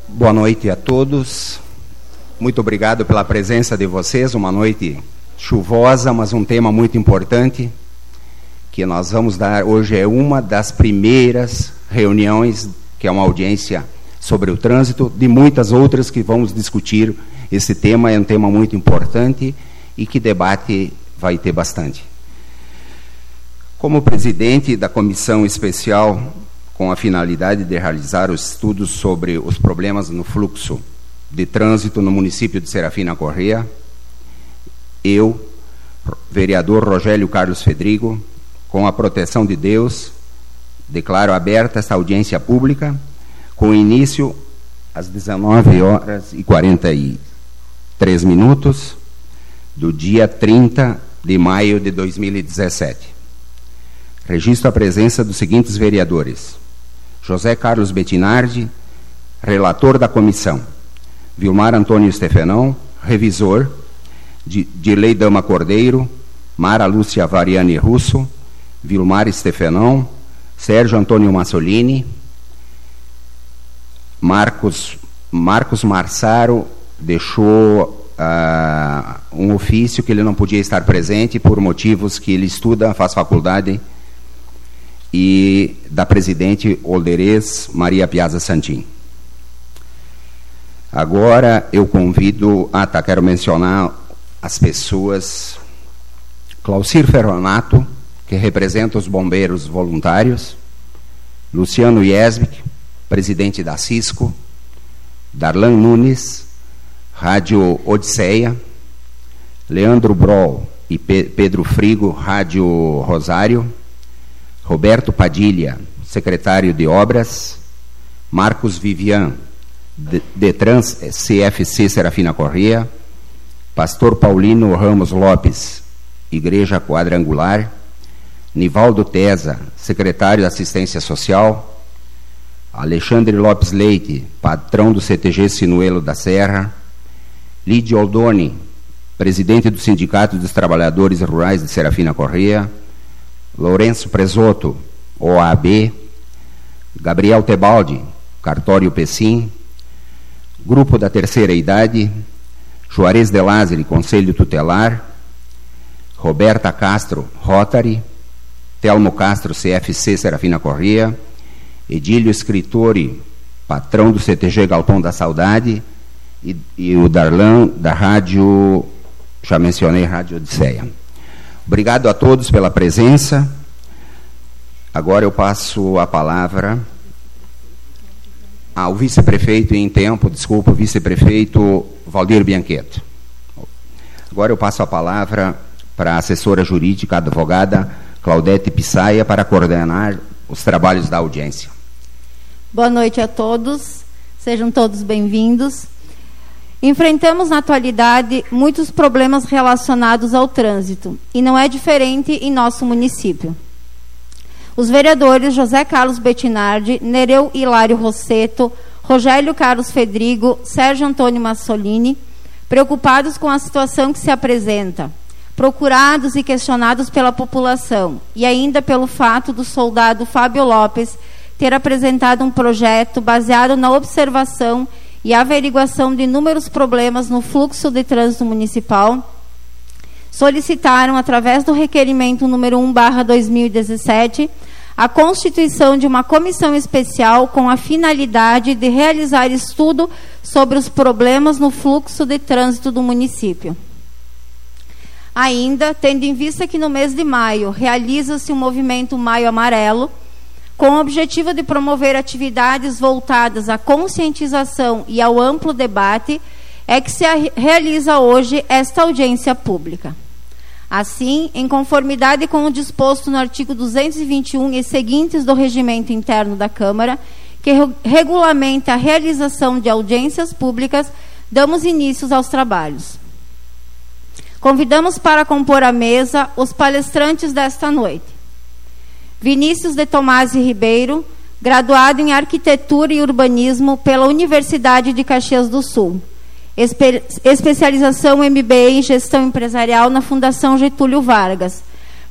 Boa noite a todos. Muito obrigado pela presença de vocês. Uma noite chuvosa, mas um tema muito importante que nós vamos dar hoje. É uma das primeiras reuniões, que é uma audiência sobre o trânsito, de muitas outras que vamos discutir. Esse tema é um tema muito importante e que debate vai ter bastante. Como presidente da comissão especial com a finalidade de realizar os estudos sobre os problemas no fluxo de trânsito no município de Serafina Corrêa, eu, vereador Rogélio Carlos Fedrigo, com a proteção de Deus, declaro aberta esta audiência pública, com início às 19h43 do dia 30 de maio de 2017. Registro a presença dos seguintes vereadores: José Carlos Bettinardi, relator da comissão; Vilmar Antônio Stefanão, revisor; Dirley Dama Cordeiro, Mara Lúcia Variani Russo, Vilmar Stefanão, Sérgio Antônio Massolini, Marcos Marsaro deixou um ofício que ele não podia estar presente por motivos que ele estuda, faz faculdade, e da presidente Olderez Maria Piazza Santin. Agora eu convido... quero mencionar as pessoas: Claucir Ferronato, que representa os bombeiros voluntários; Luciano Iesbic, presidente da Cisco; Darlan Nunes, Rádio Odisseia; Leandro Broll e Pedro Frigo, Rádio Rosário; Roberto Padilha, secretário de Obras; Marcos Vivian, Detrans CFC Serafina Corrêa; Pastor Paulino Ramos Lopes, Igreja Quadrangular; Nivaldo Tesa, secretário de Assistência Social; Alexandre Lopes Leite, patrão do CTG Sinuelo da Serra; Lídia Oldoni, presidente do Sindicato dos Trabalhadores Rurais de Serafina Corrêa; Lourenço Presoto, OAB; Gabriel Tebaldi, Cartório Pessim; Grupo da Terceira Idade; Juarez de Lázari, Conselho Tutelar; Roberta Castro, Rotary; Telmo Castro, CFC Serafina Corrêa; Edílio Scritori, patrão do CTG Galpão da Saudade, e o Darlan, da rádio, já mencionei, Rádio Odisseia. Obrigado a todos pela presença. Agora eu passo a palavra ao vice-prefeito o vice-prefeito Valdir Bianchetti. Agora eu passo a palavra para a assessora jurídica, a advogada Claudete Pissaia, para coordenar os trabalhos da audiência. Boa noite a todos, sejam todos bem-vindos. Enfrentamos na atualidade muitos problemas relacionados ao trânsito, e não é diferente em nosso município. Os vereadores José Carlos Bettinardi, Nereu Hilário Rosseto, Rogélio Carlos Fedrigo, Sérgio Antônio Massolini, preocupados com a situação que se apresenta, procurados e questionados pela população, e ainda pelo fato do soldado Fábio Lopes ter apresentado um projeto baseado na observação e averiguação de inúmeros problemas no fluxo de trânsito municipal, solicitaram, através do requerimento número 1/2017, a constituição de uma comissão especial com a finalidade de realizar estudo sobre os problemas no fluxo de trânsito do município. Ainda, tendo em vista que no mês de maio realiza-se o movimento Maio Amarelo, com o objetivo de promover atividades voltadas à conscientização e ao amplo debate, é que se realiza hoje esta audiência pública. Assim, em conformidade com o disposto no artigo 221 e seguintes do Regimento Interno da Câmara, que regulamenta a realização de audiências públicas, damos início aos trabalhos. Convidamos para compor a mesa os palestrantes desta noite: Vinícius de Tomasi Ribeiro, graduado em Arquitetura e Urbanismo pela Universidade de Caxias do Sul. Especialização MBA em Gestão Empresarial na Fundação Getúlio Vargas.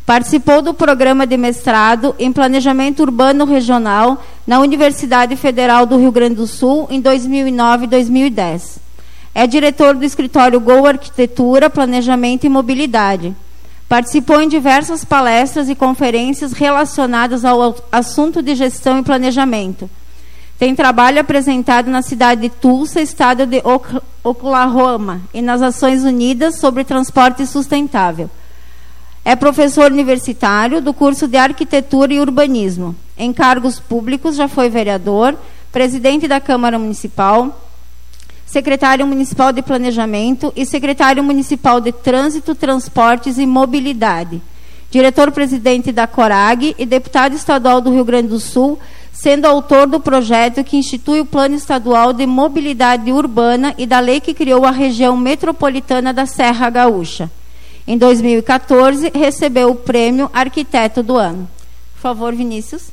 Participou do programa de mestrado em Planejamento Urbano Regional na Universidade Federal do Rio Grande do Sul em 2009 e 2010. É diretor do escritório Go Arquitetura, Planejamento e Mobilidade. Participou em diversas palestras e conferências relacionadas ao assunto de gestão e planejamento. Tem trabalho apresentado na cidade de Tulsa, estado de Oklahoma, e nas Nações Unidas sobre transporte sustentável. É professor universitário do curso de Arquitetura e Urbanismo. Em cargos públicos, já foi vereador, presidente da Câmara Municipal, secretário municipal de Planejamento e secretário municipal de Trânsito, Transportes e Mobilidade. Diretor-presidente da Corag e deputado estadual do Rio Grande do Sul, sendo autor do projeto que institui o Plano Estadual de Mobilidade Urbana e da lei que criou a região metropolitana da Serra Gaúcha. Em 2014, recebeu o prêmio Arquiteto do Ano. Por favor, Vinícius.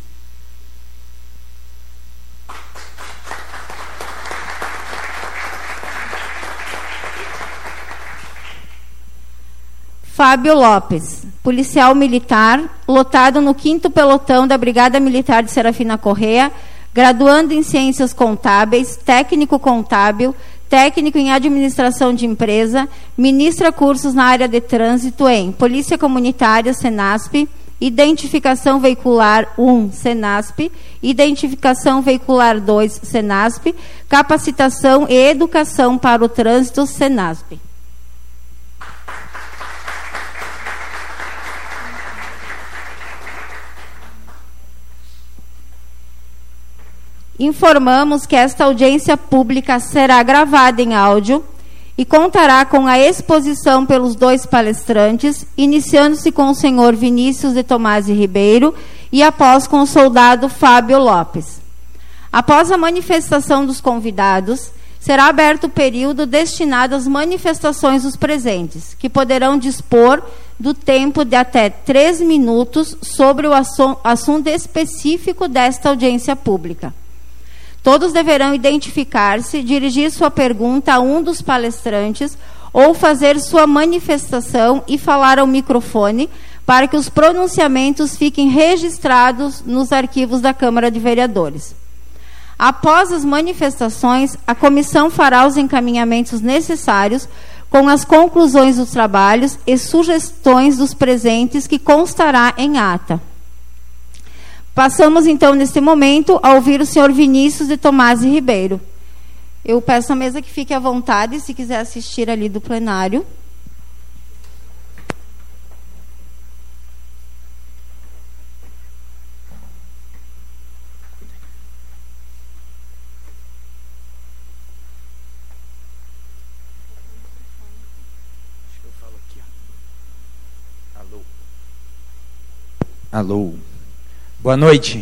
Fábio Lopes, policial militar, lotado no 5º pelotão da Brigada Militar de Serafina Corrêa, graduando em Ciências Contábeis, técnico contábil, técnico em administração de empresa, ministra cursos na área de trânsito em Polícia Comunitária, Senasp, Identificação Veicular 1, Senasp, Identificação Veicular 2, Senasp, Capacitação e Educação para o Trânsito, Senasp. Informamos que esta audiência pública será gravada em áudio e contará com a exposição pelos 2 palestrantes, iniciando-se com o senhor Vinícius de Tomás Ribeiro e após com o soldado Fábio Lopes. Após a manifestação dos convidados, será aberto o período destinado às manifestações dos presentes, que poderão dispor do tempo de até 3 minutos sobre o assunto específico desta audiência pública. Todos deverão identificar-se, dirigir sua pergunta a um dos palestrantes ou fazer sua manifestação e falar ao microfone para que os pronunciamentos fiquem registrados nos arquivos da Câmara de Vereadores. Após as manifestações, a comissão fará os encaminhamentos necessários com as conclusões dos trabalhos e sugestões dos presentes que constará em ata. Passamos, então, neste momento, a ouvir o senhor Vinícius de Tomás Ribeiro. Eu peço à mesa que fique à vontade, se quiser assistir ali do plenário. Acho que eu falo aqui, ó. Alô. Alô. Boa noite.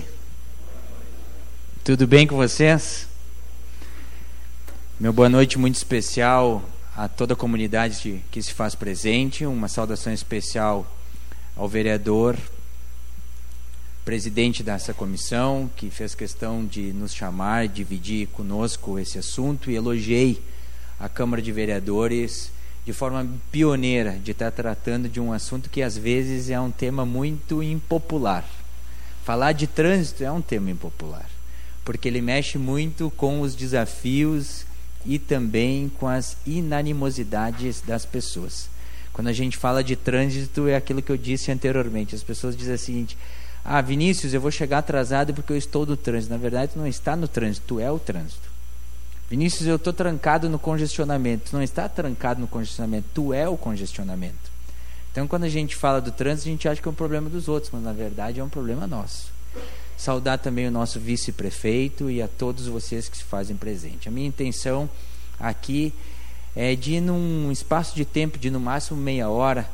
Tudo bem com vocês? Meu boa noite muito especial a toda a comunidade que se faz presente. Uma saudação especial ao vereador, presidente dessa comissão, que fez questão de nos chamar, dividir conosco esse assunto, e elogiei a Câmara de Vereadores de forma pioneira de estar tratando de um assunto que às vezes é um tema muito impopular. Falar de trânsito é um tema impopular, porque ele mexe muito com os desafios e também com as inanimosidades das pessoas. Quando a gente fala de trânsito, é aquilo que eu disse anteriormente. As pessoas dizem o seguinte: ah, Vinícius, eu vou chegar atrasado porque eu estou no trânsito. Na verdade, tu não está no trânsito, tu é o trânsito. Vinícius, eu estou trancado no congestionamento. Tu não está trancado no congestionamento, tu é o congestionamento. Então, quando a gente fala do trânsito, a gente acha que é um problema dos outros, mas na verdade é um problema nosso. Saudar também o nosso vice-prefeito e a todos vocês que se fazem presente. A minha intenção aqui é de, num espaço de tempo de no máximo meia hora,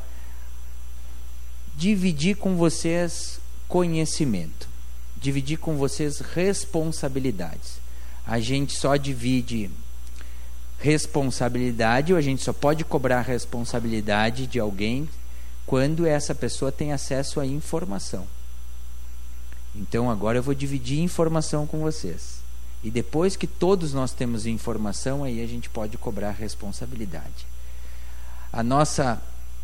dividir com vocês conhecimento, dividir com vocês responsabilidades. A gente só divide responsabilidade, ou a gente só pode cobrar responsabilidade de alguém quando essa pessoa tem acesso à informação. Então agora eu vou dividir informação com vocês. E depois que todos nós temos informação, aí a gente pode cobrar responsabilidade. A nossa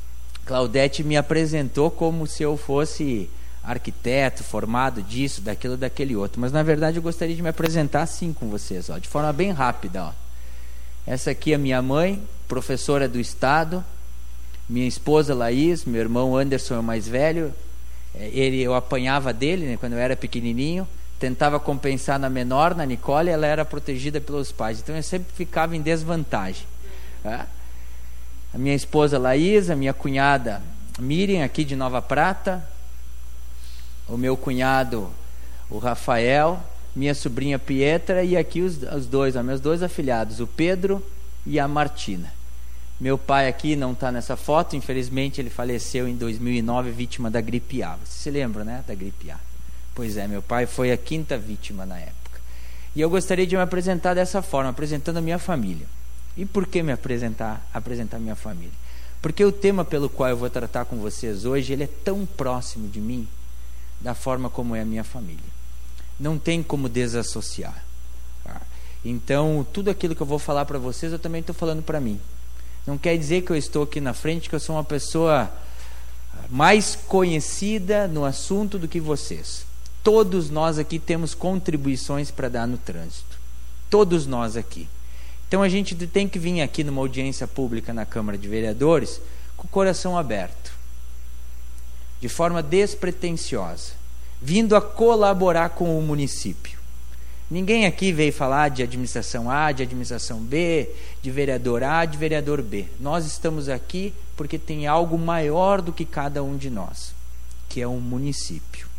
Claudete me apresentou como se eu fosse arquiteto, formado disso, daquilo, daquele outro. Mas, na verdade, eu gostaria de me apresentar assim com vocês, ó, de forma bem rápida. Ó. Essa aqui é minha mãe, professora do Estado. Minha esposa, Laís. Meu irmão, Anderson, é o mais velho. Eu apanhava dele, né, quando eu era pequenininho. Tentava compensar na menor, na Nicole. Ela era protegida pelos pais. Então, eu sempre ficava em desvantagem. Tá? A minha esposa, Laís. A minha cunhada, Miriam, aqui de Nova Prata. O meu cunhado, o Rafael, minha sobrinha Pietra, e aqui os meus dois afilhados, o Pedro e a Martina. Meu pai aqui não está nessa foto, infelizmente ele faleceu em 2009, vítima da gripe A. Você se lembra, né, da gripe A? Pois é, meu pai foi a 5ª vítima na época. E eu gostaria de me apresentar dessa forma, apresentando a minha família. E por que me apresentar a minha família? Porque o tema pelo qual eu vou tratar com vocês hoje, ele é tão próximo de mim, da forma como é a minha família. Não tem como desassociar. Tá? Então, tudo aquilo que eu vou falar para vocês, eu também estou falando para mim. Não quer dizer que eu estou aqui na frente, que eu sou uma pessoa mais conhecida no assunto do que vocês. Todos nós aqui temos contribuições para dar no trânsito. Todos nós aqui. Então, a gente tem que vir aqui numa audiência pública na Câmara de Vereadores com o coração aberto, de forma despretensiosa, vindo a colaborar com o município. Ninguém aqui veio falar de administração A, de administração B, de vereador A, de vereador B. Nós estamos aqui porque tem algo maior do que cada um de nós, que é um município.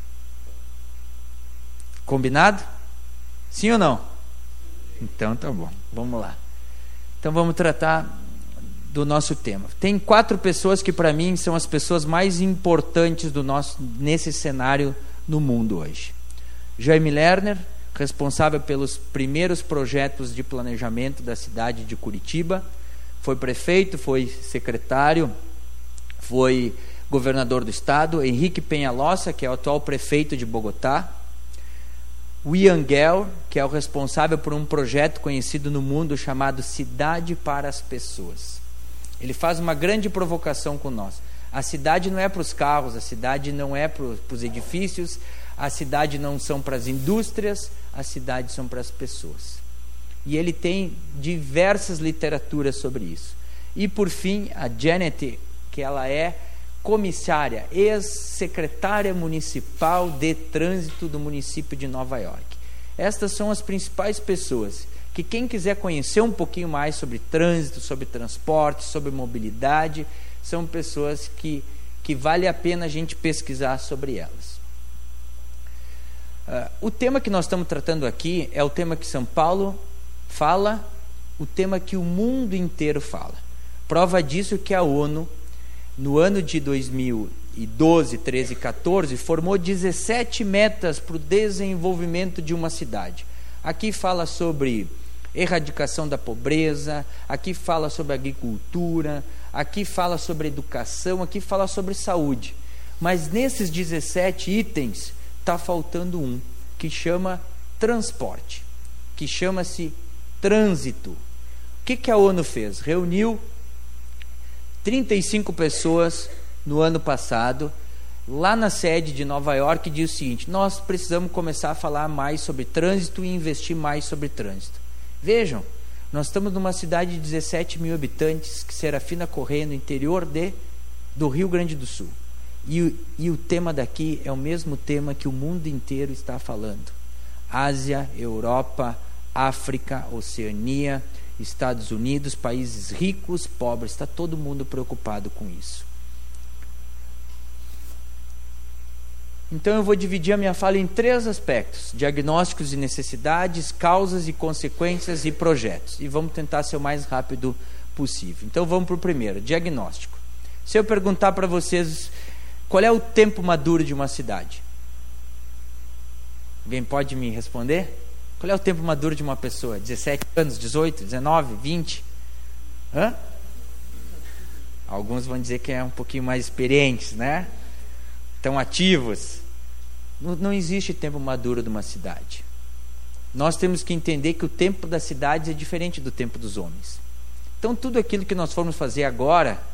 Combinado? Sim ou não? Então tá bom, vamos lá. Então vamos tratar do nosso tema. Tem 4 pessoas que para mim são as pessoas mais importantes nesse cenário no mundo hoje. Jaime Lerner, responsável pelos primeiros projetos de planejamento da cidade de Curitiba, foi prefeito, foi secretário, foi governador do estado. Henrique Peñalosa, que é o atual prefeito de Bogotá. O Ian Gell, que é o responsável por um projeto conhecido no mundo chamado Cidade para as Pessoas. Ele faz uma grande provocação com nós. A cidade não é para os carros, a cidade não é para os edifícios, a cidade não são para as indústrias, a cidade são para as pessoas. E ele tem diversas literaturas sobre isso. E por fim, a Janet, que ela é comissária, ex-secretária municipal de trânsito do município de Nova York. Estas são as principais pessoas que quem quiser conhecer um pouquinho mais sobre trânsito, sobre transporte, sobre mobilidade, são pessoas que vale a pena a gente pesquisar sobre elas. O tema que nós estamos tratando aqui é o tema que São Paulo fala, o tema que o mundo inteiro fala. Prova disso que a ONU, no ano de 2012, 13 e 14, formou 17 metas para o desenvolvimento de uma cidade. Aqui fala sobre erradicação da pobreza, aqui fala sobre agricultura, aqui fala sobre educação, aqui fala sobre saúde. Mas nesses 17 itens está faltando um, que chama transporte, que chama-se trânsito. O que a ONU fez? Reuniu 35 pessoas no ano passado, lá na sede de Nova York, e diz o seguinte: nós precisamos começar a falar mais sobre trânsito e investir mais sobre trânsito. Vejam, nós estamos numa cidade de 17 mil habitantes, que Serafina Correia, no interior do Rio Grande do Sul. E o tema daqui é o mesmo tema que o mundo inteiro está falando. Ásia, Europa, África, Oceania, Estados Unidos, países ricos, pobres, está todo mundo preocupado com isso. Então eu vou dividir a minha fala em 3 aspectos: diagnósticos e necessidades, causas e consequências e projetos. E vamos tentar ser o mais rápido possível. Então vamos para o primeiro, diagnóstico. Se eu perguntar para vocês qual é o tempo maduro de uma cidade, alguém pode me responder? Qual é o tempo maduro de uma pessoa? 17 anos, 18, 19, 20? Hã? Alguns vão dizer que é um pouquinho mais experientes, né? Estão ativos. Não existe tempo maduro de uma cidade. Nós temos que entender que o tempo das cidades é diferente do tempo dos homens. Então tudo aquilo que nós formos fazer agora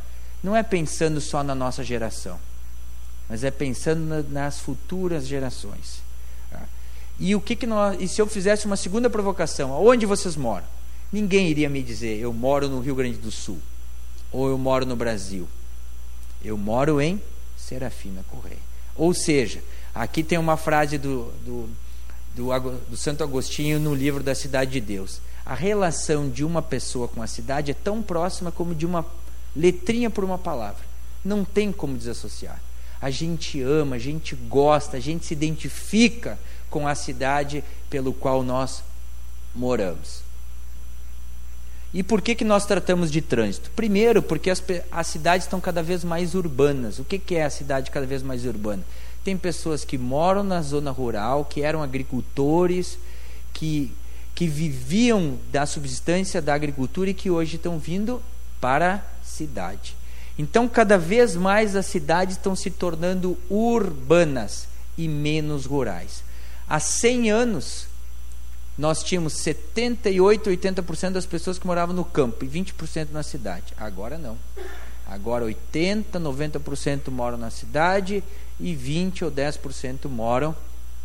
não é pensando só na nossa geração, mas é pensando nas futuras gerações. E se eu fizesse uma segunda provocação, aonde vocês moram? Ninguém iria me dizer, eu moro no Rio Grande do Sul, ou eu moro no Brasil. Eu moro em Serafina Correia. Ou seja, aqui tem uma frase do Santo Agostinho no livro da Cidade de Deus. A relação de uma pessoa com a cidade é tão próxima como de uma letrinha por uma palavra. Não tem como desassociar. A gente ama, a gente gosta, a gente se identifica com a cidade pelo qual nós moramos. E por que nós tratamos de trânsito? Primeiro, porque as cidades estão cada vez mais urbanas. O que é a cidade cada vez mais urbana? Tem pessoas que moram na zona rural, que eram agricultores, que viviam da subsistência da agricultura e que hoje estão vindo para a cidade. Então, cada vez mais as cidades estão se tornando urbanas e menos rurais. Há 100 anos, nós tínhamos 78%, 80% das pessoas que moravam no campo e 20% na cidade. Agora não. Agora 80%, 90% moram na cidade e 20% ou 10% moram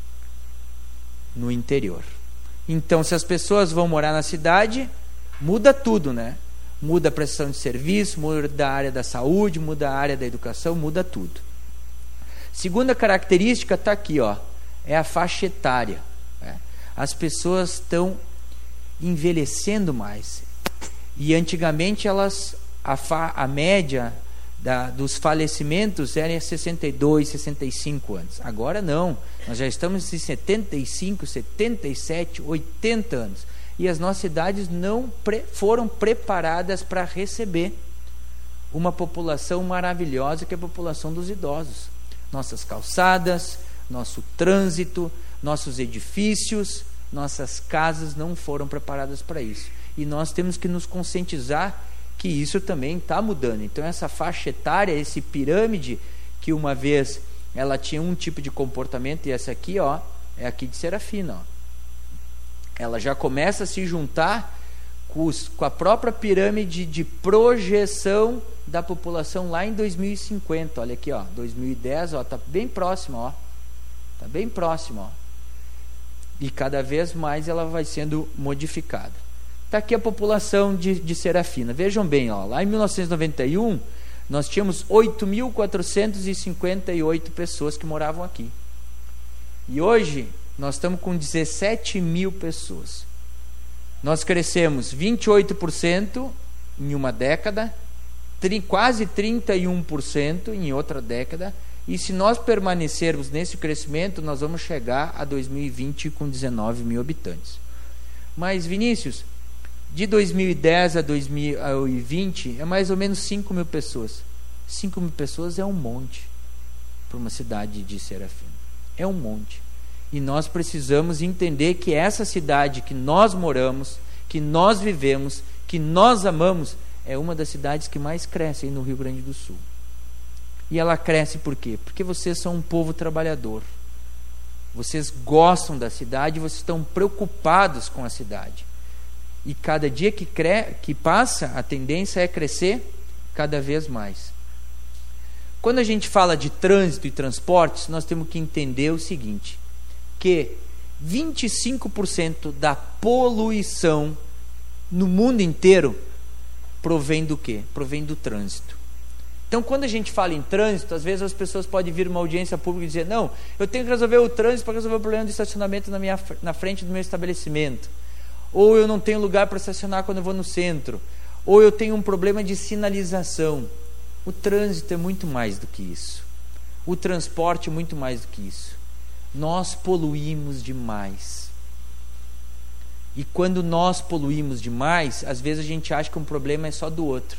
no interior. Então, se as pessoas vão morar na cidade, muda tudo, né? Muda a prestação de serviço, muda a área da saúde, muda a área da educação, muda tudo. Segunda característica está aqui, ó, é a faixa etária. As pessoas estão envelhecendo mais. E antigamente a média dos falecimentos era 62, 65 anos. Agora não, nós já estamos em 75, 77, 80 anos. E as nossas cidades não foram preparadas para receber uma população maravilhosa que é a população dos idosos. Nossas calçadas, nosso trânsito, nossos edifícios, nossas casas não foram preparadas para isso. E nós temos que nos conscientizar que isso também está mudando. Então essa faixa etária, esse pirâmide, que uma vez ela tinha um tipo de comportamento, e essa aqui, ó, é aqui de Serafina, ó. Ela já começa a se juntar com a própria pirâmide de projeção da população lá em 2050. Olha aqui, ó, 2010, ó, tá bem próximo, ó. Tá bem próximo, ó. E cada vez mais ela vai sendo modificada. Está aqui a população de Serafina. Vejam bem, ó, lá em 1991, nós tínhamos 8.458 pessoas que moravam aqui. E hoje, nós estamos com 17 mil pessoas. Nós crescemos 28% em uma década, quase 31% em outra década, e se nós permanecermos nesse crescimento, nós vamos chegar a 2020 com 19 mil habitantes. Mas, Vinícius, de 2010 a 2020 é mais ou menos 5 mil pessoas. 5 mil pessoas é um monte para uma cidade de Serafina. É um monte. E nós precisamos entender que essa cidade que nós moramos, que nós vivemos, que nós amamos, é uma das cidades que mais cresce aí no Rio Grande do Sul. E ela cresce por quê? Porque vocês são um povo trabalhador. Vocês gostam da cidade, vocês estão preocupados com a cidade. E cada dia que passa, a tendência é crescer cada vez mais. Quando a gente fala de trânsito e transportes, nós temos que entender o seguinte, que 25% da poluição no mundo inteiro provém do quê? Provém do trânsito. Então, quando a gente fala em trânsito, às vezes as pessoas podem vir uma audiência pública e dizer, não, eu tenho que resolver o trânsito para resolver o problema do estacionamento na frente do meu estabelecimento. Ou eu não tenho lugar para estacionar quando eu vou no centro. Ou eu tenho um problema de sinalização. O trânsito é muito mais do que isso. O transporte é muito mais do que isso. Nós poluímos demais. E quando nós poluímos demais, às vezes a gente acha que um problema é só do outro.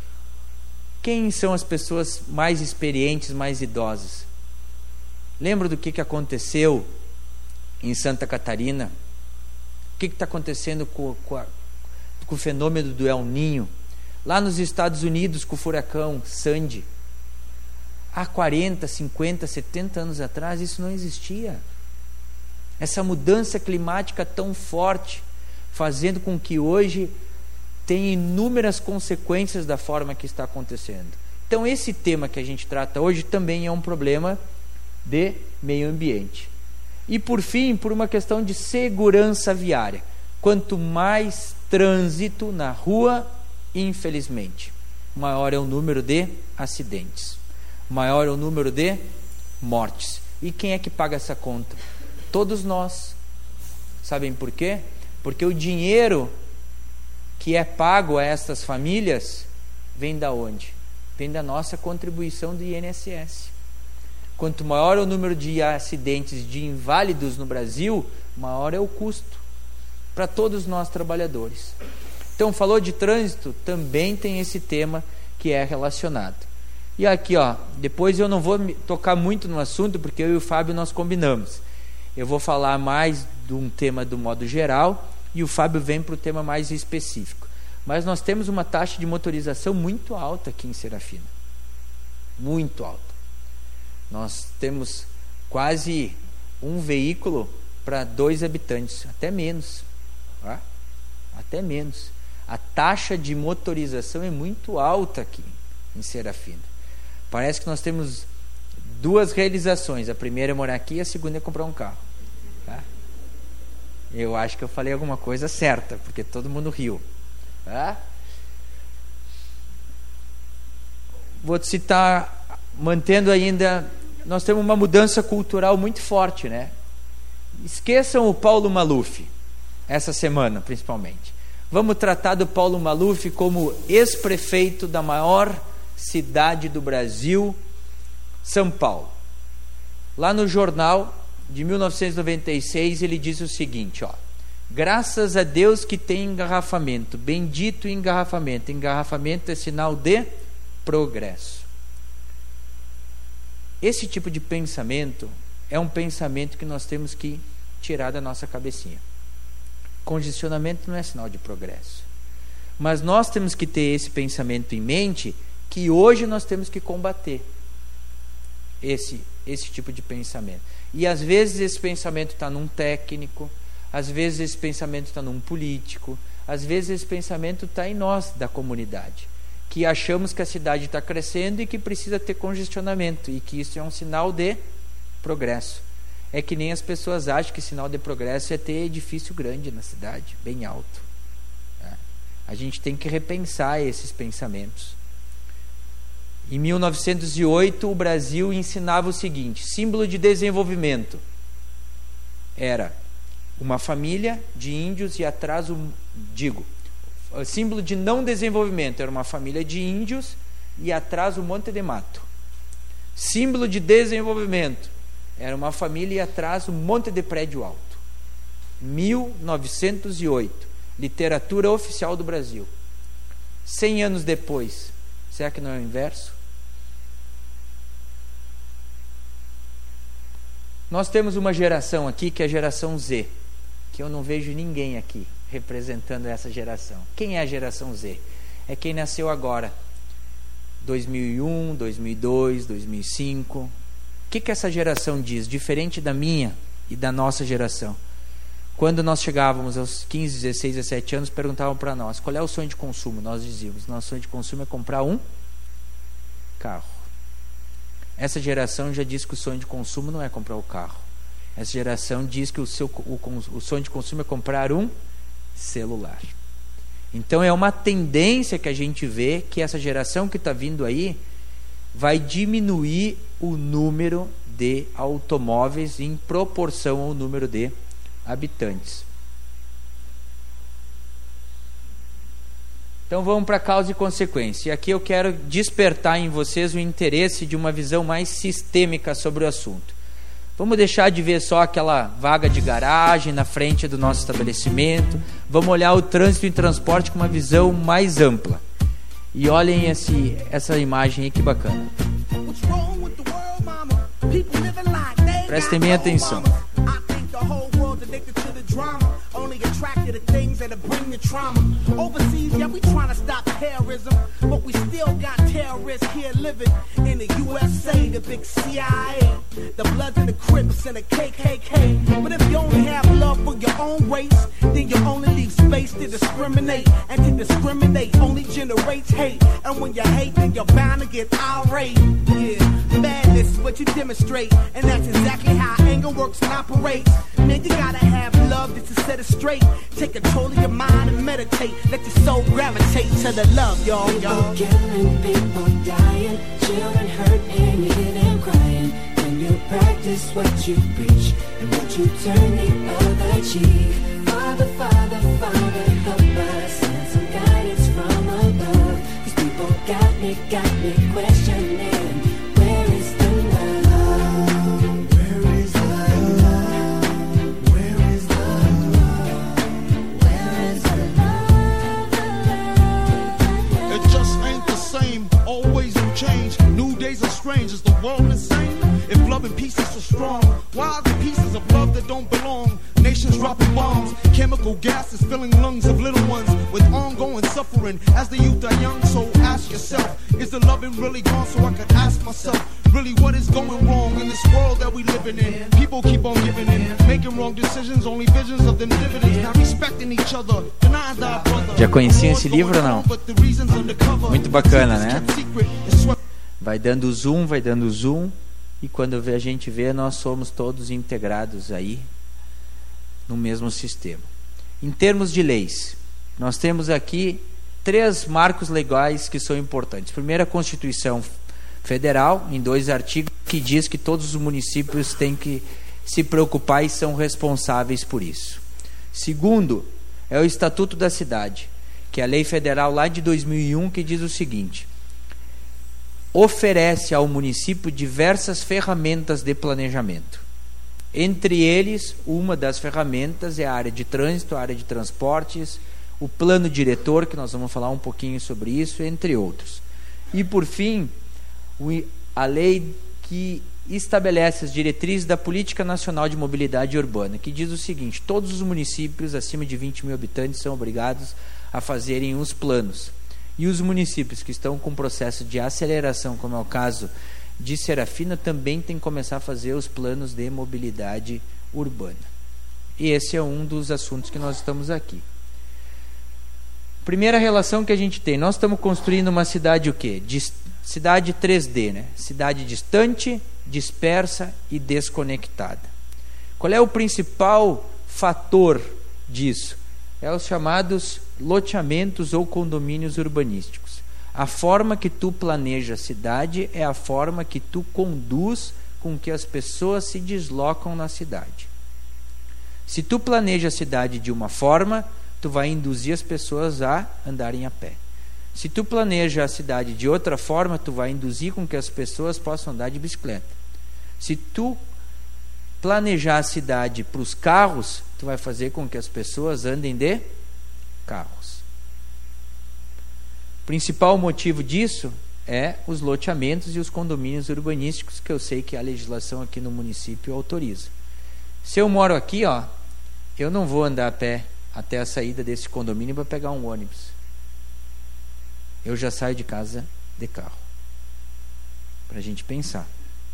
Quem são as pessoas mais experientes, mais idosas? Lembra do que aconteceu em Santa Catarina? O que está acontecendo com o fenômeno do El Niño? Lá nos Estados Unidos, com o furacão Sandy. Há 40, 50, 70 anos atrás, isso não existia. Essa mudança climática tão forte, fazendo com que hoje tenha inúmeras consequências da forma que está acontecendo. Então esse tema que a gente trata hoje também é um problema de meio ambiente. E por fim, por uma questão de segurança viária. Quanto mais trânsito na rua, infelizmente, maior é o número de acidentes, maior é o número de mortes. E quem é que paga essa conta? Todos nós. Sabem por quê? Porque o dinheiro que é pago a estas famílias vem da onde? Vem da nossa contribuição do INSS. Quanto maior é o número de acidentes, de inválidos no Brasil, maior é o custo para todos nós trabalhadores. Então, falou de trânsito, também tem esse tema que é relacionado. E aqui, depois eu não vou tocar muito no assunto, porque eu e o Fábio nós combinamos. Eu vou falar mais de um tema do modo geral e o Fábio vem para o tema mais específico. Mas nós temos uma taxa de motorização muito alta aqui em Serafina. Muito alta. Nós temos quase um veículo para 2 habitantes, até menos. Até menos. A taxa de motorização é muito alta aqui em Serafina. Parece que nós temos 2 realizações. A primeira é morar aqui e a segunda é comprar um carro. Tá? Eu acho que eu falei alguma coisa certa, porque todo mundo riu. Tá? Vou citar, mantendo ainda, nós temos uma mudança cultural muito forte, né? Esqueçam o Paulo Maluf, essa semana principalmente. Vamos tratar do Paulo Maluf como ex-prefeito da maior cidade do Brasil, São Paulo. Lá no jornal de 1996 ele diz o seguinte, graças a Deus que tem engarrafamento, bendito engarrafamento. Engarrafamento é sinal de progresso. Esse tipo de pensamento é um pensamento que nós temos que tirar da nossa cabecinha. Congestionamento não é sinal de progresso. Mas nós temos que ter esse pensamento em mente, que hoje nós temos que combater esse tipo de pensamento. E às vezes esse pensamento está num técnico, às vezes esse pensamento está num político, às vezes esse pensamento está em nós, da comunidade, que achamos que a cidade está crescendo e que precisa ter congestionamento, e que isso é um sinal de progresso. É que nem as pessoas acham que sinal de progresso é ter edifício grande na cidade, bem alto. A gente tem que repensar esses pensamentos. Em 1908, o Brasil ensinava o seguinte: símbolo de desenvolvimento era uma família de índios e atrás símbolo de não desenvolvimento era uma família de índios e atrás um monte de mato. Símbolo de desenvolvimento era uma família e atrás um monte de prédio alto. 1908, literatura oficial do Brasil. 100 anos depois, será que não é o inverso? Nós temos uma geração aqui que é a geração Z, que eu não vejo ninguém aqui representando essa geração. Quem é a geração Z? É quem nasceu agora, 2001, 2002, 2005. O que essa geração diz, diferente da minha e da nossa geração? Quando nós chegávamos aos 15, 16, 17 anos, perguntavam para nós, qual é o sonho de consumo? Nós dizíamos, nosso sonho de consumo é comprar um carro. Essa geração já diz que o sonho de consumo não é comprar o carro. Essa geração diz que o sonho de consumo é comprar um celular. Então é uma tendência que a gente vê que essa geração que está vindo aí vai diminuir o número de automóveis em proporção ao número de habitantes. Então vamos para causa e consequência. E aqui eu quero despertar em vocês o interesse de uma visão mais sistêmica sobre o assunto. Vamos deixar de ver só aquela vaga de garagem na frente do nosso estabelecimento. Vamos olhar o trânsito e transporte com uma visão mais ampla. E olhem essa imagem aí, que bacana. Prestem bem atenção. only attracted to things that'll bring the trauma. Overseas, yeah, we trying to stop terrorism, but we still got terrorists here living in the USA, the big CIA, the Bloods and the Crips and the KKK. But if you only have love for your own race, then you only leave space to discriminate, and to discriminate only generates hate. And when you hate, then you're bound to get irate. Yeah, madness is what you demonstrate, and that's exactly how anger works and operates. Man, you gotta have love just to set it straight. Take control of your mind and meditate. Let your soul gravitate to the love, y'all. People killing, people dying, children hurt and you hear them crying. When you practice what you preach and what you turn the other cheek. Father, Father, Father, help us, send some guidance from above. These people got me questioning, where is the love? Where is the love? Where is the love? Where is the love? It just ain't the same, always in change. New days are strange, is the world insane? If love and peace is so strong, why are the pieces of love that don't belong? Nations dropping bombs, chemical gases filling lungs of little ones with ongoing suffering as the youth are young. So ask yourself, is the loving really gone? So I could ask myself, really what is going wrong in this world that we living in? People keep on giving in, making wrong decisions, only visions of them dividends. Not respecting each other, denying thy brother. Já conhecia esse livro ou não? Muito bacana, né? Vai dando zoom, e quando a gente vê, nós somos todos integrados aí no mesmo sistema. Em termos de leis, nós temos aqui 3 marcos legais que são importantes. Primeiro, a Constituição Federal, em 2 artigos, que diz que todos os municípios têm que se preocupar e são responsáveis por isso. Segundo, é o Estatuto da Cidade, que é a lei federal lá de 2001, que diz o seguinte: oferece ao município diversas ferramentas de planejamento. Entre eles, uma das ferramentas é a área de trânsito, a área de transportes, o plano diretor, que nós vamos falar um pouquinho sobre isso, entre outros. E, por fim, a lei que estabelece as diretrizes da Política Nacional de Mobilidade Urbana, que diz o seguinte: todos os municípios acima de 20 mil habitantes são obrigados a fazerem os planos. E os municípios que estão com processo de aceleração, como é o caso de Serafina, também tem que começar a fazer os planos de mobilidade urbana. E esse é um dos assuntos que nós estamos aqui. Primeira relação que a gente tem, nós estamos construindo uma cidade o quê? Cidade 3D, né? Cidade distante, dispersa e desconectada. Qual é o principal fator disso? É os chamados loteamentos ou condomínios urbanísticos. A forma que tu planeja a cidade é a forma que tu conduz com que as pessoas se deslocam na cidade. Se tu planeja a cidade de uma forma, tu vai induzir as pessoas a andarem a pé. Se tu planeja a cidade de outra forma, tu vai induzir com que as pessoas possam andar de bicicleta. Se tu planejar a cidade para os carros, tu vai fazer com que as pessoas andem de carros. O principal motivo disso é os loteamentos e os condomínios urbanísticos, que eu sei que a legislação aqui no município autoriza. Se eu moro aqui, ó, eu não vou andar a pé até a saída desse condomínio para pegar um ônibus. Eu já saio de casa de carro. Para a gente pensar.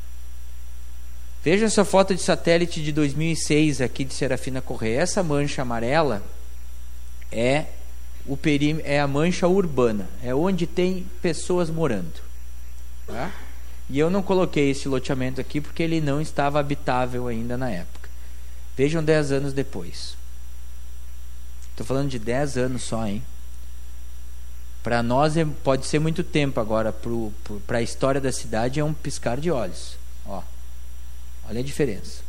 Veja essa foto de satélite de 2006 aqui de Serafina Correia. Essa mancha amarela é a mancha urbana, é onde tem pessoas morando, tá? E eu não coloquei esse loteamento aqui porque ele não estava habitável ainda na época. Vejam 10 anos depois. Estou falando de 10 anos só, hein? Para nós pode ser muito tempo, agora para a história da cidade é um piscar de olhos. Ó, olha a diferença.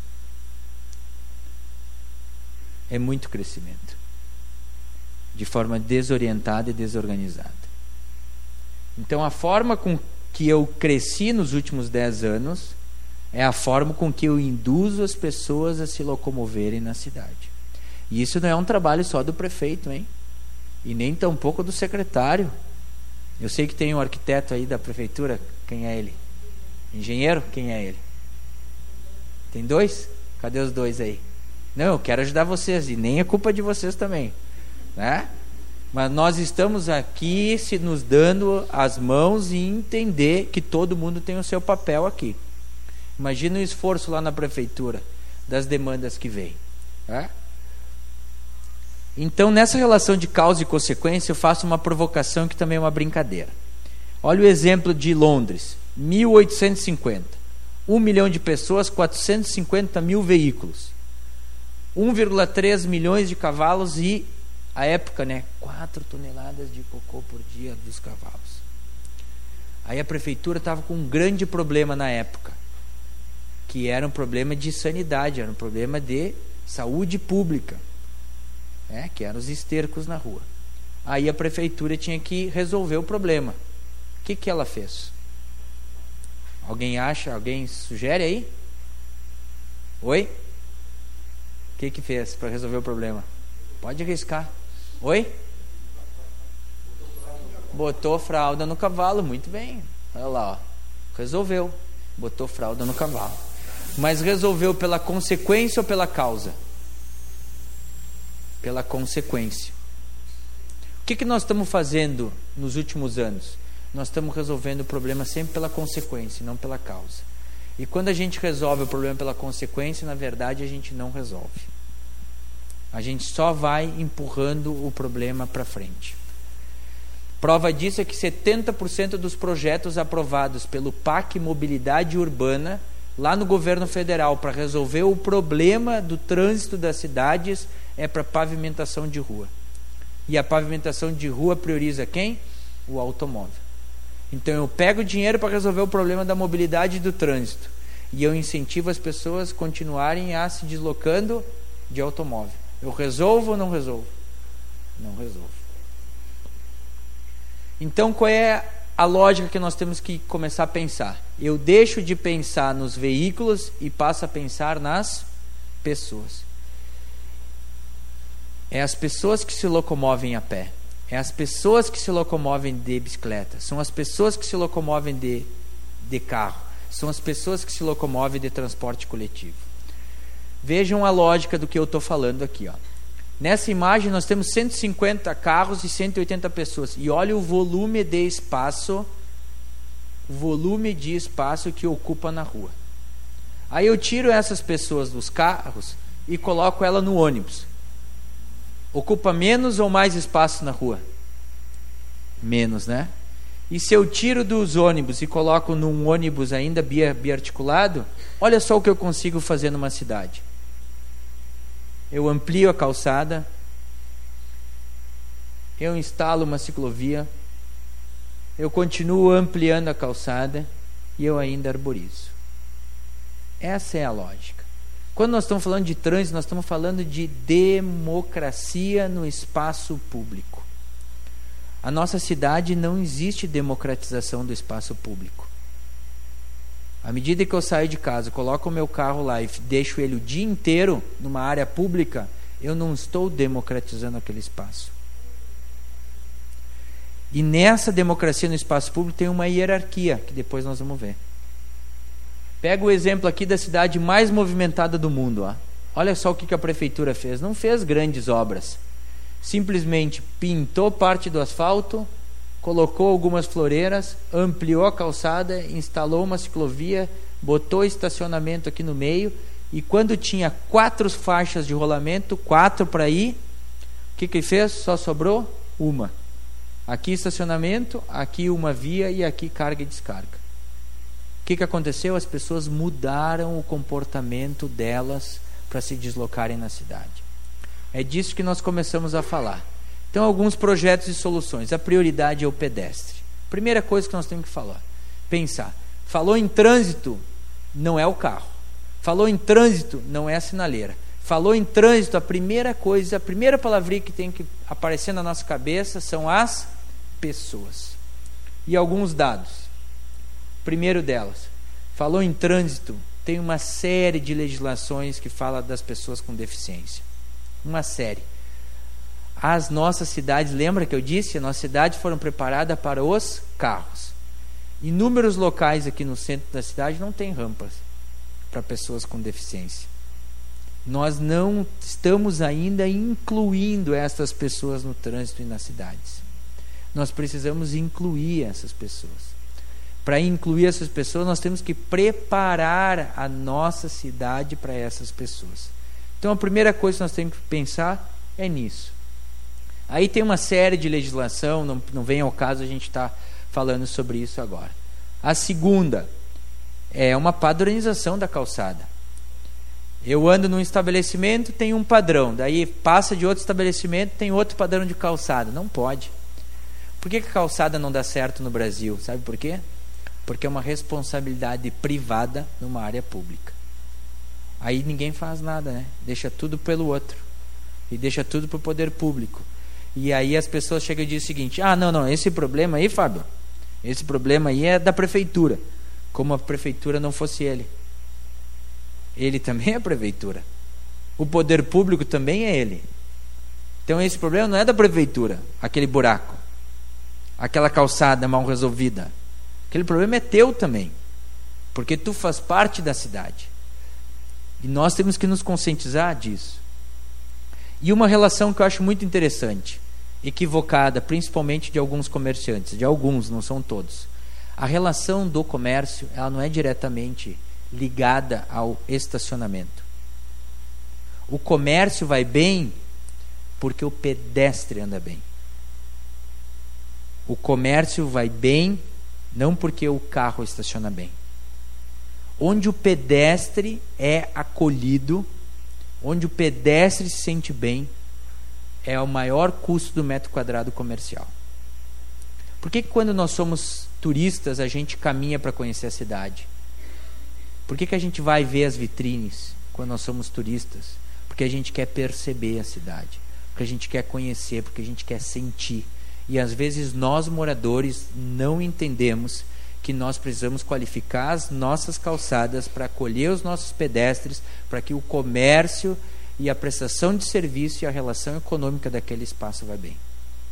É muito crescimento, de forma desorientada e desorganizada. Então, a forma com que eu cresci nos últimos 10 anos é a forma com que eu induzo as pessoas a se locomoverem na cidade. E isso não é um trabalho só do prefeito, hein? E nem tampouco do secretário. Eu sei que tem um arquiteto aí da prefeitura. Quem é ele? Engenheiro? Quem é ele? Tem 2? Cadê os 2 aí? Não, eu quero ajudar vocês, e nem é culpa de vocês também, né? Mas nós estamos aqui se nos dando as mãos e entender que todo mundo tem o seu papel aqui. Imagina o esforço lá na prefeitura das demandas que vem, né? Então, nessa relação de causa e consequência, eu faço uma provocação que também é uma brincadeira. Olha o exemplo de Londres, 1850. 1 milhão de pessoas, 450 mil veículos. 1,3 milhões de cavalos e, à época, 4 toneladas de cocô por dia dos cavalos. Aí a prefeitura estava com um grande problema na época, que era um problema de sanidade, era um problema de saúde pública, que eram os estercos na rua. Aí a prefeitura tinha que resolver o problema. O que ela fez? Alguém acha? Alguém sugere aí? Oi? O que fez para resolver o problema? Pode arriscar. Oi? Botou fralda no cavalo, muito bem. Olha lá, ó. Resolveu. Botou fralda no cavalo. Mas resolveu pela consequência ou pela causa? Pela consequência. O que nós estamos fazendo nos últimos anos? Nós estamos resolvendo o problema sempre pela consequência, não pela causa. E quando a gente resolve o problema pela consequência, na verdade a gente não resolve. A gente só vai empurrando o problema para frente. Prova disso é que 70% dos projetos aprovados pelo PAC Mobilidade Urbana, lá no governo federal, para resolver o problema do trânsito das cidades, é para pavimentação de rua. E a pavimentação de rua prioriza quem? O automóvel. Então eu pego dinheiro para resolver o problema da mobilidade e do trânsito, e eu incentivo as pessoas a continuarem a se deslocando de automóvel. Eu resolvo ou não resolvo? Não resolvo. Então qual é a lógica que nós temos que começar a pensar? Eu deixo de pensar nos veículos e passo a pensar nas pessoas. É as pessoas que se locomovem a pé. É as pessoas que se locomovem de bicicleta. São as pessoas que se locomovem de carro. São as pessoas que se locomovem de transporte coletivo. Vejam a lógica do que eu estou falando aqui, ó. Nessa imagem nós temos 150 carros e 180 pessoas. E olha o volume de espaço que ocupa na rua. Aí eu tiro essas pessoas dos carros e coloco ela no ônibus. Ocupa menos ou mais espaço na rua? Menos, né? E se eu tiro dos ônibus e coloco num ônibus ainda biarticulado, olha só o que eu consigo fazer numa cidade. Eu amplio a calçada, eu instalo uma ciclovia, eu continuo ampliando a calçada e eu ainda arborizo. Essa é a lógica. Quando nós estamos falando de trânsito, nós estamos falando de democracia no espaço público. A nossa cidade não existe democratização do espaço público. À medida que eu saio de casa, coloco o meu carro lá e deixo ele o dia inteiro numa área pública, eu não estou democratizando aquele espaço. E nessa democracia no espaço público tem uma hierarquia, que depois nós vamos ver. Pega o exemplo aqui da cidade mais movimentada do mundo. Ó. Olha só o que a prefeitura fez. Não fez grandes obras. Simplesmente pintou parte do asfalto, colocou algumas floreiras, ampliou a calçada, instalou uma ciclovia, botou estacionamento aqui no meio, e quando tinha 4 faixas de rolamento, 4 para ir, o que ele fez? Só sobrou uma. Aqui estacionamento, aqui uma via e aqui carga e descarga. O que aconteceu? As pessoas mudaram o comportamento delas para se deslocarem na cidade. É disso que nós começamos a falar. Então, alguns projetos e soluções. A prioridade é o pedestre. Primeira coisa que nós temos que pensar. Falou em trânsito, não é o carro. Falou em trânsito, não é a sinaleira. Falou em trânsito, a primeira palavrinha que tem que aparecer na nossa cabeça são as pessoas. E alguns dados. Primeiro delas, falou em trânsito, tem uma série de legislações que fala das pessoas com deficiência. Uma série. As nossas cidades, lembra que eu disse? As nossas cidades foram preparadas para os carros. Inúmeros locais aqui no centro da cidade não tem rampas para pessoas com deficiência. Nós não estamos ainda incluindo essas pessoas no trânsito e nas cidades. Nós precisamos incluir essas pessoas. Para incluir essas pessoas, nós temos que preparar a nossa cidade para essas pessoas. Então, a primeira coisa que nós temos que pensar é nisso. Aí tem uma série de legislação, não vem ao caso a gente estar falando sobre isso agora. A segunda é uma padronização da calçada. Eu ando num estabelecimento, tem um padrão, daí passa de outro estabelecimento, tem outro padrão de calçada. Não pode. Por que a calçada não dá certo no Brasil? Sabe por quê? Porque é uma responsabilidade privada numa área pública. Aí ninguém faz nada, né? Deixa tudo pelo outro. E deixa tudo para o poder público. E aí as pessoas chegam e dizem o seguinte: não, esse problema aí, Fábio, esse problema aí é da prefeitura. Como a prefeitura não fosse ele. Ele também é a prefeitura. O poder público também é ele. Então esse problema não é da prefeitura, aquele buraco, aquela calçada mal resolvida. Aquele problema é teu também, porque tu faz parte da cidade. E nós temos que nos conscientizar disso. E uma relação que eu acho muito interessante, equivocada, principalmente de alguns comerciantes, de alguns, não são todos. A relação do comércio, ela não é diretamente ligada ao estacionamento. O comércio vai bem porque o pedestre anda bem. O comércio vai bem não porque o carro estaciona bem. Onde o pedestre é acolhido, onde o pedestre se sente bem, é o maior custo do metro quadrado comercial. Por que quando nós somos turistas a gente caminha para conhecer a cidade? Por que a gente vai ver as vitrines quando nós somos turistas? Porque a gente quer perceber a cidade, porque a gente quer conhecer, porque a gente quer sentir. E às vezes nós moradores não entendemos que nós precisamos qualificar as nossas calçadas para acolher os nossos pedestres, para que o comércio e a prestação de serviço e a relação econômica daquele espaço vá bem.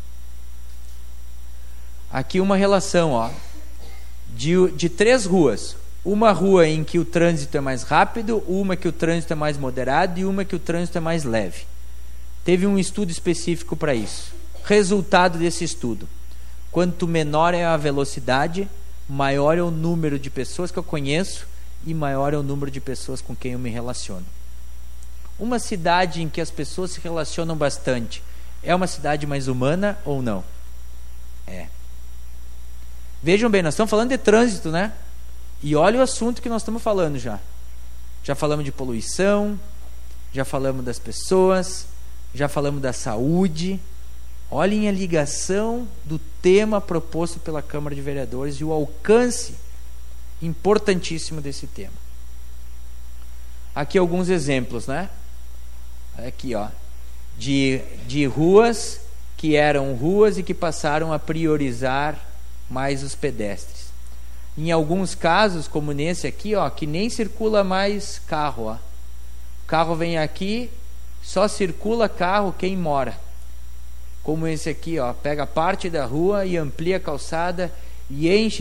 Aqui uma relação de 3 ruas. Uma rua em que o trânsito é mais rápido, uma que o trânsito é mais moderado e uma que o trânsito é mais leve. Teve um estudo específico para isso. Resultado desse estudo: quanto menor é a velocidade, maior é o número de pessoas que eu conheço e maior é o número de pessoas com quem eu me relaciono. Uma cidade em que as pessoas se relacionam bastante é uma cidade mais humana ou não? É. Vejam bem, nós estamos falando de trânsito, né? E olha o assunto que nós estamos falando já. Já falamos de poluição, já falamos das pessoas, já falamos da saúde. Olhem a ligação do tema proposto pela Câmara de Vereadores e o alcance importantíssimo desse tema. Aqui alguns exemplos, né? Aqui, de ruas que eram ruas e que passaram a priorizar mais os pedestres. Em alguns casos, como nesse aqui, que nem circula mais carro. O carro vem aqui, só circula carro quem mora. Como esse aqui, pega parte da rua e amplia a calçada e enche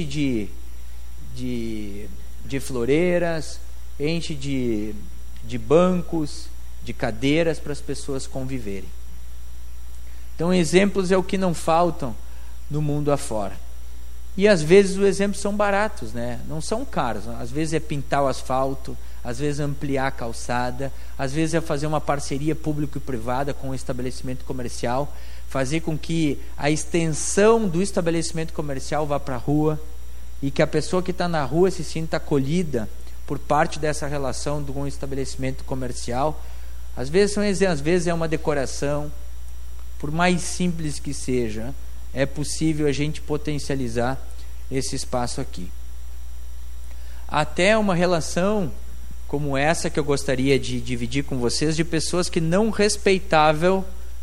de floreiras, enche de bancos, de cadeiras para as pessoas conviverem. Então, exemplos é o que não faltam no mundo afora. E às vezes os exemplos são baratos, né? Não são caros. Às vezes é pintar o asfalto, às vezes é ampliar a calçada, às vezes é fazer uma parceria público e privada com um estabelecimento comercial, fazer com que a extensão do estabelecimento comercial vá para a rua e que a pessoa que está na rua se sinta acolhida por parte dessa relação com um estabelecimento comercial. Às vezes é uma decoração. Por mais simples que seja, é possível a gente potencializar esse espaço aqui. Até uma relação como essa que eu gostaria de dividir com vocês, de pessoas que não respeitavam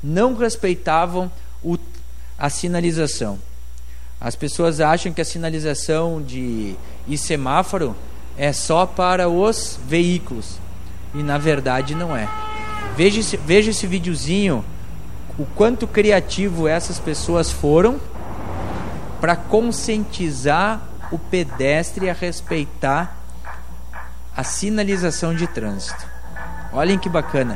a sinalização. As pessoas acham que a sinalização e semáforo é só para os veículos, e na verdade não é. Veja esse videozinho, o quanto criativo essas pessoas foram para conscientizar o pedestre a respeitar a sinalização de trânsito. Olhem que bacana.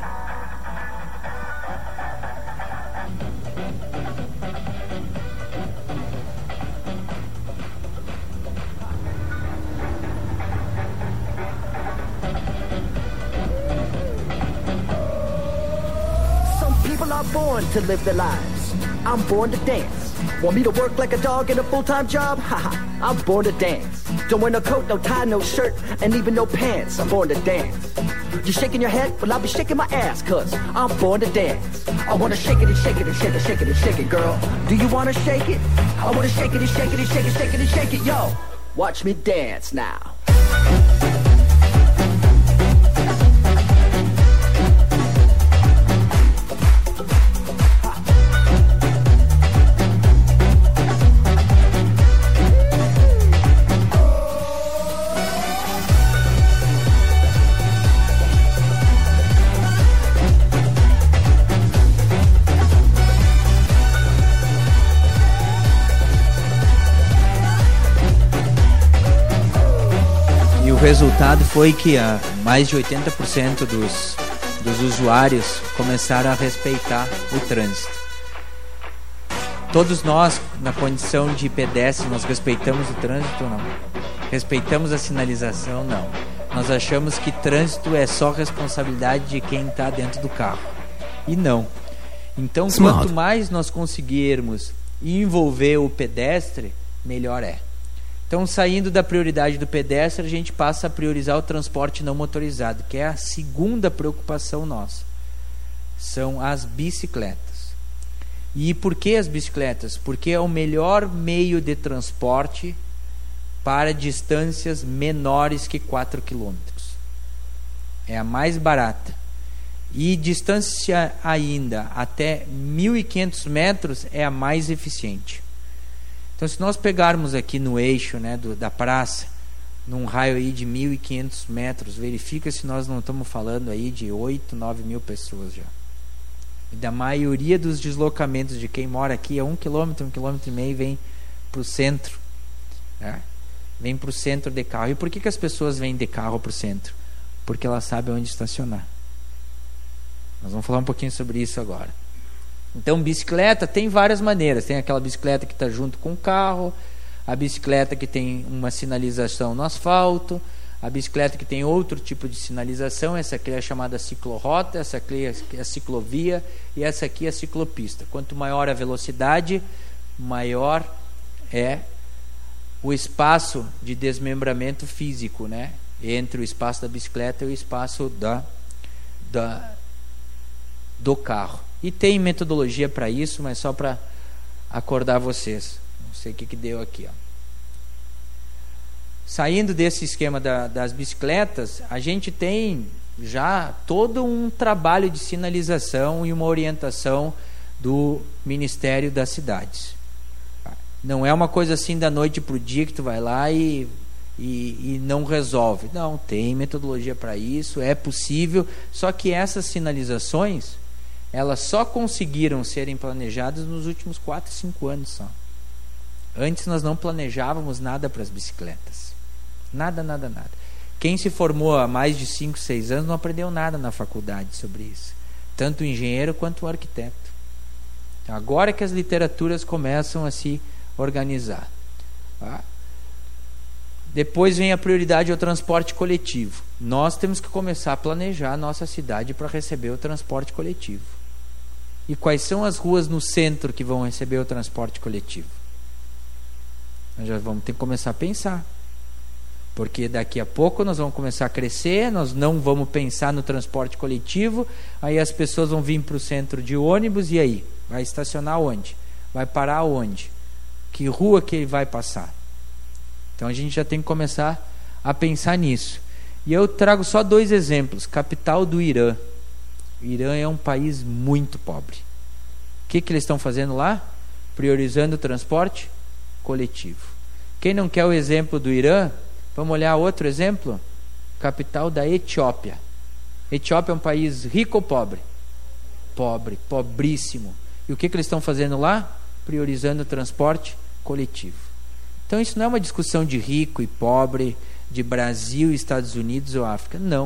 Born to live their lives. I'm born to dance. Want me to work like a dog in a full-time job? Haha, I'm born to dance. Don't wear no coat, no tie, no shirt, and even no pants. I'm born to dance. You shaking your head? Well, I'll be shaking my ass, cause I'm born to dance. I wanna shake it and shake it and shake it, shake it and shake it, girl. Do you wanna shake it? I wanna shake it and shake it and shake it, shake it and shake it, yo. Watch me dance now. O resultado foi que mais de 80% dos usuários começaram a respeitar o trânsito. Todos nós, na condição de pedestre, nós respeitamos o trânsito ou não? Respeitamos a sinalização? Não. Nós achamos que trânsito é só responsabilidade de quem está dentro do carro. E não. Então, quanto mais nós conseguirmos envolver o pedestre, melhor é. Então, saindo da prioridade do pedestre, a gente passa a priorizar o transporte não motorizado, que é a segunda preocupação nossa. São as bicicletas. E por que as bicicletas? Porque é o melhor meio de transporte para distâncias menores que 4 km. É a mais barata. E distância ainda até 1.500 metros é a mais eficiente. Então, se nós pegarmos aqui no eixo, né, da praça, num raio aí de 1.500 metros, verifica se nós não estamos falando aí de 8, 9 mil pessoas já. E da maioria dos deslocamentos de quem mora aqui é 1 km, 1,5 km vem para o centro. Né? Vem para o centro de carro. E por que as pessoas vêm de carro para o centro? Porque elas sabem onde estacionar. Nós vamos falar um pouquinho sobre isso agora. Então, bicicleta tem várias maneiras. Tem aquela bicicleta que está junto com o carro, a bicicleta que tem uma sinalização no asfalto, a bicicleta que tem outro tipo de sinalização. Essa aqui é a chamada ciclorrota, essa aqui é a ciclovia e essa aqui é a ciclopista. Quanto maior a velocidade, maior é o espaço de desmembramento físico, né? Entre o espaço da bicicleta e o espaço do carro. E tem metodologia para isso, mas só para acordar vocês. Não sei o que deu aqui. Ó. Saindo desse esquema das bicicletas, a gente tem já todo um trabalho de sinalização e uma orientação do Ministério das Cidades. Não é uma coisa assim da noite para o dia que tu vai lá e não resolve. Não, tem metodologia para isso, é possível. Só que essas sinalizações, elas só conseguiram serem planejadas nos últimos 4, 5 anos só. Antes nós não planejávamos nada para as bicicletas. Nada. Quem se formou há mais de 5, 6 anos não aprendeu nada na faculdade sobre isso. Tanto o engenheiro quanto o arquiteto. Então, agora que as literaturas começam a se organizar. Tá? Depois vem a prioridade ao transporte coletivo. Nós temos que começar a planejar a nossa cidade para receber o transporte coletivo. E quais são as ruas no centro que vão receber o transporte coletivo? Nós já vamos ter que começar a pensar. Porque daqui a pouco nós vamos começar a crescer, nós não vamos pensar no transporte coletivo, aí as pessoas vão vir para o centro de ônibus, e aí? Vai estacionar onde? Vai parar onde? Que rua que ele vai passar? Então a gente já tem que começar a pensar nisso. E eu trago só 2 exemplos. Capital do Irã. O Irã é um país muito pobre. O que eles estão fazendo lá? Priorizando o transporte coletivo. Quem não quer o exemplo do Irã, vamos olhar outro exemplo? Capital da Etiópia. Etiópia é um país rico ou pobre? Pobre, pobríssimo. E o que eles estão fazendo lá? Priorizando o transporte coletivo. Então isso não é uma discussão de rico e pobre, de Brasil, Estados Unidos ou África. Não.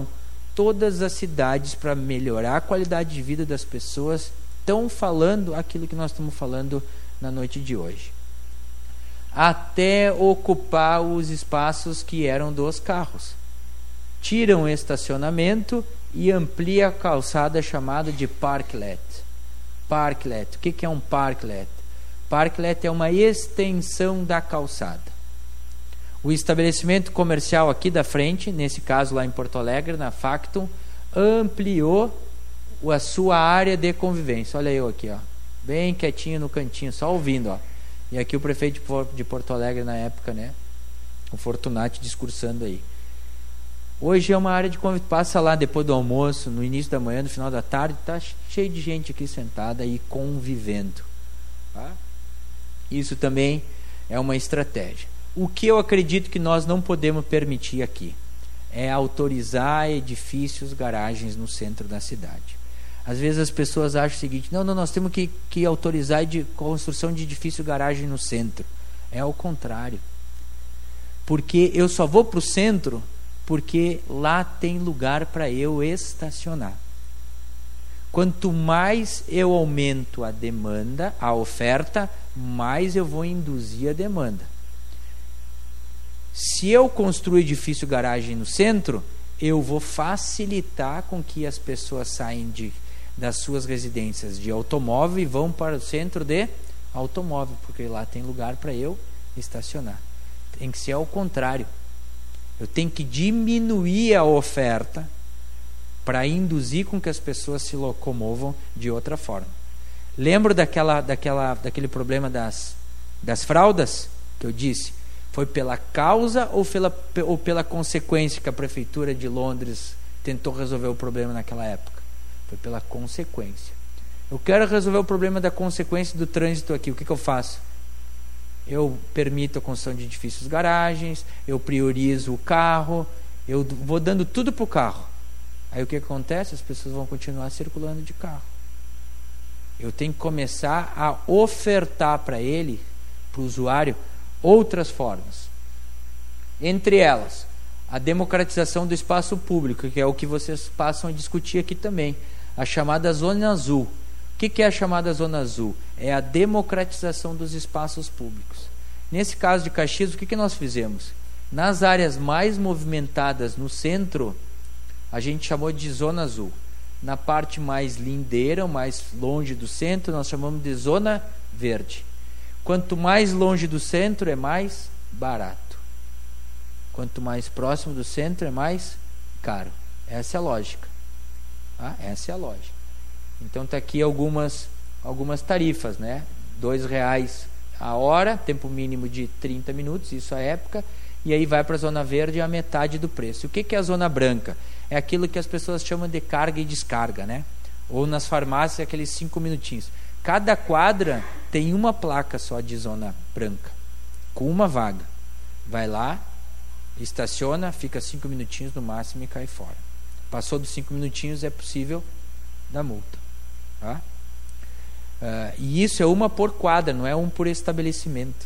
todas as cidades, para melhorar a qualidade de vida das pessoas, estão falando aquilo que nós estamos falando na noite de hoje. Até ocupar os espaços que eram dos carros. Tiram o estacionamento e amplia a calçada chamada de parklet. Parklet. O que é um parklet? Parklet é uma extensão da calçada. O estabelecimento comercial aqui da frente, nesse caso lá em Porto Alegre, na Factum, ampliou a sua área de convivência. Olha eu aqui, ó, bem quietinho no cantinho, só ouvindo, ó. E aqui o prefeito de Porto Alegre na época, né, o Fortunati, discursando aí. Hoje é uma área de convivência. Passa lá depois do almoço, no início da manhã, no final da tarde, está cheio de gente aqui sentada e convivendo. Tá? Isso também é uma estratégia. O que eu acredito que nós não podemos permitir aqui é autorizar edifícios, garagens no centro da cidade. Às vezes as pessoas acham o seguinte: não, nós temos que autorizar de construção de edifício, garagem no centro. É o contrário. Porque eu só vou para o centro porque lá tem lugar para eu estacionar. Quanto mais eu aumento a demanda, a oferta, mais eu vou induzir a demanda. Se eu construir edifício, garagem no centro, eu vou facilitar com que as pessoas saiam das suas residências de automóvel e vão para o centro de automóvel, porque lá tem lugar para eu estacionar. Tem que ser ao contrário. Eu tenho que diminuir a oferta para induzir com que as pessoas se locomovam de outra forma. Lembro daquele problema das fraldas que eu disse? Foi pela causa ou pela consequência que a prefeitura de Londres tentou resolver o problema naquela época? Foi pela consequência. Eu quero resolver o problema da consequência do trânsito aqui. O que eu faço? Eu permito a construção de edifícios, garagens, eu priorizo o carro, eu vou dando tudo para o carro. Aí o que acontece? As pessoas vão continuar circulando de carro. Eu tenho que começar a ofertar para ele, para o usuário, outras formas. Entre elas, a democratização do espaço público, que é o que vocês passam a discutir aqui também. A chamada Zona Azul. O que é a chamada Zona Azul? É a democratização dos espaços públicos. Nesse caso de Caxias, o que nós fizemos? Nas áreas mais movimentadas no centro, a gente chamou de Zona Azul. Na parte mais lindeira, mais longe do centro, nós chamamos de Zona Verde. Quanto mais longe do centro, é mais barato. Quanto mais próximo do centro, é mais caro. Essa é a lógica. Essa é a lógica. Então está aqui algumas tarifas, né? R$2 a hora, tempo mínimo de 30 minutos, isso é época, e aí vai para a Zona Verde a metade do preço. O que é a Zona Branca? É aquilo que as pessoas chamam de carga e descarga, né? Ou nas farmácias, aqueles 5 minutinhos. Cada quadra tem uma placa só de Zona Branca, com uma vaga. Vai lá, estaciona, fica 5 minutinhos no máximo e cai fora. Passou dos 5 minutinhos, é possível dar multa. Tá? E isso é uma por quadra, não é um por estabelecimento.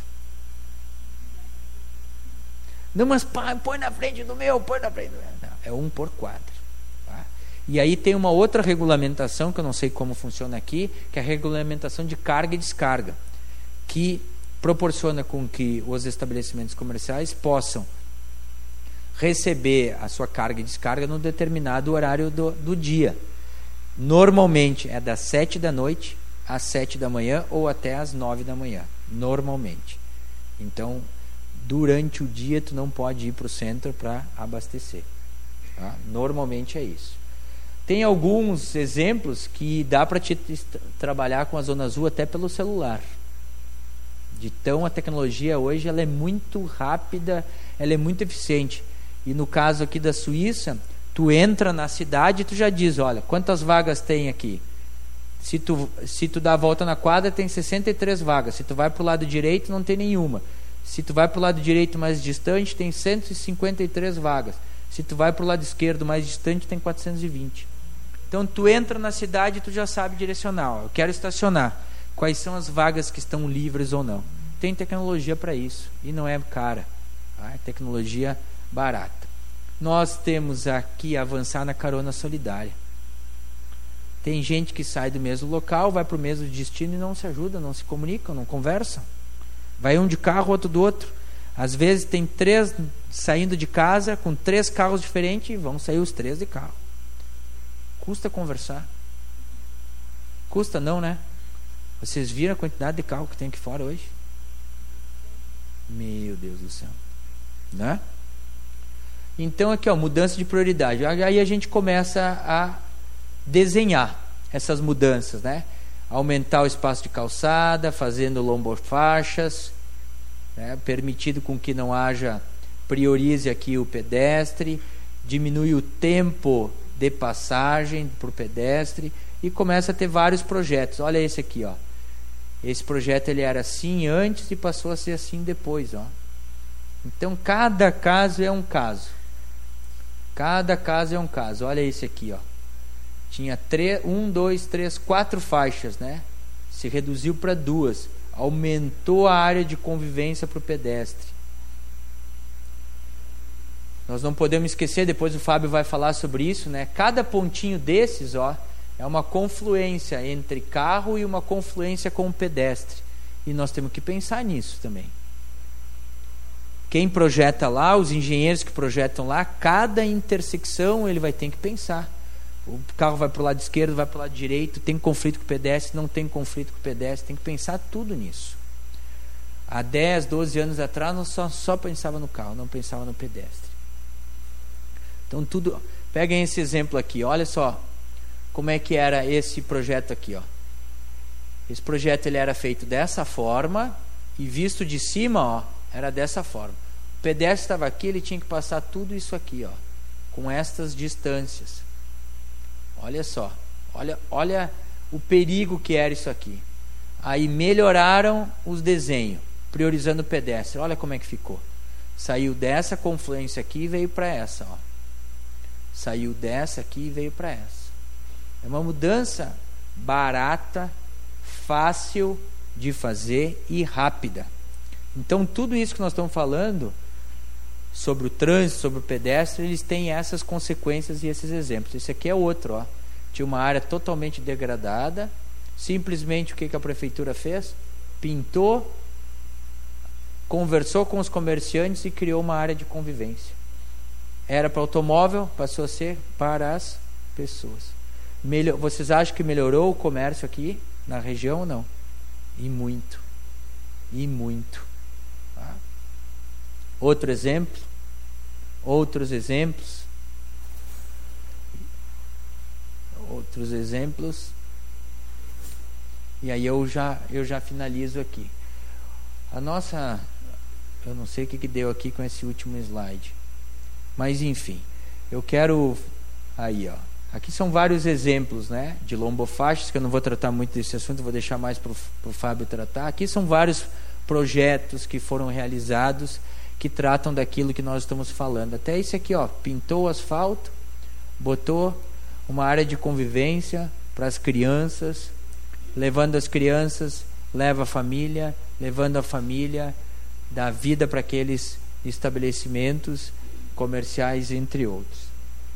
Não, mas põe na frente do meu, põe na frente do meu. Não, é um por quadra. Tá? E aí tem uma outra regulamentação, que eu não sei como funciona aqui, que é a regulamentação de carga e descarga, que proporciona com que os estabelecimentos comerciais possam receber a sua carga e descarga num determinado horário do dia. Normalmente é das 7 da noite às 7 da manhã ou até às 9 da manhã, normalmente. Então, durante o dia tu não pode ir para o centro para abastecer. Tá? Normalmente é isso. Tem alguns exemplos que dá para te trabalhar com a Zona Azul até pelo celular. Então a tecnologia hoje ela é muito rápida, ela é muito eficiente. E no caso aqui da Suíça, tu entra na cidade e tu já diz, olha, quantas vagas tem aqui? Se tu dá a volta na quadra, tem 63 vagas. Se tu vai para o lado direito, não tem nenhuma. Se tu vai para o lado direito mais distante, tem 153 vagas. Se tu vai para o lado esquerdo mais distante, tem 420. Então tu entra na cidade e tu já sabe direcionar. Eu quero estacionar. Quais são as vagas que estão livres ou não? Tem tecnologia para isso. E não é cara. É tecnologia barata. nós temos aqui avançar na carona solidária. Tem gente que sai do mesmo local, vai para o mesmo destino e não se ajuda, não se comunicam, não conversam. Vai um de carro, outro do outro. Às vezes tem 3 saindo de casa com 3 carros diferentes e vão sair os 3 de carro. Custa conversar. Custa não, né? Vocês viram a quantidade de carro que tem aqui fora hoje? Meu Deus do céu. Né? Então aqui, ó, mudança de prioridade. Aí a gente começa a desenhar essas mudanças, né? Aumentar o espaço de calçada, fazendo lombofaixas, né? Permitido com que não haja, priorize aqui o pedestre, diminui o tempo de passagem para o pedestre e começa a ter vários projetos. Olha esse aqui, ó. Esse projeto ele era assim antes e passou a ser assim depois, ó. Então cada caso é um caso. Cada caso é um caso. Olha esse aqui, ó. Tinha 4 faixas, né? Se reduziu para 2. Aumentou a área de convivência para o pedestre. Nós não podemos esquecer, depois o Fábio vai falar sobre isso, né? Cada pontinho desses, ó, é uma confluência entre carro e uma confluência com o pedestre. E nós temos que pensar nisso também. Quem projeta lá, os engenheiros que projetam lá, cada intersecção ele vai ter que pensar. O carro vai para o lado esquerdo, vai para o lado direito, tem conflito com o pedestre, não tem conflito com o pedestre, tem que pensar tudo nisso. Há 10, 12 anos atrás, nós só pensava no carro, não pensava no pedestre. Então tudo, peguem esse exemplo aqui, olha só como é que era esse projeto aqui, ó. Esse projeto ele era feito dessa forma e visto de cima, ó, era dessa forma. O pedestre estava aqui, ele tinha que passar tudo isso aqui, ó, com estas distâncias. Olha só, olha o perigo que era isso aqui. Aí melhoraram os desenhos, priorizando o pedestre. Olha como é que ficou. Saiu dessa confluência aqui e veio para essa, ó. Saiu dessa aqui e veio para essa. É uma mudança barata, fácil de fazer e rápida. Então tudo isso que nós estamos falando sobre o trânsito, sobre o pedestre, eles têm essas consequências e esses exemplos. Esse aqui é outro, ó. Tinha uma área totalmente degradada, simplesmente o que a prefeitura fez? Pintou, conversou com os comerciantes e criou uma área de convivência. Era para automóvel, passou a ser para as pessoas. Vocês acham que melhorou o comércio aqui na região ou não? E muito. E muito. Tá? Outro exemplo. Outros exemplos. Outros exemplos. E aí eu já finalizo aqui. A nossa... Eu não sei o que deu aqui com esse último slide. Mas enfim. Eu quero... Aí, ó. Aqui são vários exemplos, né, de lombofaixas, que eu não vou tratar muito desse assunto, vou deixar mais para o Fábio tratar. Aqui são vários projetos que foram realizados que tratam daquilo que nós estamos falando. Até esse aqui, ó, pintou o asfalto, botou uma área de convivência para as crianças, levando as crianças, leva a família, levando a família, dá vida para aqueles estabelecimentos comerciais, entre outros.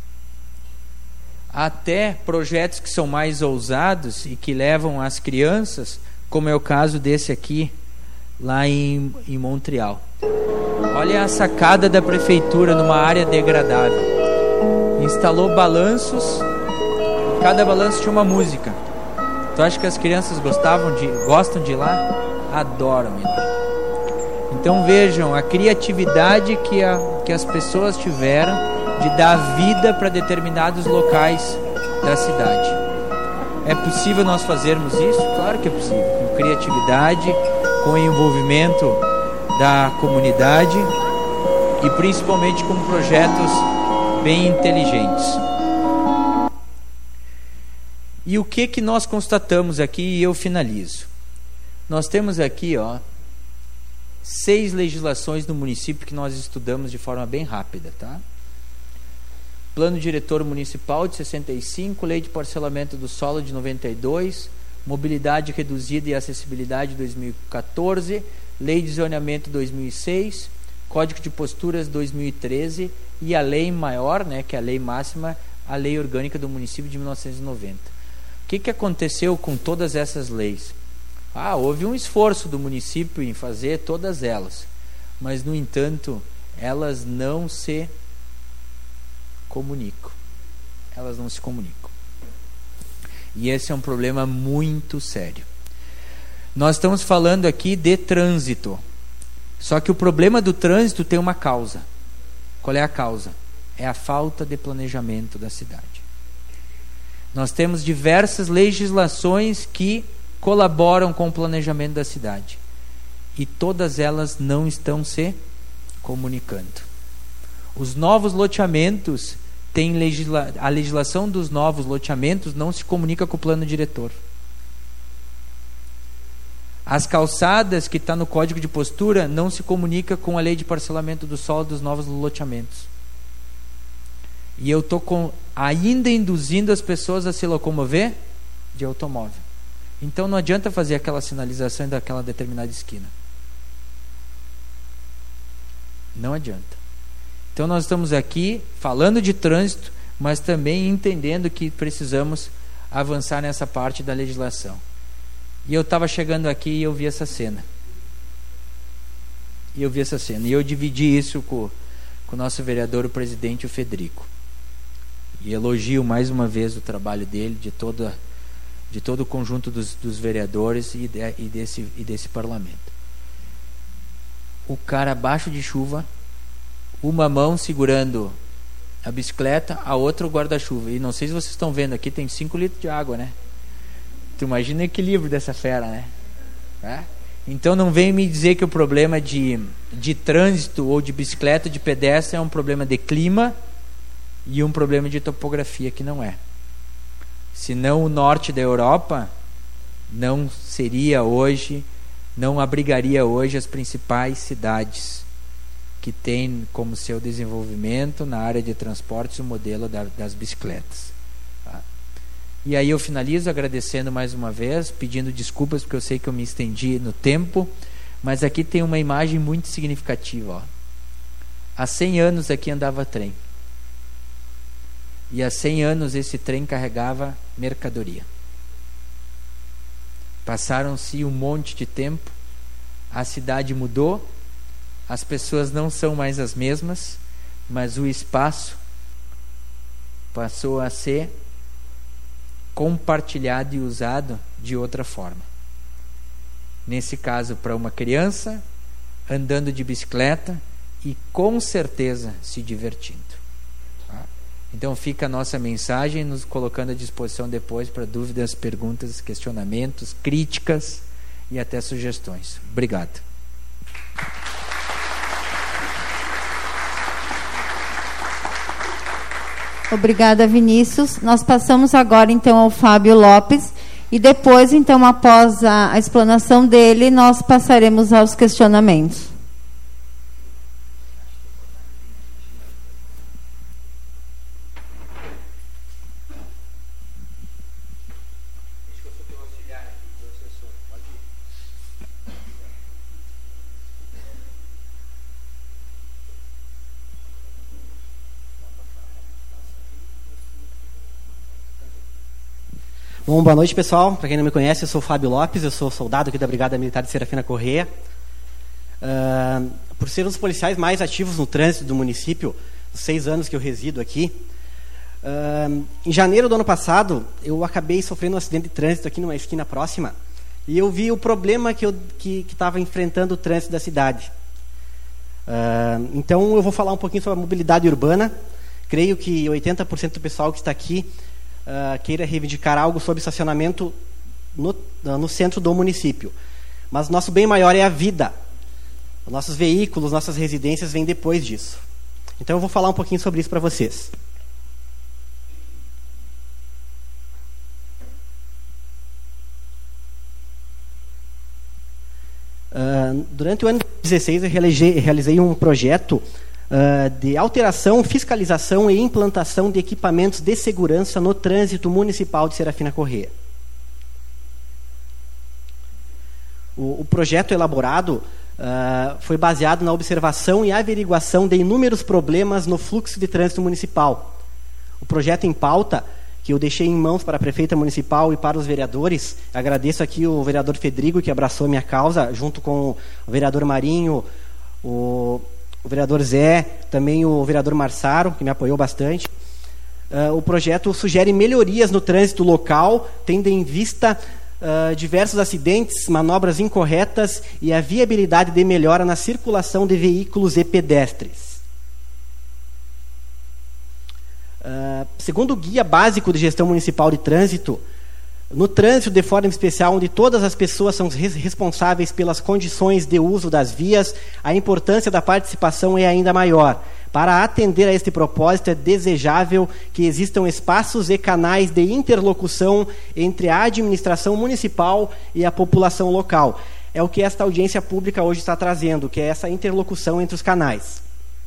Até projetos que são mais ousados e que levam as crianças, como é o caso desse aqui, lá em Montreal. Olha a sacada da prefeitura numa área degradável. Instalou balanços, cada balanço tinha uma música. Tu acha que as crianças gostam de ir lá? Adoram ir lá. Então vejam a criatividade que as pessoas tiveram de dar vida para determinados locais da cidade. É possível nós fazermos isso? Claro que é possível, com criatividade, com envolvimento da comunidade e principalmente com projetos bem inteligentes. E o que nós constatamos aqui, e eu finalizo. Nós temos aqui, ó, 6 legislações no município que nós estudamos de forma bem rápida, tá? Plano Diretor Municipal de 65, Lei de Parcelamento do Solo de 92, Mobilidade Reduzida e Acessibilidade de 2014, Lei de Zoneamento 2006, Código de Posturas 2013 e a lei maior, né, que é a lei máxima, a lei orgânica do município de 1990. O que aconteceu com todas essas leis? Houve um esforço do município em fazer todas elas, mas, no entanto, elas não se comunicam. Elas não se comunicam. E esse é um problema muito sério. Nós estamos falando aqui de trânsito. Só que o problema do trânsito tem uma causa. Qual é a causa? É a falta de planejamento da cidade. Nós temos diversas legislações que colaboram com o planejamento da cidade. E todas elas não estão se comunicando. Os novos loteamentos têm a legislação dos novos loteamentos não se comunica com o plano diretor. As calçadas que está no Código de Postura não se comunica com a lei de parcelamento do solo dos novos loteamentos. E eu estou ainda induzindo as pessoas a se locomover de automóvel. Então não adianta fazer aquela sinalização daquela determinada esquina. Não adianta. Então nós estamos aqui falando de trânsito, mas também entendendo que precisamos avançar nessa parte da legislação. E eu estava chegando aqui e eu vi essa cena. E eu dividi isso com o nosso vereador, o presidente, o Federico. E elogio mais uma vez o trabalho dele, de todo o conjunto dos vereadores e desse parlamento. O cara abaixo de chuva, uma mão segurando a bicicleta, a outra o guarda-chuva. E não sei se vocês estão vendo aqui, tem 5 litros de água, né? Tu imagina o equilíbrio dessa fera, né? Então não vem me dizer que o problema de trânsito ou de bicicleta, de pedestre, é um problema de clima e um problema de topografia, que não é. Senão o norte da Europa não abrigaria hoje as principais cidades que têm como seu desenvolvimento na área de transportes o modelo das bicicletas. E aí eu finalizo agradecendo mais uma vez, pedindo desculpas porque eu sei que eu me estendi no tempo, mas aqui tem uma imagem muito significativa. Há 100 anos aqui andava trem. E há 100 anos esse trem carregava mercadoria. Passaram-se um monte de tempo, a cidade mudou, as pessoas não são mais as mesmas, mas o espaço passou a ser compartilhado e usado de outra forma. Nesse caso, para uma criança andando de bicicleta e com certeza se divertindo. Então fica a nossa mensagem, nos colocando à disposição depois para dúvidas, perguntas, questionamentos, críticas e até sugestões. Obrigado. Obrigada, Vinícius. Nós passamos agora, então, ao Fábio Lopes. E depois, então, após a explanação dele, nós passaremos aos questionamentos. Bom, boa noite, pessoal. Para quem não me conhece, eu sou o Fábio Lopes, eu sou soldado aqui da Brigada Militar de Serafina Corrêa. Por ser um dos policiais mais ativos no trânsito do município, os 6 anos que eu resido aqui, em janeiro do ano passado, eu acabei sofrendo um acidente de trânsito aqui numa esquina próxima, e eu vi o problema que estava enfrentando o trânsito da cidade. Então, eu vou falar um pouquinho sobre a mobilidade urbana. Creio que 80% do pessoal que está aqui queira reivindicar algo sobre estacionamento no centro do município. Mas nosso bem maior é a vida. Os nossos veículos, nossas residências vêm depois disso. Então eu vou falar um pouquinho sobre isso para vocês. Durante o ano de 2016 eu realizei um projeto de alteração, fiscalização e implantação de equipamentos de segurança no trânsito municipal de Serafina Corrêa. O projeto elaborado foi baseado na observação e averiguação de inúmeros problemas no fluxo de trânsito municipal. O projeto em pauta, que eu deixei em mãos para a prefeita municipal e para os vereadores, agradeço aqui o vereador Fedrigo, que abraçou a minha causa, junto com o vereador Marinho, o vereador Zé, também o vereador Marçaro, que me apoiou bastante. O projeto sugere melhorias no trânsito local, tendo em vista diversos acidentes, manobras incorretas e a viabilidade de melhora na circulação de veículos e pedestres. Segundo o Guia Básico de Gestão Municipal de Trânsito, no trânsito de forma especial, onde todas as pessoas são responsáveis pelas condições de uso das vias, a importância da participação é ainda maior. Para atender a este propósito, é desejável que existam espaços e canais de interlocução entre a administração municipal e a população local. É o que esta audiência pública hoje está trazendo, que é essa interlocução entre os canais.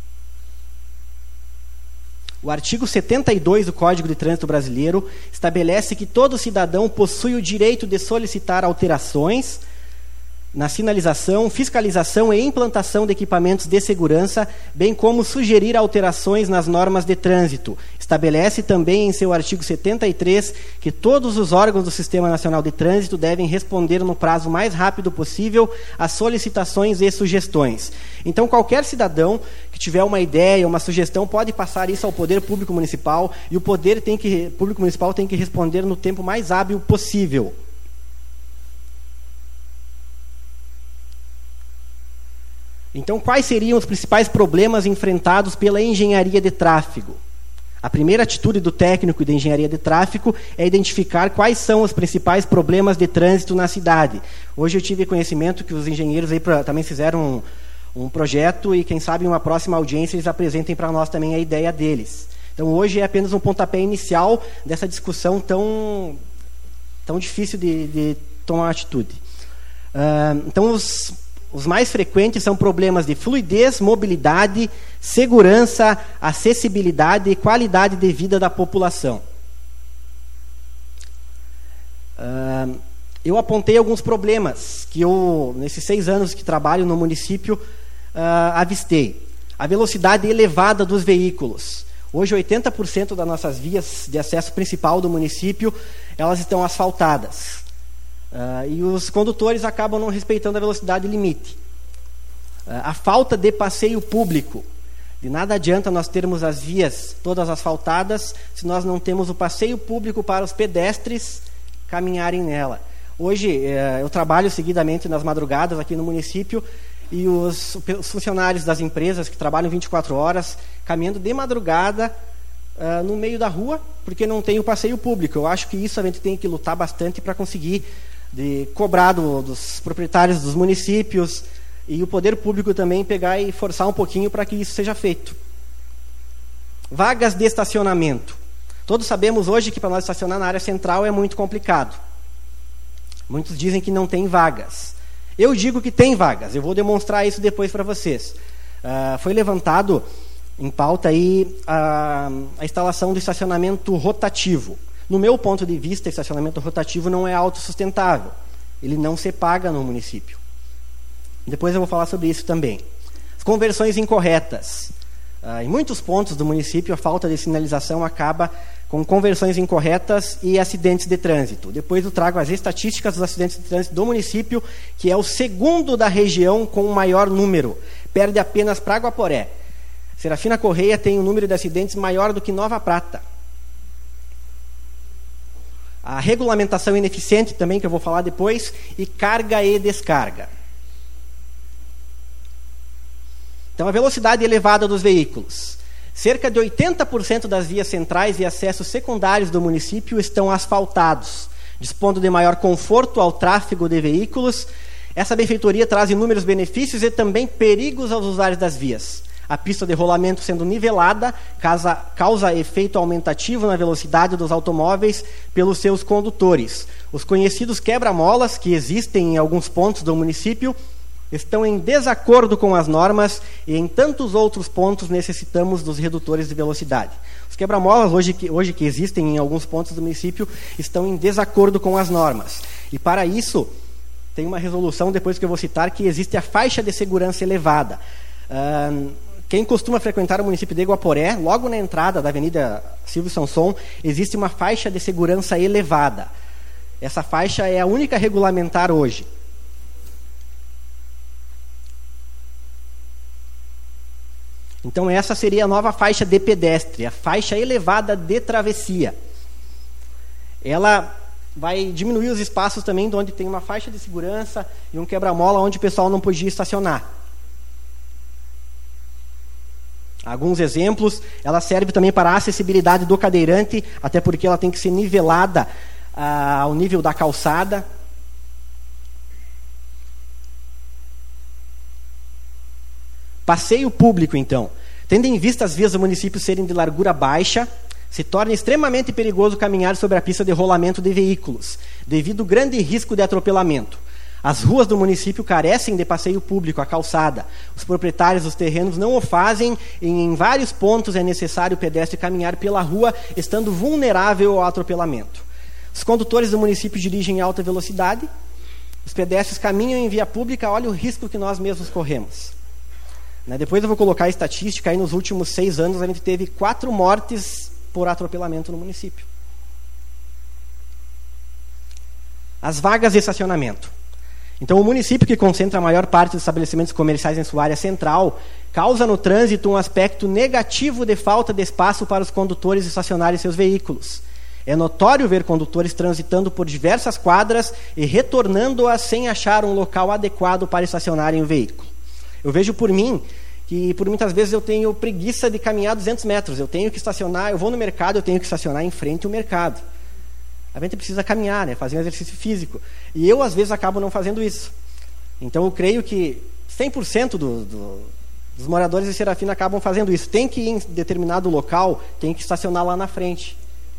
O artigo 72 do Código de Trânsito Brasileiro estabelece que todo cidadão possui o direito de solicitar alterações na sinalização, fiscalização e implantação de equipamentos de segurança, bem como sugerir alterações nas normas de trânsito. Estabelece também em seu artigo 73 que todos os órgãos do Sistema Nacional de Trânsito devem responder no prazo mais rápido possível às solicitações e sugestões. Então, qualquer cidadão que tiver uma ideia, uma sugestão, pode passar isso ao Poder Público Municipal, e o Público Municipal tem que responder no tempo mais hábil possível. Então, quais seriam os principais problemas enfrentados pela engenharia de tráfego? A primeira atitude do técnico de engenharia de tráfego é identificar quais são os principais problemas de trânsito na cidade. Hoje eu tive conhecimento que os engenheiros aí também fizeram um projeto, e quem sabe em uma próxima audiência eles apresentem para nós também a ideia deles. Então, hoje é apenas um pontapé inicial dessa discussão tão difícil de tomar uma atitude. Então, os mais frequentes são problemas de fluidez, mobilidade, segurança, acessibilidade e qualidade de vida da população. Eu apontei alguns problemas que eu, nesses 6 anos que trabalho no município, avistei. A velocidade elevada dos veículos. Hoje, 80% das nossas vias de acesso principal do município, elas estão asfaltadas. E os condutores acabam não respeitando a velocidade limite. A falta de passeio público. De nada adianta nós termos as vias todas asfaltadas se nós não temos o passeio público para os pedestres caminharem nela. Hoje, eu trabalho seguidamente nas madrugadas aqui no município, e os funcionários das empresas que trabalham 24 horas, caminhando de madrugada no meio da rua, porque não tem o passeio público. Eu acho que isso a gente tem que lutar bastante para conseguir cobrar dos proprietários dos municípios, e o poder público também pegar e forçar um pouquinho para que isso seja feito. Vagas de estacionamento. Todos sabemos hoje que para nós estacionar na área central é muito complicado. Muitos dizem que não tem vagas. Eu digo que tem vagas. Eu vou demonstrar isso depois para vocês. Foi levantado em pauta aí a instalação do estacionamento rotativo. No meu ponto de vista, estacionamento rotativo não é autossustentável. Ele não se paga no município. Depois eu vou falar sobre isso também. As conversões incorretas. Em muitos pontos do município, a falta de sinalização acaba com conversões incorretas e acidentes de trânsito. Depois eu trago as estatísticas dos acidentes de trânsito do município, que é o segundo da região com o maior número. Perde apenas para Guaporé. Serafina Correia tem um número de acidentes maior do que Nova Prata. A regulamentação ineficiente também, que eu vou falar depois, e carga e descarga. Então, a velocidade elevada dos veículos. Cerca de 80% das vias centrais e acessos secundários do município estão asfaltados, dispondo de maior conforto ao tráfego de veículos. Essa benfeitoria traz inúmeros benefícios e também perigos aos usuários das vias. A pista de rolamento sendo nivelada causa efeito aumentativo na velocidade dos automóveis pelos seus condutores. Os conhecidos quebra-molas, que existem em alguns pontos do município, estão em desacordo com as normas, e em tantos outros pontos necessitamos dos redutores de velocidade. Os quebra-molas, hoje que existem em alguns pontos do município, estão em desacordo com as normas. E para isso, tem uma resolução, depois que eu vou citar, que existe a faixa de segurança elevada. Quem costuma frequentar o município de Guaporé, logo na entrada da Avenida Silvio Sanson, existe uma faixa de segurança elevada. Essa faixa é a única regulamentar hoje. Então essa seria a nova faixa de pedestre, a faixa elevada de travessia. Ela vai diminuir os espaços também de onde tem uma faixa de segurança e um quebra-mola onde o pessoal não podia estacionar. Alguns exemplos, ela serve também para a acessibilidade do cadeirante, até porque ela tem que ser nivelada ao nível da calçada. Passeio público, então. Tendo em vista as vias do município serem de largura baixa, se torna extremamente perigoso caminhar sobre a pista de rolamento de veículos, devido ao grande risco de atropelamento. As ruas do município carecem de passeio público, a calçada. Os proprietários dos terrenos não o fazem e em vários pontos é necessário o pedestre caminhar pela rua, estando vulnerável ao atropelamento. Os condutores do município dirigem em alta velocidade, os pedestres caminham em via pública, olha o risco que nós mesmos corremos. Depois eu vou colocar a estatística, aí nos últimos 6 anos a gente teve 4 mortes por atropelamento no município. As vagas de estacionamento. Então, o município que concentra a maior parte dos estabelecimentos comerciais em sua área central causa no trânsito um aspecto negativo de falta de espaço para os condutores estacionarem seus veículos. É notório ver condutores transitando por diversas quadras e retornando-as sem achar um local adequado para estacionarem o veículo. Eu vejo por mim que, por muitas vezes, eu tenho preguiça de caminhar 200 metros. Eu tenho que estacionar, eu vou no mercado, eu tenho que estacionar em frente ao mercado. A gente precisa caminhar, fazer um exercício físico. E eu, às vezes, acabo não fazendo isso. Então, eu creio que 100% dos moradores de Serafina acabam fazendo isso. Tem que ir em determinado local, tem que estacionar lá na frente.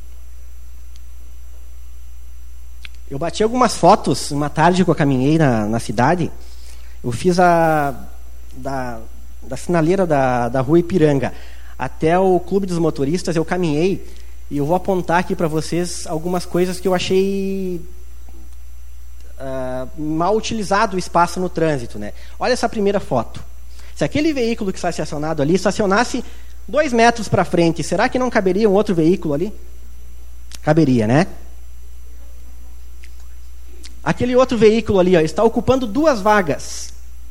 Eu bati algumas fotos, uma tarde que eu caminhei na cidade. Eu fiz da sinaleira da rua Ipiranga até o Clube dos Motoristas, eu caminhei. E eu vou apontar aqui para vocês algumas coisas que eu achei mal utilizado o espaço no trânsito. Olha essa primeira foto. Se aquele veículo que está estacionado ali estacionasse 2 metros para frente, será que não caberia um outro veículo ali? Caberia, né? Aquele outro veículo ali está ocupando 2 vagas.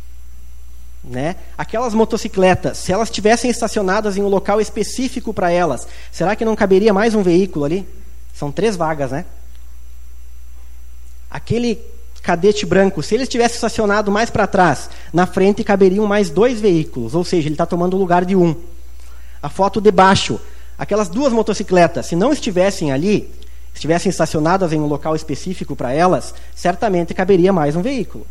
Aquelas motocicletas, se elas estivessem estacionadas em um local específico para elas, será que não caberia mais um veículo ali? São 3 vagas, Aquele cadete branco, se ele estivesse estacionado mais para trás, na frente caberiam mais 2 veículos, ou seja, ele está tomando o lugar de 1. A foto de baixo, aquelas 2 motocicletas, se não estivessem ali, estivessem estacionadas em um local específico para elas, certamente caberia mais um veículo.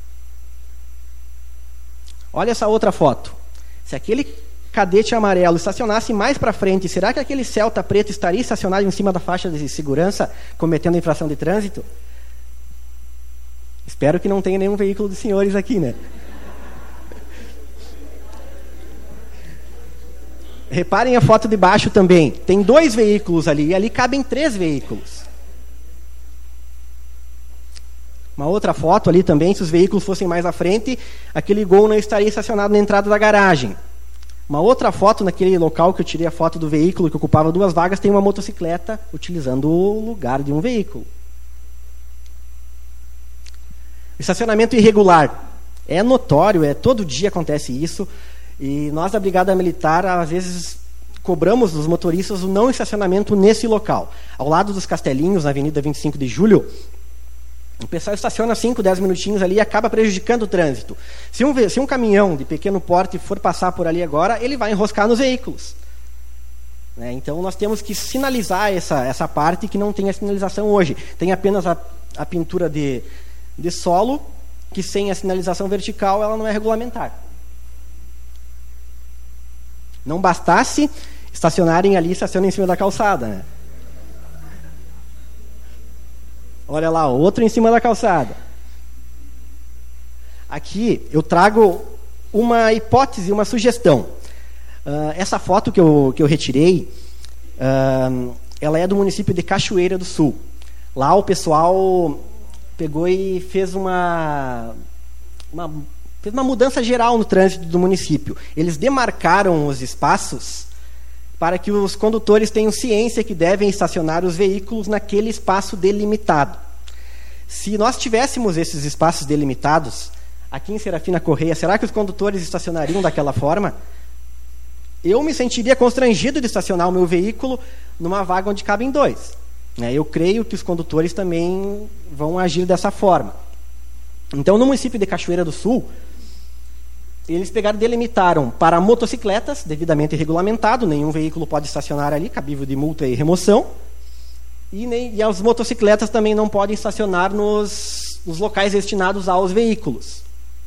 Olha essa outra foto. Se aquele cadete amarelo estacionasse mais para frente, será que aquele Celta preto estaria estacionado em cima da faixa de segurança, cometendo infração de trânsito? Espero que não tenha nenhum veículo dos senhores aqui, Reparem a foto de baixo também. Tem 2 veículos ali, e ali cabem 3 veículos. Uma outra foto ali também, se os veículos fossem mais à frente, aquele Gol não estaria estacionado na entrada da garagem. Uma outra foto, naquele local que eu tirei a foto do veículo que ocupava 2 vagas, tem uma motocicleta utilizando o lugar de um veículo. Estacionamento irregular. É notório, todo dia acontece isso. E nós da Brigada Militar, às vezes, cobramos dos motoristas o não estacionamento nesse local. Ao lado dos Castelinhos, na Avenida 25 de Julho, o pessoal estaciona 5, 10 minutinhos ali e acaba prejudicando o trânsito. Se um caminhão de pequeno porte for passar por ali agora, ele vai enroscar nos veículos. Então nós temos que sinalizar essa parte que não tem a sinalização hoje. Tem apenas a pintura de solo, que sem a sinalização vertical ela não é regulamentar. Não bastasse estacionarem ali, estacionam em cima da calçada. Olha lá, outro em cima da calçada. Aqui eu trago uma hipótese, uma sugestão. Essa foto que eu retirei, ela é do município de Cachoeira do Sul. Lá o pessoal pegou e fez uma mudança geral no trânsito do município. Eles demarcaram os espaços para que os condutores tenham ciência que devem estacionar os veículos naquele espaço delimitado. Se nós tivéssemos esses espaços delimitados, aqui em Serafina Correia, será que os condutores estacionariam daquela forma? Eu me sentiria constrangido de estacionar o meu veículo numa vaga onde cabem 2. Eu creio que os condutores também vão agir dessa forma. Então, no município de Cachoeira do Sul, eles delimitaram para motocicletas, devidamente regulamentado, nenhum veículo pode estacionar ali, cabível de multa e remoção, e as motocicletas também não podem estacionar nos locais destinados aos veículos.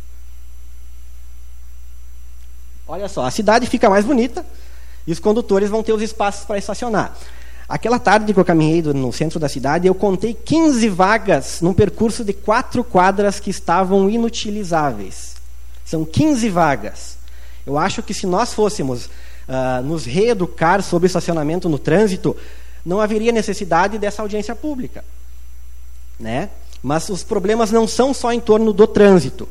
Olha só, a cidade fica mais bonita e os condutores vão ter os espaços para estacionar. Aquela tarde que eu caminhei no centro da cidade, eu contei 15 vagas num percurso de 4 quadras que estavam inutilizáveis. São 15 vagas. Eu acho que se nós fôssemos nos reeducar sobre estacionamento no trânsito, não haveria necessidade dessa audiência pública, né? Mas os problemas não são só em torno do trânsito.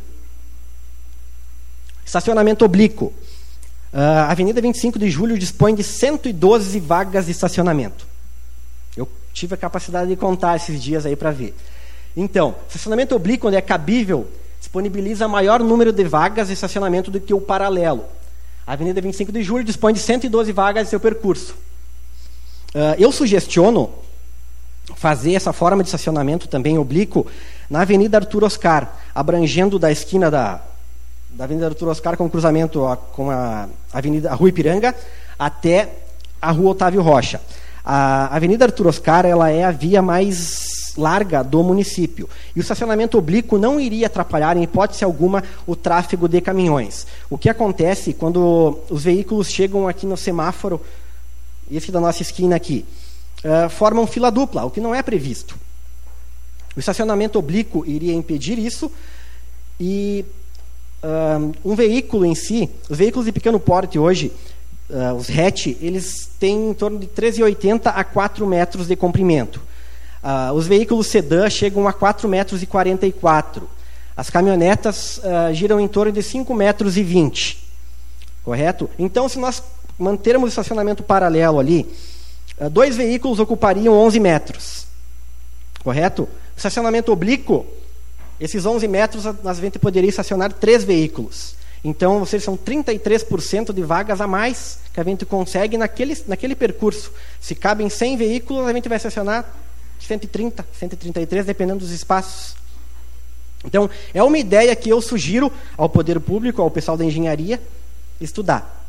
Estacionamento oblíquo. A Avenida 25 de Julho dispõe de 112 vagas de estacionamento. Eu tive a capacidade de contar esses dias aí para ver. Então, estacionamento oblíquo, onde é cabível, disponibiliza maior número de vagas de estacionamento do que o paralelo. A Avenida 25 de Julho dispõe de 112 vagas em seu percurso. Eu sugestiono fazer essa forma de estacionamento também oblíquo na Avenida Arthur Oscar, abrangendo da esquina da Avenida Arthur Oscar com o cruzamento com a Rua Ipiranga até a Rua Otávio Rocha. A Avenida Arthur Oscar, ela é a via mais larga do município. E o estacionamento oblíquo não iria atrapalhar, em hipótese alguma, o tráfego de caminhões. O que acontece quando os veículos chegam aqui no semáforo, esse da nossa esquina aqui, formam fila dupla, o que não é previsto. O estacionamento oblíquo iria impedir isso e um veículo em si, os veículos de pequeno porte hoje, os hatch, eles têm em torno de 13,80 a 4 metros de comprimento. Os veículos sedã chegam a 4,44 metros. As caminhonetas giram em torno de 5,20 metros. Correto? Então, se nós mantermos o estacionamento paralelo ali, 2 veículos ocupariam 11 metros. Correto? Estacionamento oblíquo, esses 11 metros, a gente poderia estacionar 3 veículos. Então, vocês são 33% de vagas a mais que a gente consegue naquele percurso. Se cabem 100 veículos, a gente vai estacionar 130, 133, dependendo dos espaços. Então, é uma ideia que eu sugiro ao poder público, ao pessoal da engenharia, estudar.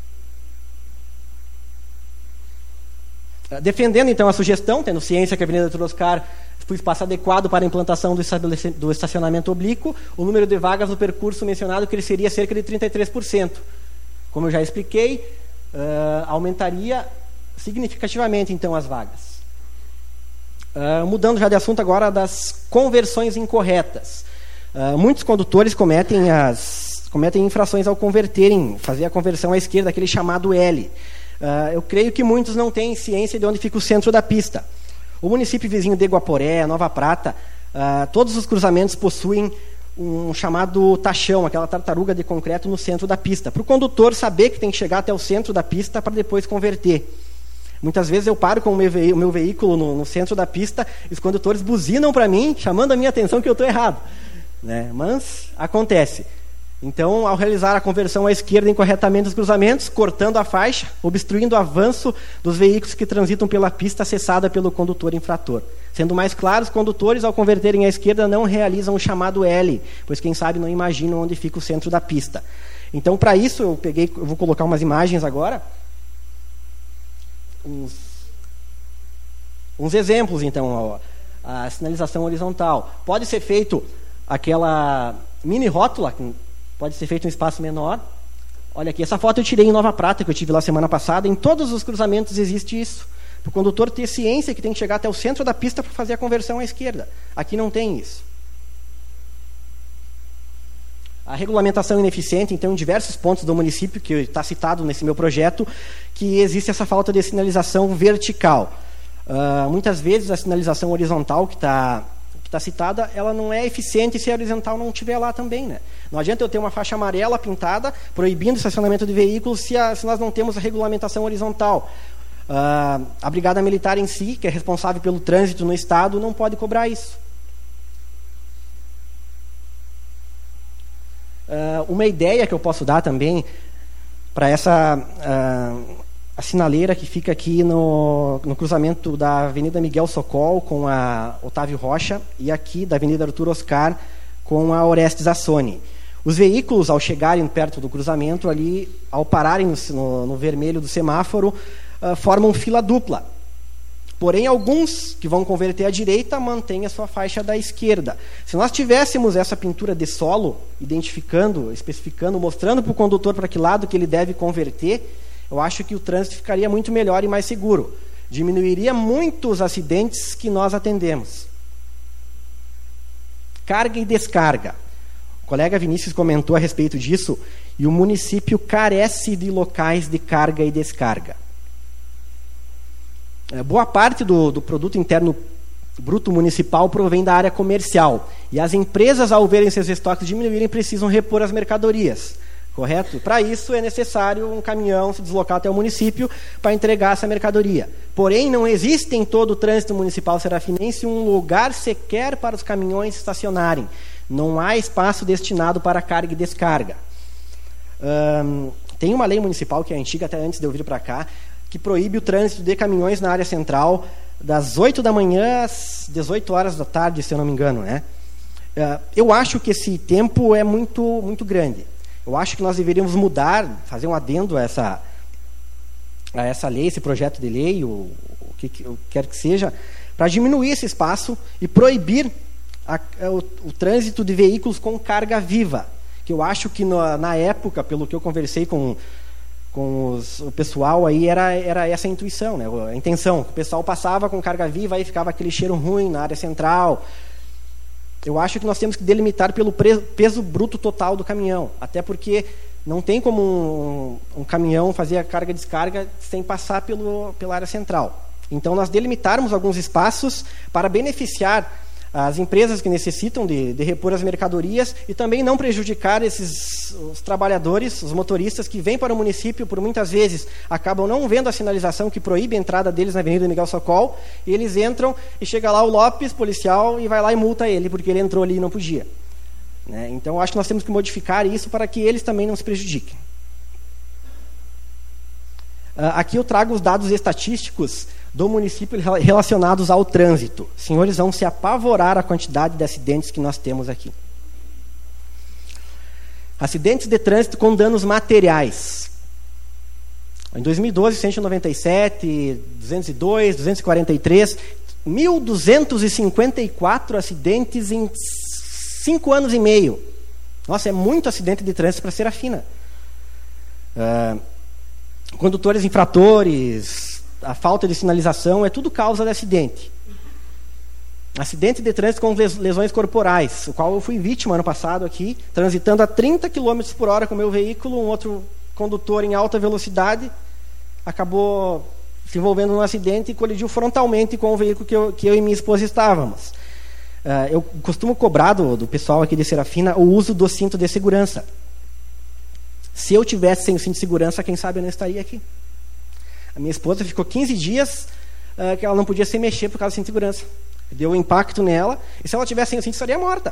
Defendendo, então, a sugestão, tendo ciência que a Avenida Arthur Oscar foi espaço adequado para a implantação do estacionamento oblíquo, o número de vagas no percurso mencionado cresceria cerca de 33%. Como eu já expliquei, aumentaria significativamente, então, as vagas. Mudando já de assunto agora das conversões incorretas. Muitos condutores cometem infrações ao fazer a conversão à esquerda, aquele chamado L. Eu creio que muitos não têm ciência de onde fica o centro da pista. O município vizinho de Guaporé, Nova Prata, todos os cruzamentos possuem um chamado tachão, aquela tartaruga de concreto no centro da pista, para o condutor saber que tem que chegar até o centro da pista para depois converter. Muitas vezes eu paro com o meu veículo no centro da pista e os condutores buzinam para mim, chamando a minha atenção que eu estou errado, né? Mas acontece. Então, ao realizar a conversão à esquerda incorretamente dos cruzamentos, cortando a faixa, obstruindo o avanço dos veículos que transitam pela pista acessada pelo condutor infrator. Sendo mais claro, os condutores, ao converterem à esquerda, não realizam o chamado L, pois quem sabe não imaginam onde fica o centro da pista. Então, para isso, eu vou colocar umas imagens agora, uns exemplos, então. A sinalização horizontal. Pode ser feito aquela mini rótula, pode ser feito em um espaço menor. Olha aqui, essa foto eu tirei em Nova Prata, que eu tive lá semana passada. Em todos os cruzamentos existe isso. Para o condutor ter ciência que tem que chegar até o centro da pista para fazer a conversão à esquerda. Aqui não tem isso. A regulamentação ineficiente, então, em diversos pontos do município, que está citado nesse meu projeto, que existe essa falta de sinalização vertical. Muitas vezes a sinalização horizontal que que está citada, ela não é eficiente se a horizontal não estiver lá também, né? Não adianta eu ter uma faixa amarela pintada proibindo o estacionamento de veículos se nós não temos a regulamentação horizontal. A Brigada Militar em si, que é responsável pelo trânsito no Estado, não pode cobrar isso. Uma ideia que eu posso dar também para essa a sinaleira que fica aqui no cruzamento da Avenida Miguel Socol com a Otávio Rocha e aqui da Avenida Arthur Oscar com a Orestes Assoni. Os veículos, ao chegarem perto do cruzamento ali, ao pararem no vermelho do semáforo, formam fila dupla. Porém, alguns que vão converter à direita mantêm a sua faixa da esquerda. Se nós tivéssemos essa pintura de solo, identificando, especificando, mostrando para o condutor para que lado que ele deve converter, eu acho que o trânsito ficaria muito melhor e mais seguro. Diminuiria muito os acidentes que nós atendemos. Carga e descarga. O colega Vinícius comentou a respeito disso, e o município carece de locais de carga e descarga. Boa parte do produto interno bruto municipal provém da área comercial. E as empresas, ao verem seus estoques diminuírem, precisam repor as mercadorias. Correto? Para isso é necessário um caminhão se deslocar até o município para entregar essa mercadoria. Porém, não existe em todo o trânsito municipal serafinense um lugar sequer para os caminhões estacionarem. Não há espaço destinado para carga e descarga. Tem uma lei municipal que é antiga, até antes de eu vir para cá, que proíbe o trânsito de caminhões na área central das 8 da manhã às 18 horas da tarde, se eu não me engano, né? Eu acho que esse tempo é muito, muito grande. Eu acho que nós deveríamos mudar, fazer um adendo a essa lei, esse projeto de lei, o que quer que seja, para diminuir esse espaço e proibir o trânsito de veículos com carga viva. Que eu acho que na época, pelo que eu conversei com o pessoal aí, era essa a intuição, né? A intenção. O pessoal passava com carga viva e ficava aquele cheiro ruim na área central. Eu acho que nós temos que delimitar pelo peso bruto total do caminhão, até porque não tem como um caminhão fazer a carga e descarga sem passar pela área central. Então, nós delimitarmos alguns espaços para beneficiar as empresas que necessitam de repor as mercadorias e também não prejudicar os trabalhadores, os motoristas que vêm para o município, por muitas vezes acabam não vendo a sinalização que proíbe a entrada deles na Avenida Miguel Socol, e eles entram e chega lá o Lopes, policial, e vai lá e multa ele, porque ele entrou ali e não podia. Né? Então, acho que nós temos que modificar isso para que eles também não se prejudiquem. Aqui eu trago os dados estatísticos do município relacionados ao trânsito. Senhores, vão se apavorar a quantidade de acidentes que nós temos aqui. Acidentes de trânsito com danos materiais. Em 2012, 197, 202, 243, 1.254 acidentes em 5 anos e meio. Nossa, é muito acidente de trânsito para Serafina. Condutores infratores, a falta de sinalização, é tudo causa de acidente. Acidente de trânsito com lesões corporais, o qual eu fui vítima ano passado aqui, transitando a 30 km por hora com o meu veículo, um outro condutor em alta velocidade acabou se envolvendo num acidente e colidiu frontalmente com o veículo que eu e minha esposa estávamos. Eu costumo cobrar do pessoal aqui de Serafina o uso do cinto de segurança. Se eu tivesse sem o cinto de segurança, quem sabe eu não estaria aqui. A minha esposa ficou 15 dias que ela não podia se mexer por causa do cinto de segurança. Deu um impacto nela, e se ela tivesse sem o cinto, estaria morta.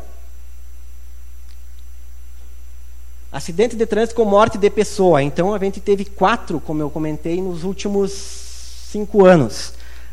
Acidente de trânsito com morte de pessoa. Então, a gente teve 4, como eu comentei, nos últimos 5 anos.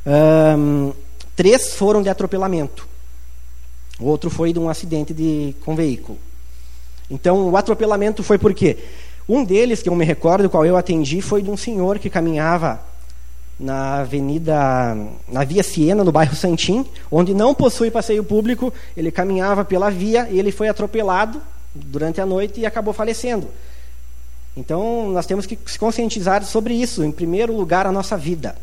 3 foram de atropelamento. O outro foi de um acidente com veículo. Então, o atropelamento foi por quê? Um deles, que eu me recordo, qual eu atendi, foi de um senhor que caminhava na Via Siena, no bairro Santim, onde não possui passeio público. Ele caminhava pela via e ele foi atropelado durante a noite e acabou falecendo. Então, nós temos que se conscientizar sobre isso. Em primeiro lugar, a nossa vida.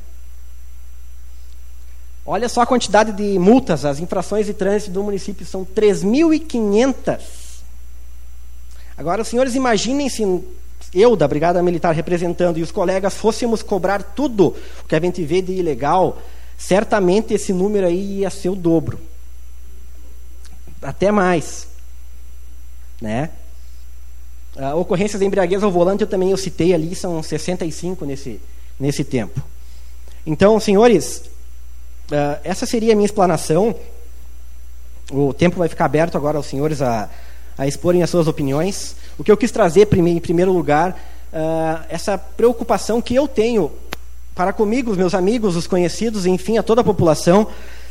Olha só a quantidade de multas. As infrações de trânsito do município são 3.500. Agora, os senhores imaginem se eu, da Brigada Militar, representando, e os colegas fôssemos cobrar tudo o que a gente vê de ilegal, certamente esse número aí ia ser o dobro. até mais, né? Ocorrências de embriaguez ao volante eu citei ali, são 65 nesse tempo. Então, senhores, essa seria a minha explanação. O tempo vai ficar aberto agora aos senhores a exporem as suas opiniões. O que eu quis trazer em primeiro lugar, essa preocupação que eu tenho para comigo, os meus amigos, os conhecidos, enfim, a toda a população,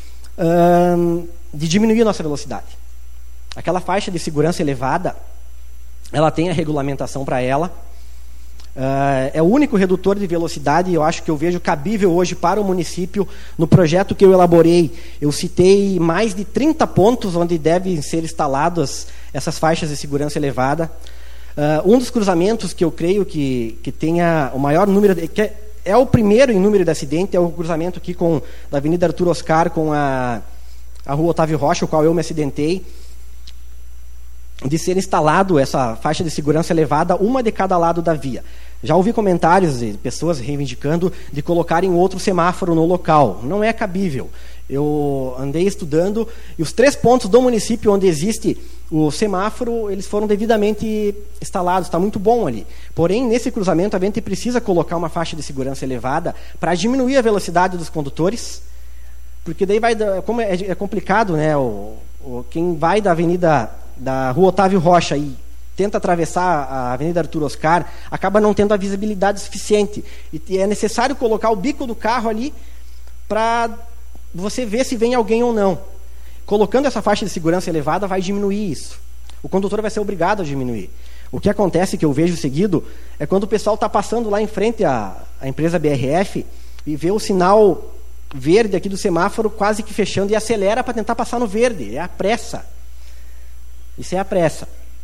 de diminuir a nossa velocidade. Aquela faixa de segurança elevada, ela tem a regulamentação para ela. É o único redutor de velocidade, eu acho que eu vejo cabível hoje para o município. No projeto que eu elaborei, eu citei mais de 30 pontos onde devem ser instaladas essas faixas de segurança elevada. Um dos cruzamentos que eu creio que tenha o maior número, que é o primeiro em número de acidente, é o cruzamento aqui da Avenida Arthur Oscar com a Rua Otávio Rocha, o qual eu me acidentei, de ser instalado essa faixa de segurança elevada, uma de cada lado da via. Já ouvi comentários de pessoas reivindicando de colocarem outro semáforo no local. Não é cabível. Eu andei estudando e os 3 pontos do município onde existe o semáforo, eles foram devidamente instalados, está muito bom ali. Porém, nesse cruzamento, a gente precisa colocar uma faixa de segurança elevada para diminuir a velocidade dos condutores, porque daí como é complicado, né? Quem vai da Avenida da Rua Otávio Rocha e tenta atravessar a Avenida Arthur Oscar, acaba não tendo a visibilidade suficiente. E é necessário colocar o bico do carro ali para você ver se vem alguém ou não. Colocando essa faixa de segurança elevada vai diminuir isso. O condutor vai ser obrigado a diminuir. O que acontece, que eu vejo seguido, é quando o pessoal está passando lá em frente à empresa BRF e vê o sinal verde aqui do semáforo quase que fechando e acelera para tentar passar no verde. É a pressa. Isso é a pressa.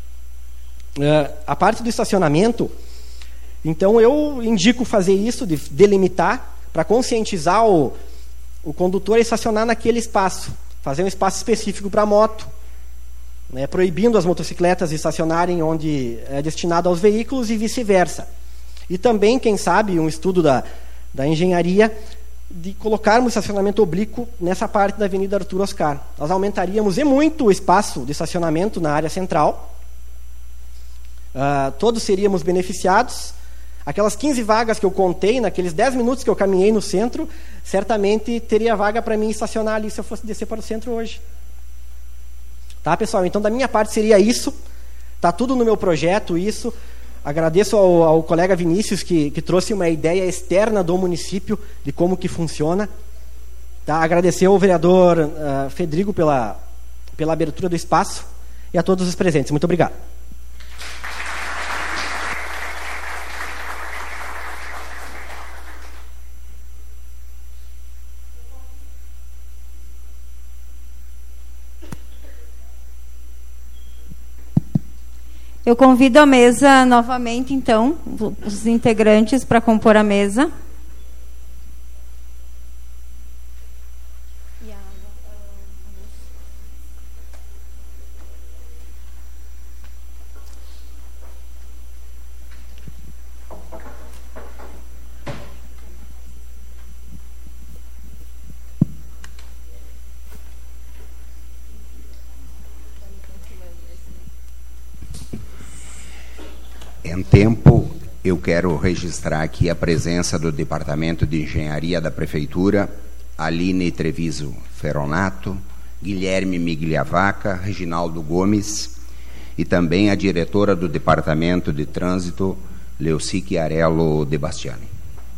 A parte do estacionamento, então eu indico fazer isso, de delimitar, para conscientizar o condutor a estacionar naquele espaço, fazer um espaço específico para moto, né, proibindo as motocicletas de estacionarem onde é destinado aos veículos e vice-versa. E também, quem sabe, um estudo da engenharia, de colocarmos estacionamento oblíquo nessa parte da Avenida Arthur Oscar. Nós aumentaríamos e muito o espaço de estacionamento na área central. Todos seríamos beneficiados. Aquelas 15 vagas que eu contei, naqueles 10 minutos que eu caminhei no centro, certamente teria vaga para mim estacionar ali se eu fosse descer para o centro hoje. Tá, pessoal? Então, da minha parte, seria isso. Está tudo no meu projeto, isso. Agradeço ao colega Vinícius que trouxe uma ideia externa do município de como que funciona. Tá? Agradecer ao vereador Fedrigo pela abertura do espaço e a todos os presentes. Muito obrigado. Eu convido a mesa novamente, então, os integrantes para compor a mesa. Em tempo, eu quero registrar aqui a presença do Departamento de Engenharia da Prefeitura, Aline Treviso Ferronato, Guilherme Migliavaca, Reginaldo Gomes, e também a diretora do Departamento de Trânsito, Leucique Arello de Bastiani.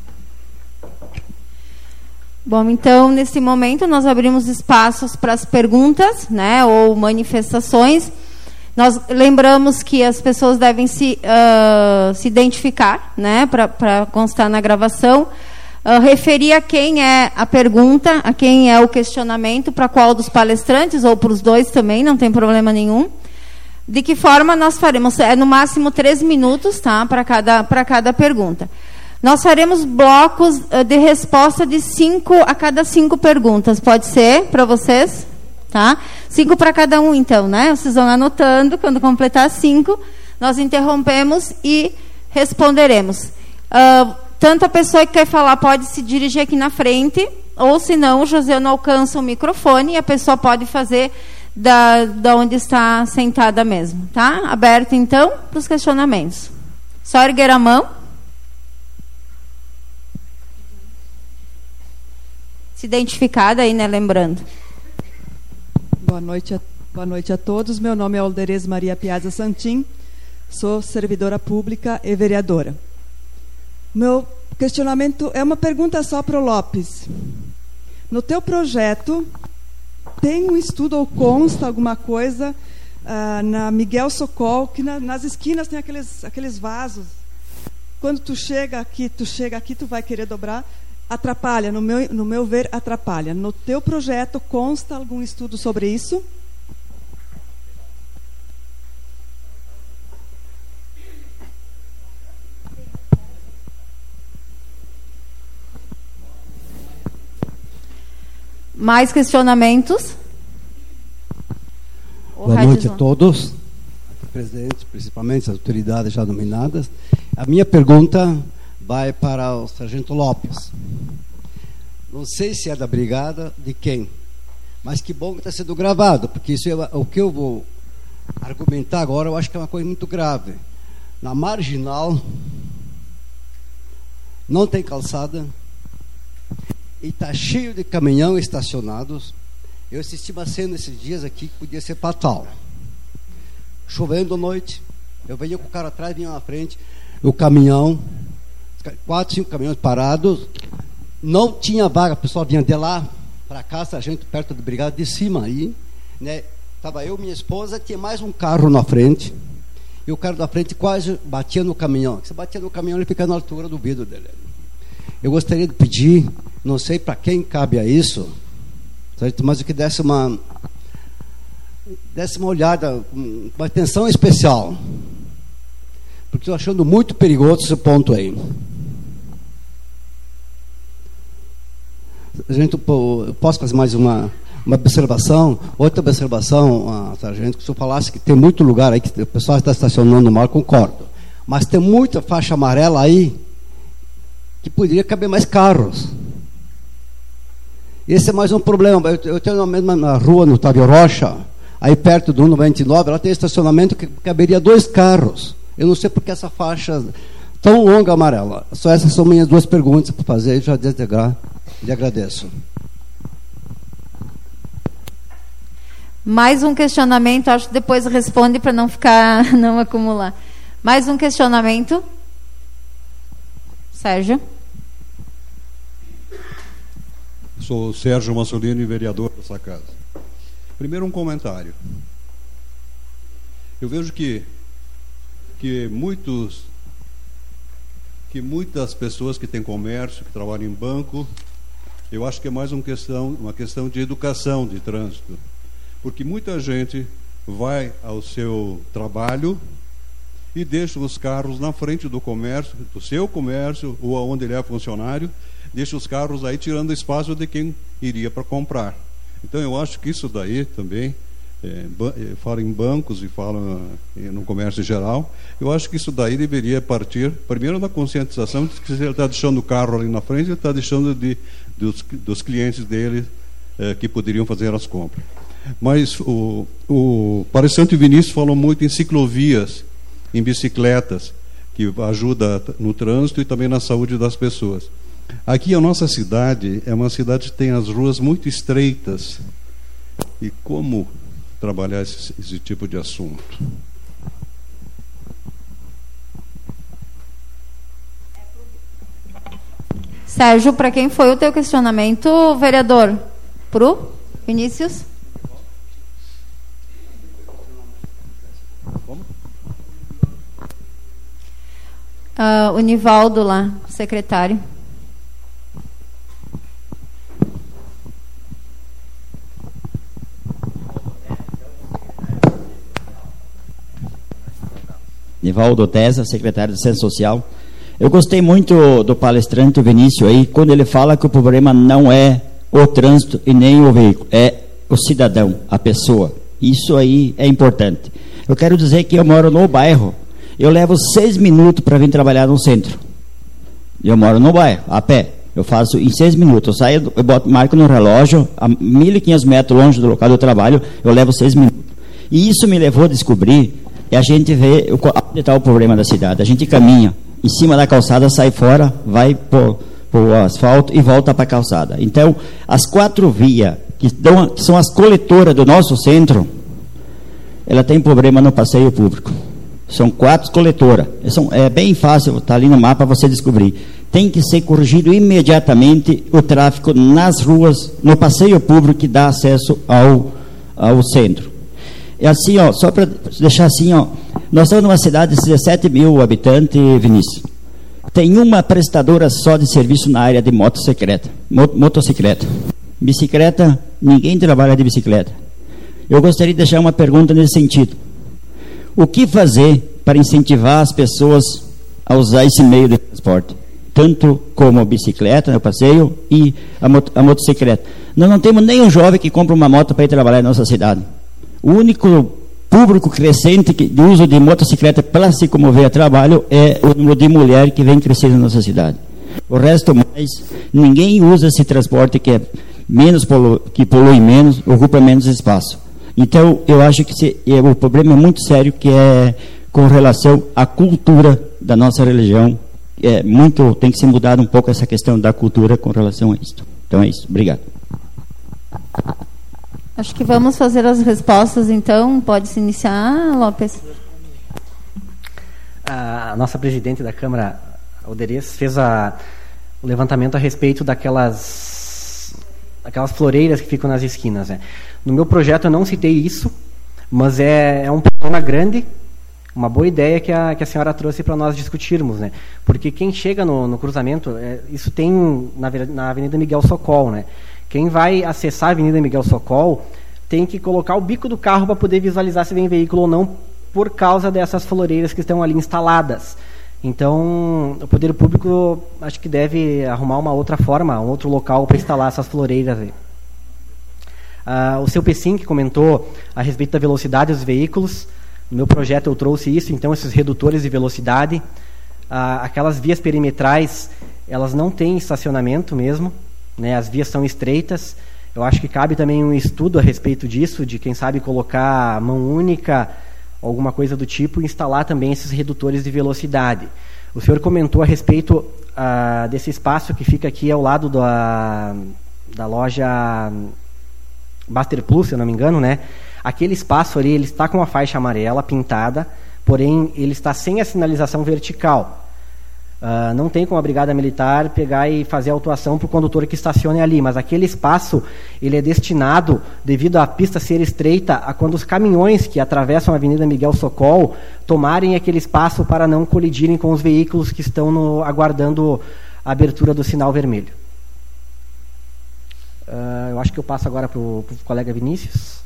Bom, então, nesse momento, nós abrimos espaços para as perguntas, né, ou manifestações. Nós lembramos que as pessoas devem se identificar, né, para constar na gravação, referir a quem é a pergunta, a quem é o questionamento, para qual dos palestrantes, ou para os dois também, não tem problema nenhum. De que forma nós faremos? É no máximo 3 minutos, tá, para cada pergunta. Nós faremos blocos de resposta de 5 a cada 5 perguntas. Pode ser para vocês? Tá? 5 para cada um, então, né? Vocês vão anotando, quando completar 5, nós interrompemos e responderemos. Tanto a pessoa que quer falar pode se dirigir aqui na frente, ou se não, o José não alcança o microfone e a pessoa pode fazer da onde está sentada mesmo, tá? Aberto, então, para os questionamentos. Só erguer a mão. Se identificar daí, né, lembrando. Boa noite a todos. Meu nome é Alderez Maria Piazza Santin. Sou servidora pública e vereadora. Meu questionamento é uma pergunta só para o Lopes. No teu projeto, tem um estudo ou consta alguma coisa na Miguel Socol, que nas esquinas tem aqueles vasos. Quando tu chega aqui, tu vai querer dobrar. Atrapalha, no meu ver, atrapalha. No teu projeto consta algum estudo sobre isso? Mais questionamentos? Boa noite a todos, presidente, principalmente as autoridades já nominadas. A minha pergunta vai para o Sargento Lopes. Não sei se é da brigada, de quem, mas que bom que está sendo gravado, porque isso é o que eu vou argumentar agora. Eu acho que é uma coisa muito grave. Na Marginal não tem calçada e está cheio de caminhão estacionados. Eu assisti uma cena esses dias aqui que podia ser fatal. Chovendo à noite, eu venho com o cara atrás, vinha na frente, o caminhão, 4, 5 caminhões parados, não tinha vaga, o pessoal vinha de lá para cá, sargento perto da brigada de cima aí, né? Estava eu, minha esposa, tinha mais um carro na frente, e o cara da frente quase batia no caminhão. Se batia no caminhão, ele fica na altura do vidro dele. Eu gostaria de pedir, não sei para quem cabe a isso, certo? Mas que desse uma olhada, uma atenção especial, porque estou achando muito perigoso esse ponto aí. Sargento, posso fazer mais uma observação? Outra observação, sargento, que o senhor falasse que tem muito lugar aí que o pessoal está estacionando mal, concordo, mas tem muita faixa amarela aí que poderia caber mais carros. Esse é mais um problema. Eu tenho na rua, no Otávio Rocha, aí perto do 199, lá tem estacionamento que caberia 2 carros. Eu não sei porque essa faixa tão longa amarela. Só essas são minhas 2 perguntas para fazer, já desde já lhe agradeço. Mais um questionamento, acho que depois responde para não ficar, não acumular. Mais um questionamento. Sérgio. Sou Sérgio Massolini, vereador dessa casa. Primeiro um comentário. Eu vejo que muitas pessoas que têm comércio, que trabalham em banco, eu acho que é mais uma questão de educação de trânsito. Porque muita gente vai ao seu trabalho e deixa os carros na frente do comércio, do seu comércio, ou aonde ele é funcionário, deixa os carros aí tirando espaço de quem iria para comprar. Então eu acho que isso daí também, fala em bancos e fala no comércio em geral, eu acho que isso daí deveria partir primeiro da conscientização de que se ele está deixando o carro ali na frente, ele está deixando dos clientes dele que poderiam fazer as compras. Mas o Palestrante Vinícius falou muito em ciclovias, em bicicletas, que ajuda no trânsito e também na saúde das pessoas. Aqui a nossa cidade é uma cidade que tem as ruas muito estreitas. E como trabalhar esse tipo de assunto? Sérgio, para quem foi o teu questionamento, vereador? Pro Vinícius? Como? O Nivaldo lá, secretário. Nivaldo Tesa, secretário de Ciência Social. Eu gostei muito do palestrante Vinícius aí, quando ele fala que o problema não é o trânsito e nem o veículo, é o cidadão, a pessoa. Isso aí é importante. Eu quero dizer que eu moro no bairro, eu levo 6 minutos para vir trabalhar no centro. Eu moro no bairro, a pé. Eu faço em 6 minutos. Eu saio, marco no relógio, a 1.500 metros longe do local do trabalho, eu levo 6 minutos. E isso me levou a descobrir, e a gente vê onde está o problema da cidade. A gente caminha em cima da calçada, sai fora, vai para o asfalto e volta para a calçada. Então, as 4 vias, que são as coletoras do nosso centro, ela tem problema no passeio público. São 4 coletoras. É bem fácil, está ali no mapa você descobrir. Tem que ser corrigido imediatamente o tráfego nas ruas, no passeio público que dá acesso ao centro. É assim, só para deixar assim, nós estamos numa cidade de 17 mil habitantes, Vinícius. Tem uma prestadora só de serviço na área de motocicleta. Bicicleta, ninguém trabalha de bicicleta. Eu gostaria de deixar uma pergunta nesse sentido. O que fazer para incentivar as pessoas a usar esse meio de transporte? Tanto como a bicicleta, o passeio, e a motocicleta. Nós não temos nenhum jovem que compra uma moto para ir trabalhar na nossa cidade. O único público crescente de uso de motocicleta para se comover a trabalho é o número de mulheres que vem crescendo na nossa cidade. O resto mais, ninguém usa esse transporte que é que polui menos, ocupa menos espaço. Então, eu acho que o problema é muito sério, que é com relação à cultura da nossa religião. Tem que ser mudado um pouco essa questão da cultura com relação a isso. Então é isso. Obrigado. Acho que vamos fazer as respostas, então. Pode se iniciar, Lopes. A nossa presidente da Câmara, Alderez, fez o levantamento a respeito aquelas floreiras que ficam nas esquinas, né? No meu projeto eu não citei isso, mas é um problema grande, uma boa ideia que a senhora trouxe para nós discutirmos, né? Porque quem chega no cruzamento, isso tem na Avenida Miguel Socol, né? Quem vai acessar a Avenida Miguel Socol tem que colocar o bico do carro para poder visualizar se vem veículo ou não, por causa dessas floreiras que estão ali instaladas. Então, o poder público acho que deve arrumar uma outra forma, um outro local para instalar essas floreiras aí. O seu Pessim, que comentou a respeito da velocidade dos veículos, no meu projeto eu trouxe isso, então, esses redutores de velocidade. Aquelas vias perimetrais, elas não têm estacionamento mesmo, né? As vias são estreitas. Eu acho que cabe também um estudo a respeito disso, de quem sabe colocar mão única, alguma coisa do tipo, e instalar também esses redutores de velocidade. O senhor comentou a respeito desse espaço que fica aqui ao lado da loja Baster Plus, se eu não me engano, né? Aquele espaço ali, ele está com uma faixa amarela pintada, porém ele está sem a sinalização vertical. Não tem como a Brigada Militar pegar e fazer a autuação para o condutor que estacione ali, mas aquele espaço ele é destinado, devido à pista ser estreita, a quando os caminhões que atravessam a Avenida Miguel Socol tomarem aquele espaço para não colidirem com os veículos que estão aguardando a abertura do sinal vermelho. Eu acho que eu passo agora para o colega Vinícius.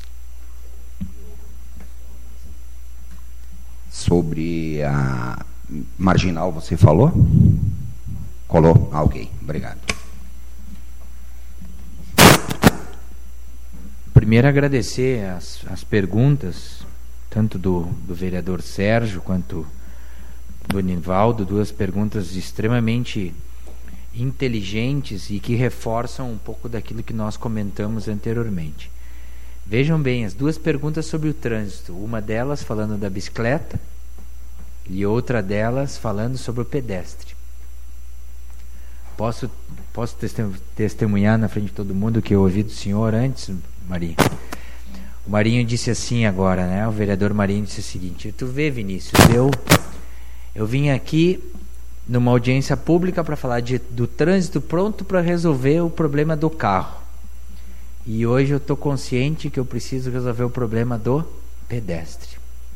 Sobre a marginal, você falou? Colou? Ok, obrigado. Primeiro, agradecer as perguntas, tanto do vereador Sérgio quanto do Nivaldo, 2 perguntas extremamente inteligentes e que reforçam um pouco daquilo que nós comentamos anteriormente. Vejam bem, as 2 perguntas sobre o trânsito, uma delas falando da bicicleta e outra delas falando sobre o pedestre. Posso testemunhar na frente de todo mundo o que eu ouvi do senhor antes, Marinho? O Marinho disse assim agora, né? O vereador Marinho disse o seguinte: tu vê, Vinícius, eu vim aqui numa audiência pública para falar do trânsito pronto para resolver o problema do carro. E hoje eu estou consciente que eu preciso resolver o problema do pedestre.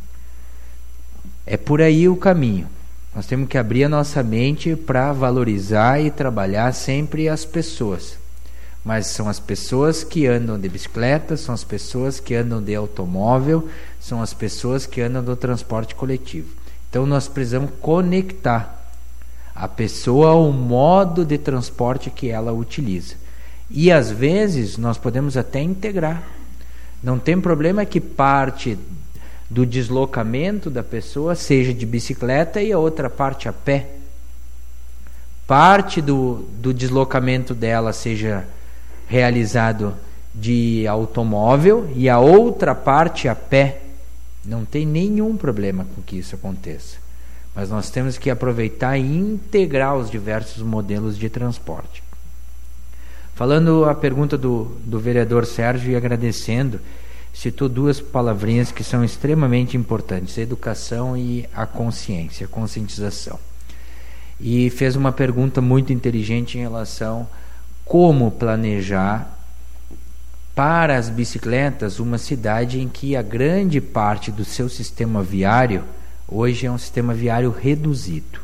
É por aí o caminho. Nós temos que abrir a nossa mente para valorizar e trabalhar sempre as pessoas. Mas são as pessoas que andam de bicicleta, são as pessoas que andam de automóvel, são as pessoas que andam do transporte coletivo. Então nós precisamos conectar a pessoa ao modo de transporte que ela utiliza. E às vezes nós podemos até integrar. Não tem problema que parte do deslocamento da pessoa seja de bicicleta e a outra parte a pé. parte do deslocamento dela seja realizado de automóvel e a outra parte a pé, não tem nenhum problema com que isso aconteça. Mas nós temos que aproveitar e integrar os diversos modelos de transporte. Falando a pergunta do vereador Sérgio e agradecendo, citou duas palavrinhas que são extremamente importantes: a educação e a consciência, a conscientização. E fez uma pergunta muito inteligente em relação a como planejar para as bicicletas uma cidade em que a grande parte do seu sistema viário hoje é um sistema viário reduzido.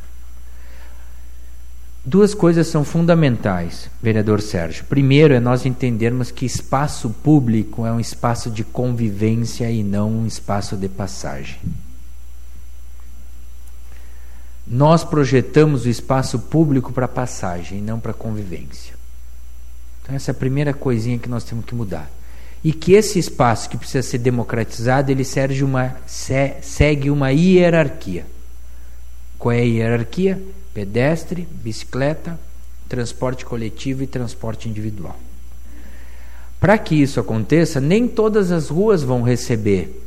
Duas coisas são fundamentais, vereador Sérgio. Primeiro é nós entendermos que espaço público é um espaço de convivência e não um espaço de passagem. Nós projetamos o espaço público para passagem e não para convivência. Então essa é a primeira coisinha que nós temos que mudar. E que esse espaço que precisa ser democratizado, ele segue uma hierarquia. Qual é a hierarquia? Pedestre, bicicleta, transporte coletivo e transporte individual. Para que isso aconteça, nem todas as ruas vão receber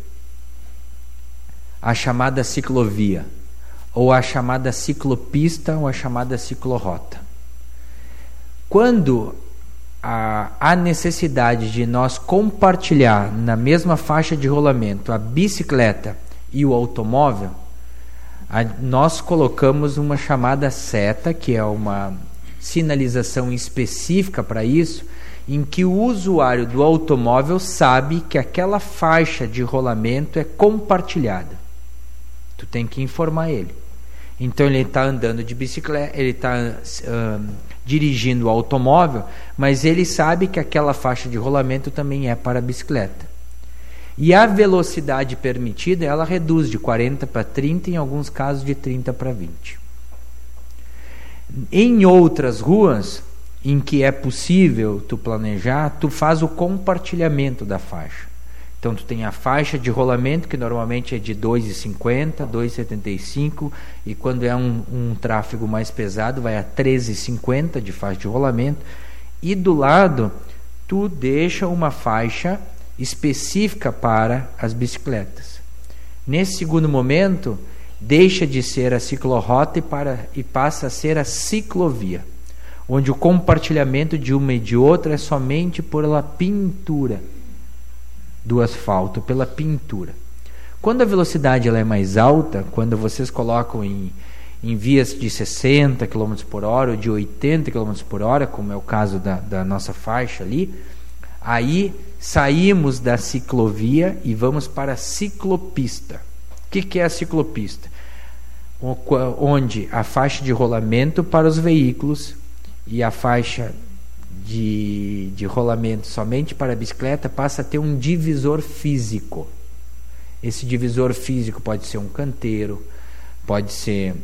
a chamada ciclovia, ou a chamada ciclopista, ou a chamada ciclorrota. Quando há necessidade de nós compartilhar na mesma faixa de rolamento a bicicleta e o automóvel, nós colocamos uma chamada seta, que é uma sinalização específica para isso, em que o usuário do automóvel sabe que aquela faixa de rolamento é compartilhada. Tu tem que informar ele. Então ele está andando de bicicleta, ele está dirigindo o automóvel, mas ele sabe que aquela faixa de rolamento também é para a bicicleta. E a velocidade permitida, ela reduz de 40 para 30, em alguns casos de 30 para 20. Em outras ruas, em que é possível tu planejar, tu faz o compartilhamento da faixa. Então tu tem a faixa de rolamento, que normalmente é de 2,50, 2,75, e quando é um tráfego mais pesado, vai a 13,50 de faixa de rolamento, e do lado tu deixa uma faixa específica para as bicicletas. Nesse segundo momento, deixa de ser a ciclorrota e passa a ser a ciclovia, onde o compartilhamento de uma e de outra é somente pela pintura do asfalto, pela pintura. Quando a velocidade ela é mais alta, quando vocês colocam em vias de 60 km por hora ou de 80 km por hora, como é o caso da nossa faixa ali, aí saímos da ciclovia e vamos para a ciclopista. O que é a ciclopista? Onde a faixa de rolamento para os veículos e a faixa de rolamento somente para a bicicleta passa a ter um divisor físico. Esse divisor físico pode ser um canteiro, pode ser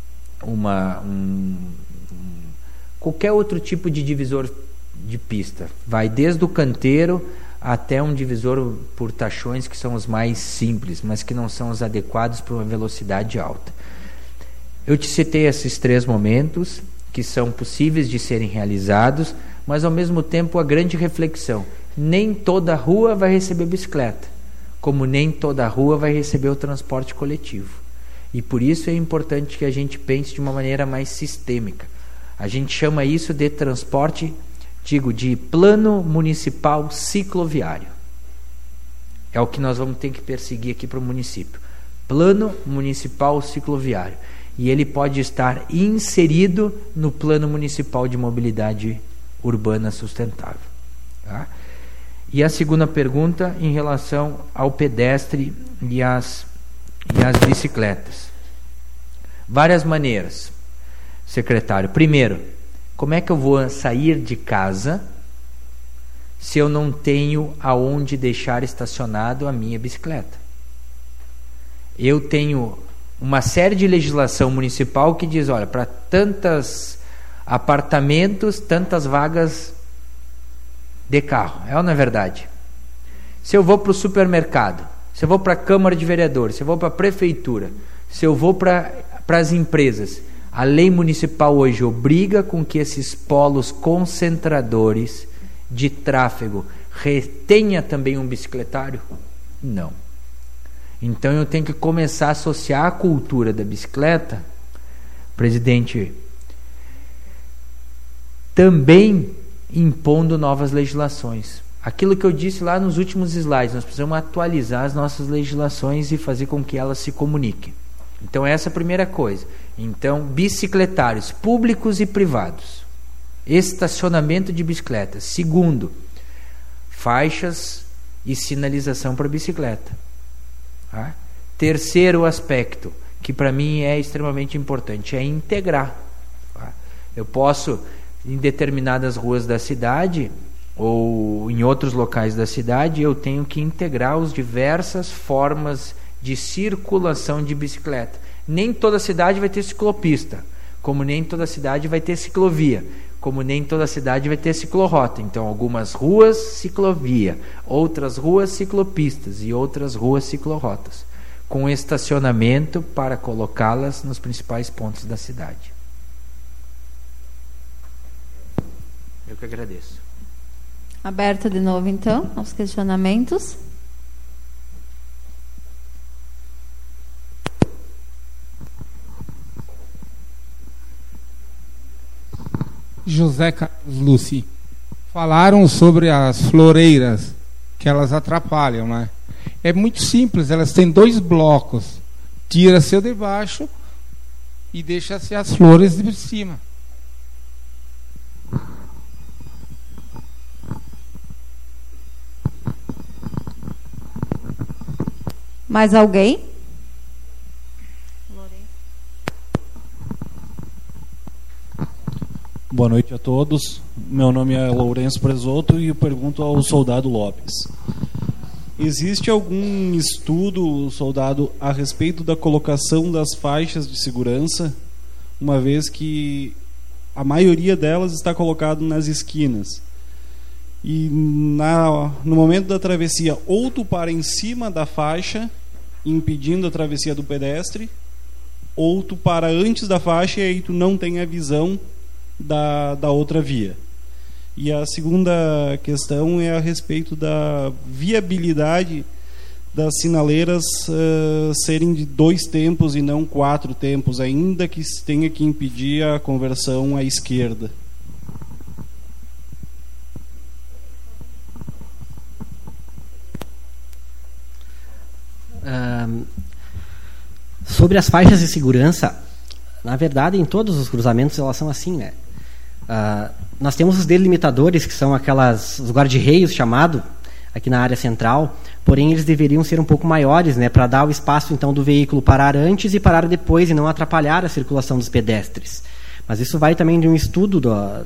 qualquer outro tipo de divisor de pista. Vai desde o canteiro até um divisor por tachões, que são os mais simples, mas que não são os adequados para uma velocidade alta. Eu te citei esses três momentos que são possíveis de serem realizados, mas ao mesmo tempo a grande reflexão: nem toda rua vai receber bicicleta, como nem toda rua vai receber o transporte coletivo. E por isso é importante que a gente pense de uma maneira mais sistêmica. A gente chama isso de transporte, de plano municipal cicloviário. É o que nós vamos ter que perseguir aqui para o município. Plano municipal cicloviário. E ele pode estar inserido no plano municipal de mobilidade urbana sustentável. Tá? E a segunda pergunta em relação ao pedestre e as bicicletas. Várias maneiras, secretário. Primeiro, como é que eu vou sair de casa se eu não tenho aonde deixar estacionado a minha bicicleta? Eu tenho uma série de legislação municipal que diz, olha, para tantos apartamentos, tantas vagas de carro. É ou não é verdade? Se eu vou para o supermercado, se eu vou para a Câmara de Vereadores, se eu vou para a Prefeitura, se eu vou para as empresas, A lei municipal hoje obriga com que esses polos concentradores de tráfego retenha também um bicicletário? Não. Então eu tenho que começar a associar a cultura da bicicleta, presidente, também impondo novas legislações. Aquilo que eu disse lá nos últimos slides, nós precisamos atualizar as nossas legislações e fazer com que elas se comuniquem. Então essa é a primeira coisa. Então, bicicletários públicos e privados. Estacionamento de bicicletas. Segundo, faixas e sinalização para bicicleta. Tá? Terceiro aspecto, que para mim é extremamente importante, é integrar. Tá? Eu posso, em determinadas ruas da cidade ou em outros locais da cidade, eu tenho que integrar as diversas formas de circulação de bicicleta. Nem toda cidade vai ter ciclopista, como nem toda cidade vai ter ciclovia, como nem toda cidade vai ter ciclorrota. Então, algumas ruas, ciclovia, outras ruas, ciclopistas e outras ruas, ciclorrotas, com estacionamento para colocá-las nos principais pontos da cidade. Eu que agradeço. Aberto de novo, então, aos questionamentos. José Carlos Luci. Falaram sobre as floreiras, que elas atrapalham, né? É muito simples, elas têm 2 blocos. Tira-se o de baixo e deixa-se as flores de cima. Mais alguém? Boa noite a todos. Meu nome é Lourenço Presoto e eu pergunto ao soldado Lopes. Existe algum estudo, soldado, a respeito da colocação das faixas de segurança, uma vez que a maioria delas está colocada nas esquinas? E no momento da travessia, ou tu para em cima da faixa, impedindo a travessia do pedestre, ou tu para antes da faixa e aí tu não tem a visão da outra via. E a segunda questão é a respeito da viabilidade das sinaleiras serem de 2 tempos e não 4 tempos, ainda que se tenha que impedir a conversão à esquerda. Sobre as faixas de segurança, na verdade, em todos os cruzamentos elas são assim, né? Nós temos os delimitadores, que são os guarda-reios chamado aqui na área central, porém eles deveriam ser um pouco maiores, né, para dar o espaço então do veículo parar antes e parar depois e não atrapalhar a circulação dos pedestres. Mas isso vai também de um estudo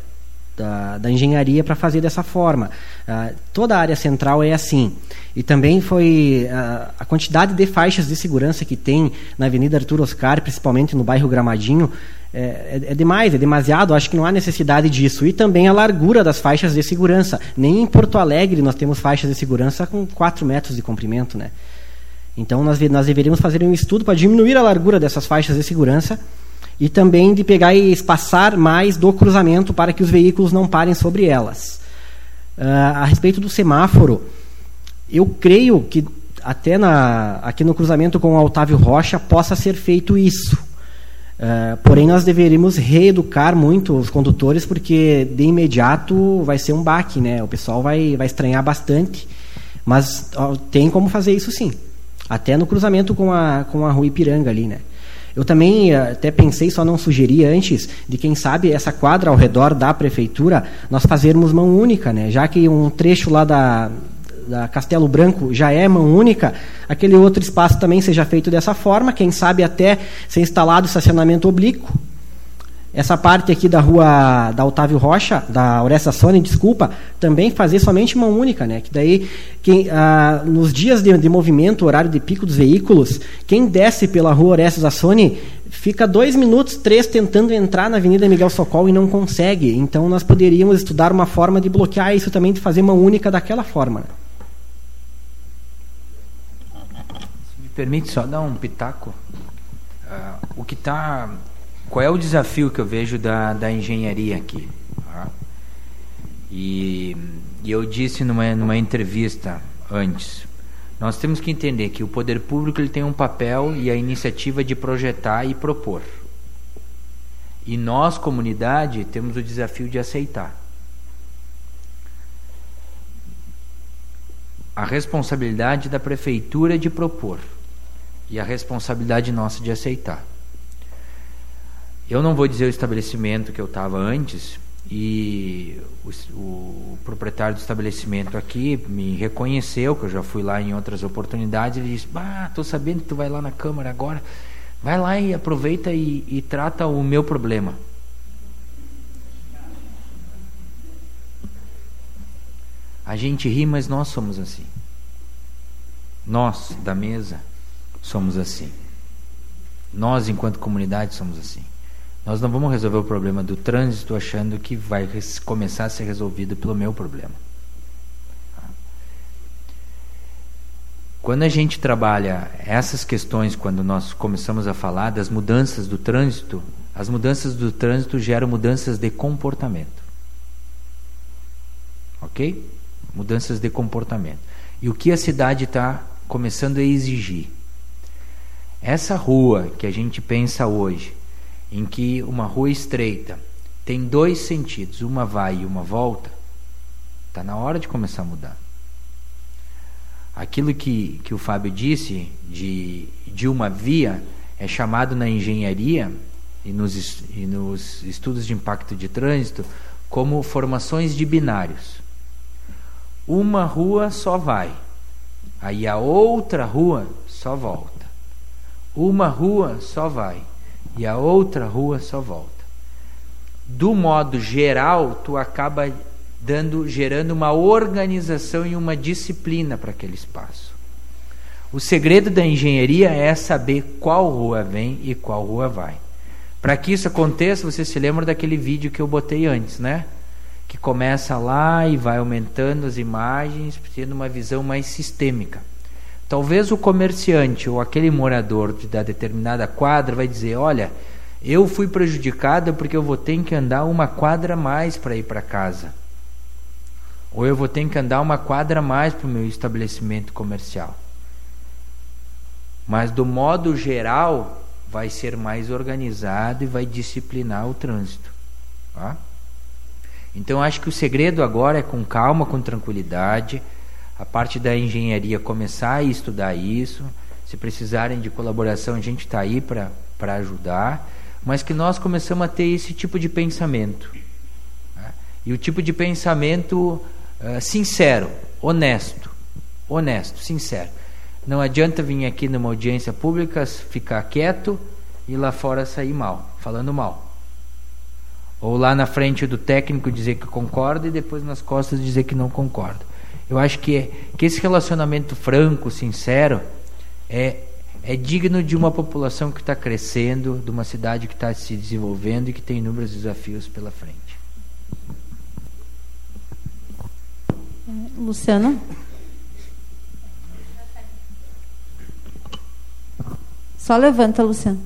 da engenharia para fazer dessa forma. Toda a área central é assim. E também foi a quantidade de faixas de segurança que tem na Avenida Arthur Oscar, principalmente no bairro Gramadinho, é demais, é demasiado. Acho que não há necessidade disso. E também a largura das faixas de segurança. Nem em Porto Alegre nós temos faixas de segurança com 4 metros de comprimento, né? Então nós deveríamos fazer um estudo para diminuir a largura dessas faixas de segurança e também de pegar e espaçar mais do cruzamento para que os veículos não parem sobre elas. A respeito do semáforo, eu creio que até aqui no cruzamento com o Otávio Rocha possa ser feito isso. Porém, nós deveríamos reeducar muito os condutores, porque de imediato vai ser um baque, né? O pessoal vai estranhar bastante, mas tem como fazer isso sim, até no cruzamento com a Rua Ipiranga ali, né? Eu também até pensei, só não sugeri antes, de quem sabe essa quadra ao redor da prefeitura, nós fazermos mão única, né? Já que um trecho lá da Castelo Branco já é mão única, aquele outro espaço também seja feito dessa forma, quem sabe até ser instalado estacionamento oblíquo. Essa parte aqui da rua da Otávio Rocha, da Orestes Sony, desculpa, também fazer somente mão única, né? Que daí, nos dias de movimento, horário de pico dos veículos, quem desce pela rua Orestes Sony fica 2 minutos, 3 tentando entrar na Avenida Miguel Socol e não consegue. Então nós poderíamos estudar uma forma de bloquear isso também, de fazer mão única daquela forma, né? Se me permite só dar um pitaco, o que está qual é o desafio que eu vejo da engenharia aqui? Tá? E eu disse numa entrevista antes, nós temos que entender que o poder público ele tem um papel e a iniciativa de projetar e propor. E nós, comunidade, temos o desafio de aceitar. A responsabilidade da prefeitura de propor e a responsabilidade nossa de aceitar. Eu não vou dizer o estabelecimento que eu estava antes, e o proprietário do estabelecimento aqui me reconheceu, que eu já fui lá em outras oportunidades. Ele disse: estou sabendo que tu vai lá na Câmara agora, vai lá e aproveita e trata o meu problema. A gente ri, mas nós somos assim. Nós da mesa somos assim. Nós, enquanto comunidade, somos assim. Nós não vamos resolver o problema do trânsito achando que vai começar a ser resolvido pelo meu problema. Quando a gente trabalha essas questões, quando nós começamos a falar das mudanças do trânsito, as mudanças do trânsito geram mudanças de comportamento. Ok? Mudanças de comportamento. E o que a cidade está começando a exigir? Essa rua que a gente pensa hoje, em que uma rua estreita tem 2 sentidos, uma vai e uma volta, está na hora de começar a mudar. Aquilo que o Fábio disse de uma via é chamado na engenharia e nos estudos de impacto de trânsito como formações de binários. Uma rua só vai, aí a outra rua só volta. Uma rua só vai e a outra rua só volta. Do modo geral, tu acaba gerando uma organização e uma disciplina para aquele espaço. O segredo da engenharia é saber qual rua vem e qual rua vai. Para que isso aconteça, você se lembra daquele vídeo que eu botei antes, né? Que começa lá e vai aumentando as imagens, tendo uma visão mais sistêmica. Talvez o comerciante ou aquele morador da determinada quadra vai dizer: olha, eu fui prejudicado porque eu vou ter que andar uma quadra a mais para ir para casa. Ou eu vou ter que andar uma quadra a mais para o meu estabelecimento comercial. Mas do modo geral vai ser mais organizado e vai disciplinar o trânsito. Tá? Então acho que o segredo agora é com calma, com tranquilidade, a parte da engenharia começar a estudar isso. Se precisarem de colaboração, a gente está aí para ajudar, mas que nós começamos a ter esse tipo de pensamento, né? E o tipo de pensamento sincero, honesto, sincero. Não adianta vir aqui numa audiência pública, ficar quieto e lá fora sair mal, falando mal. Ou lá na frente do técnico dizer que concorda e depois nas costas dizer que não concorda. Eu acho que esse relacionamento franco, sincero, é digno de uma população que está crescendo, de uma cidade que está se desenvolvendo e que tem inúmeros desafios pela frente. Luciano? Só levanta, Luciano.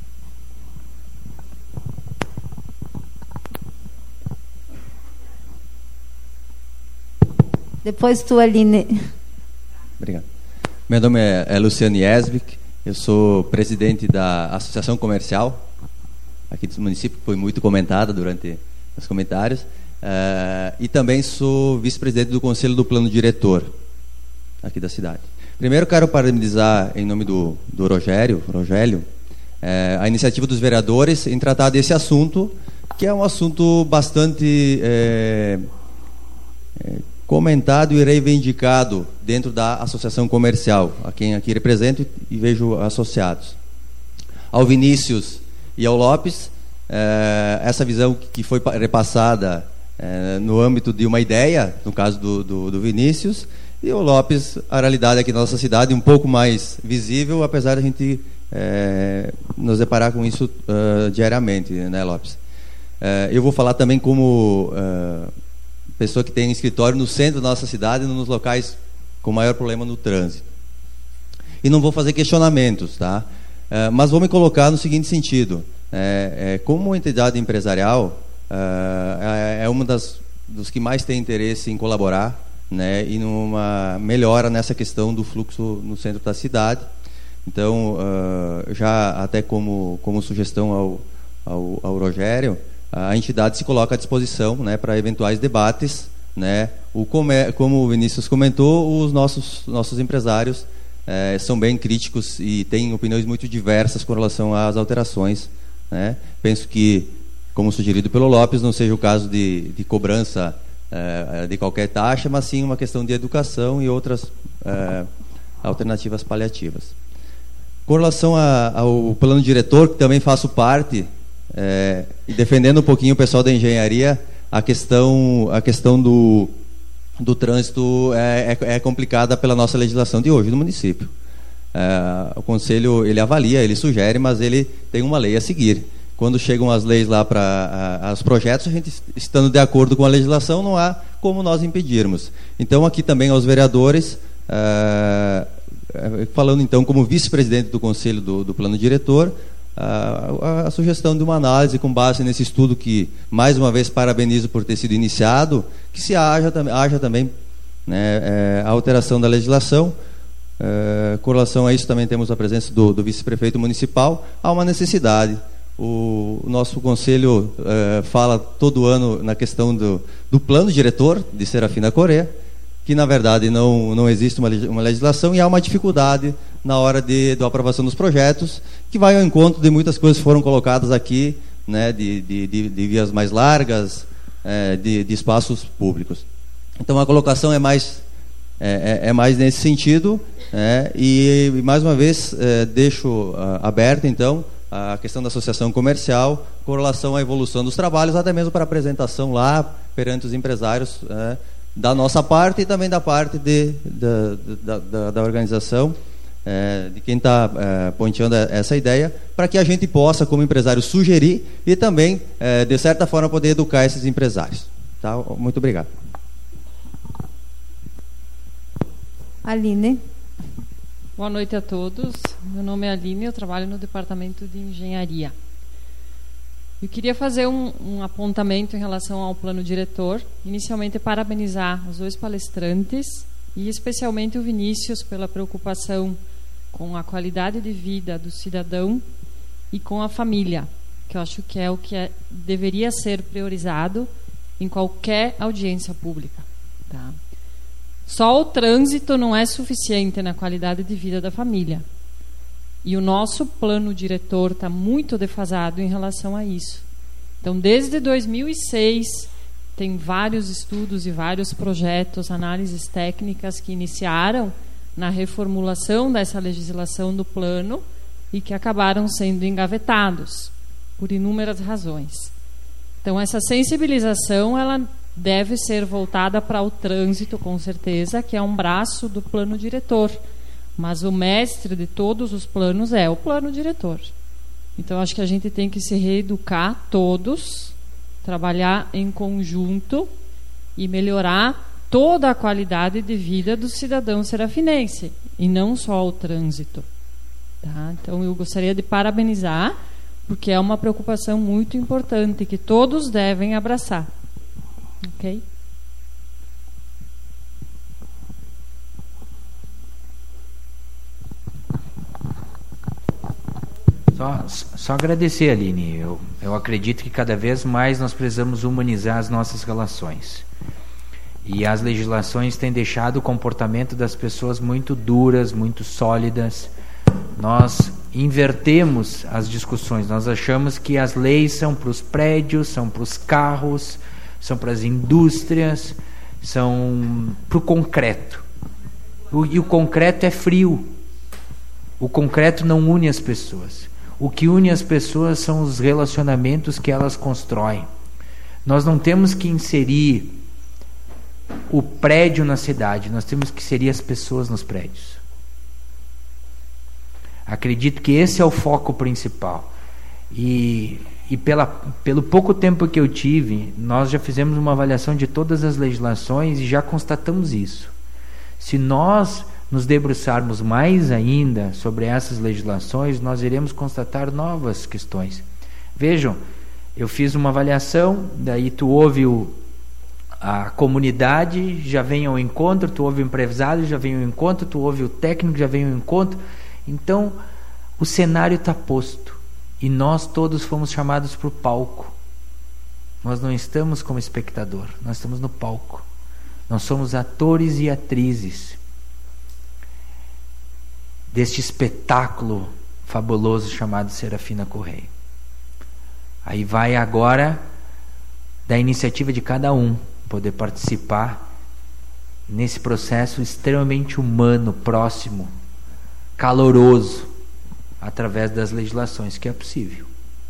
Depois tu, Aline. Obrigado. Meu nome é Luciano Yesvik, eu sou presidente da Associação Comercial aqui do município, que foi muito comentada durante os comentários, e também sou vice-presidente do Conselho do Plano Diretor aqui da cidade. Primeiro quero parabenizar em nome do Rogélio, a iniciativa dos vereadores em tratar desse assunto, que é um assunto bastante comentado e reivindicado dentro da associação comercial, a quem aqui represento e vejo associados. Ao Vinícius e ao Lopes, essa visão que foi repassada no âmbito de uma ideia, no caso do Vinícius, e o Lopes, a realidade aqui na nossa cidade, um pouco mais visível, apesar de a gente nos deparar com isso diariamente, né, Lopes? Eu vou falar também como pessoa que tem escritório no centro da nossa cidade, nos locais com maior problema no trânsito. E não vou fazer questionamentos, tá? Mas vou me colocar no seguinte sentido: como entidade empresarial, é uma dos que mais tem interesse em colaborar, né, e numa melhora nessa questão do fluxo no centro da cidade. Então, já até como sugestão ao Rogério, a entidade se coloca à disposição, né, para eventuais debates, né. Como o Vinícius comentou, os nossos empresários são bem críticos e têm opiniões muito diversas com relação às alterações, né. Penso que, como sugerido pelo Lopes, não seja o caso de cobrança de qualquer taxa, mas sim uma questão de educação e outras alternativas paliativas. Com relação ao plano diretor, que também faço parte, e defendendo um pouquinho o pessoal da engenharia, a questão do trânsito é complicada pela nossa legislação de hoje no município. O Conselho, ele avalia, ele sugere, mas ele tem uma lei a seguir. Quando chegam as leis lá para os projetos, a gente, estando de acordo com a legislação, não há como nós impedirmos. Então, aqui também aos vereadores, falando então como vice-presidente do Conselho do Plano Diretor, a sugestão de uma análise com base nesse estudo que, mais uma vez, parabenizo por ter sido iniciado, que se haja também, né, a alteração da legislação. Com relação a isso, também temos a presença do vice-prefeito municipal. Há uma necessidade. O nosso Conselho fala todo ano na questão do plano diretor de Serafina Corrêa, que na verdade não existe uma legislação, e há uma dificuldade na hora da aprovação dos projetos, que vai ao encontro de muitas coisas que foram colocadas aqui, né, de vias mais largas, de espaços públicos. Então a colocação é mais nesse sentido, e mais uma vez deixo aberta então a questão da associação comercial com relação à evolução dos trabalhos, até mesmo para apresentação lá perante os empresários, da nossa parte e também da parte da organização, de quem está ponteando essa ideia, para que a gente possa, como empresário, sugerir e também, de certa forma, poder educar esses empresários. Tá? Muito obrigado. Aline. Boa noite a todos. Meu nome é Aline, eu trabalho no Departamento de Engenharia. Eu queria fazer um apontamento em relação ao plano diretor. Inicialmente, parabenizar os dois palestrantes e especialmente o Vinícius pela preocupação com a qualidade de vida do cidadão e com a família, que eu acho que é o que deveria ser priorizado em qualquer audiência pública. Tá? Só o trânsito não é suficiente na qualidade de vida da família. E o nosso plano diretor está muito defasado em relação a isso. Então, desde 2006, tem vários estudos e vários projetos, análises técnicas que iniciaram na reformulação dessa legislação do plano e que acabaram sendo engavetados por inúmeras razões. Então, essa sensibilização, ela deve ser voltada para o trânsito, com certeza, que é um braço do plano diretor. Mas o mestre de todos os planos é o plano diretor. Então, acho que a gente tem que se reeducar todos, trabalhar em conjunto e melhorar toda a qualidade de vida do cidadão serafinense, e não só o trânsito. Tá? Então, eu gostaria de parabenizar, porque é uma preocupação muito importante que todos devem abraçar. Ok? Só agradecer, Aline. Eu acredito que cada vez mais nós precisamos humanizar as nossas relações. E as legislações têm deixado o comportamento das pessoas muito duras, muito sólidas. Nós invertemos as discussões. Nós achamos que as leis são para os prédios, são para os carros, são para as indústrias, são para o concreto. E o concreto é frio. O concreto não une as pessoas. O que une as pessoas são os relacionamentos que elas constroem. Nós não temos que inserir o prédio na cidade, nós temos que inserir as pessoas nos prédios. Acredito que esse é o foco principal. E pelo pouco tempo que eu tive, nós já fizemos uma avaliação de todas as legislações e já constatamos isso. Se nós nos debruçarmos mais ainda sobre essas legislações, nós iremos constatar novas questões. Vejam, eu fiz uma avaliação, daí tu ouve a comunidade, já vem ao encontro, tu ouve o empresário, já vem ao encontro, tu ouve o técnico, já vem ao encontro. Então, o cenário está posto e nós todos fomos chamados para o palco. Nós não estamos como espectador, nós estamos no palco. Nós somos atores e atrizes deste espetáculo fabuloso chamado Serafina Correia. Aí vai agora da iniciativa de cada um poder participar nesse processo extremamente humano, próximo, caloroso, através das legislações que é possível.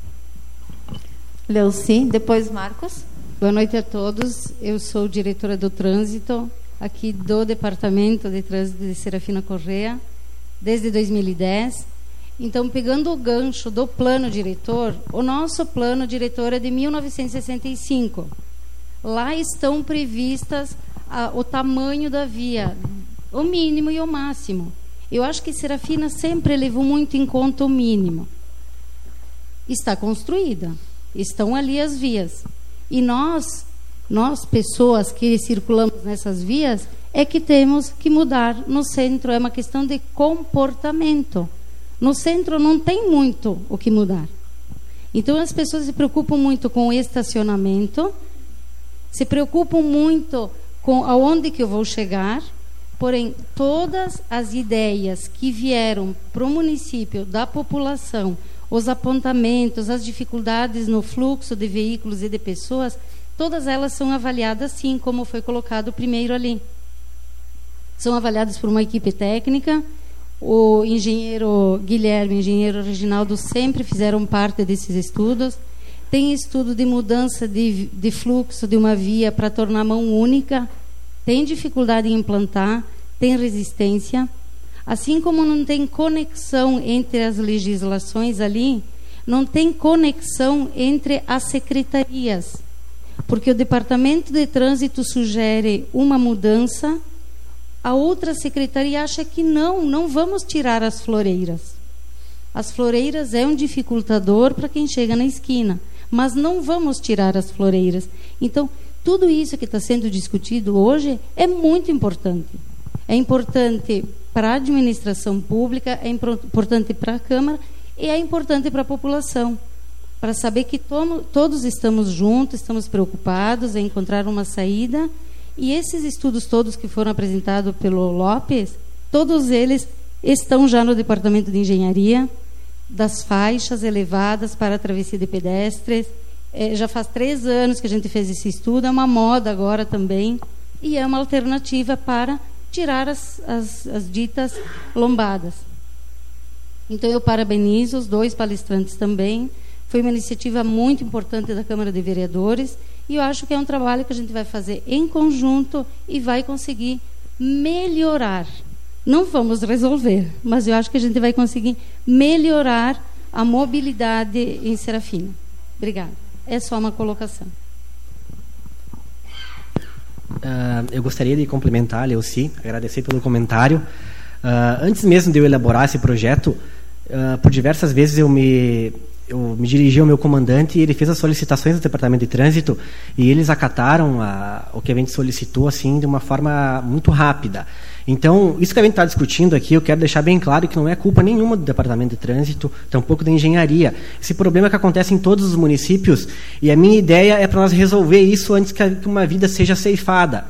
Leuci, depois Marcos. Boa noite a todos. Eu sou diretora do Trânsito, aqui do Departamento de Trânsito de Serafina Correia, desde 2010. Então, pegando o gancho do plano diretor, o nosso plano diretor é de 1965. Lá estão previstas o tamanho da via, o mínimo e o máximo. Eu acho que Serafina sempre levou muito em conta o mínimo. Está construída, estão ali as vias. E nós pessoas que circulamos nessas vias, é que temos que mudar no centro. É uma questão de comportamento. No centro não tem muito o que mudar. Então as pessoas se preocupam muito com o estacionamento, se preocupam muito com aonde que eu vou chegar, porém todas as ideias que vieram para o município, da população, os apontamentos, as dificuldades no fluxo de veículos e de pessoas, todas elas são avaliadas sim, como foi colocado primeiro ali. São avaliadas por uma equipe técnica. O engenheiro Guilherme e o engenheiro Reginaldo sempre fizeram parte desses estudos. Tem estudo de mudança de fluxo de uma via para tornar mão única. Tem dificuldade em implantar, tem resistência. Assim como não tem conexão entre as legislações ali, não tem conexão entre as secretarias. Porque o Departamento de Trânsito sugere uma mudança, a outra secretaria acha que não vamos tirar as floreiras. As floreiras é um dificultador para quem chega na esquina, mas não vamos tirar as floreiras. Então, tudo isso que está sendo discutido hoje é muito importante. É importante para a administração pública, é importante para a Câmara e é importante para a população, para saber que todos estamos juntos, estamos preocupados em encontrar uma saída. E esses estudos todos que foram apresentados pelo Lopes, todos eles estão já no Departamento de Engenharia, das faixas elevadas para a travessia de pedestres. Já faz 3 anos que a gente fez esse estudo, é uma moda agora também, e é uma alternativa para tirar as ditas lombadas. Então eu parabenizo os 2 palestrantes também. Foi uma iniciativa muito importante da Câmara de Vereadores e eu acho que é um trabalho que a gente vai fazer em conjunto e vai conseguir melhorar. Não vamos resolver, mas eu acho que a gente vai conseguir melhorar a mobilidade em Serafina. Obrigada. É só uma colocação. Eu gostaria de complementar, Leuci, agradecer pelo comentário. Antes mesmo de eu elaborar esse projeto, por diversas vezes eu me dirigi ao meu comandante e ele fez as solicitações do Departamento de Trânsito e eles acataram o que a gente solicitou assim de uma forma muito rápida. Então, isso que a gente está discutindo aqui, eu quero deixar bem claro que não é culpa nenhuma do Departamento de Trânsito, tampouco da engenharia. Esse problema que acontece em todos os municípios e a minha ideia é para nós resolver isso antes que uma vida seja ceifada.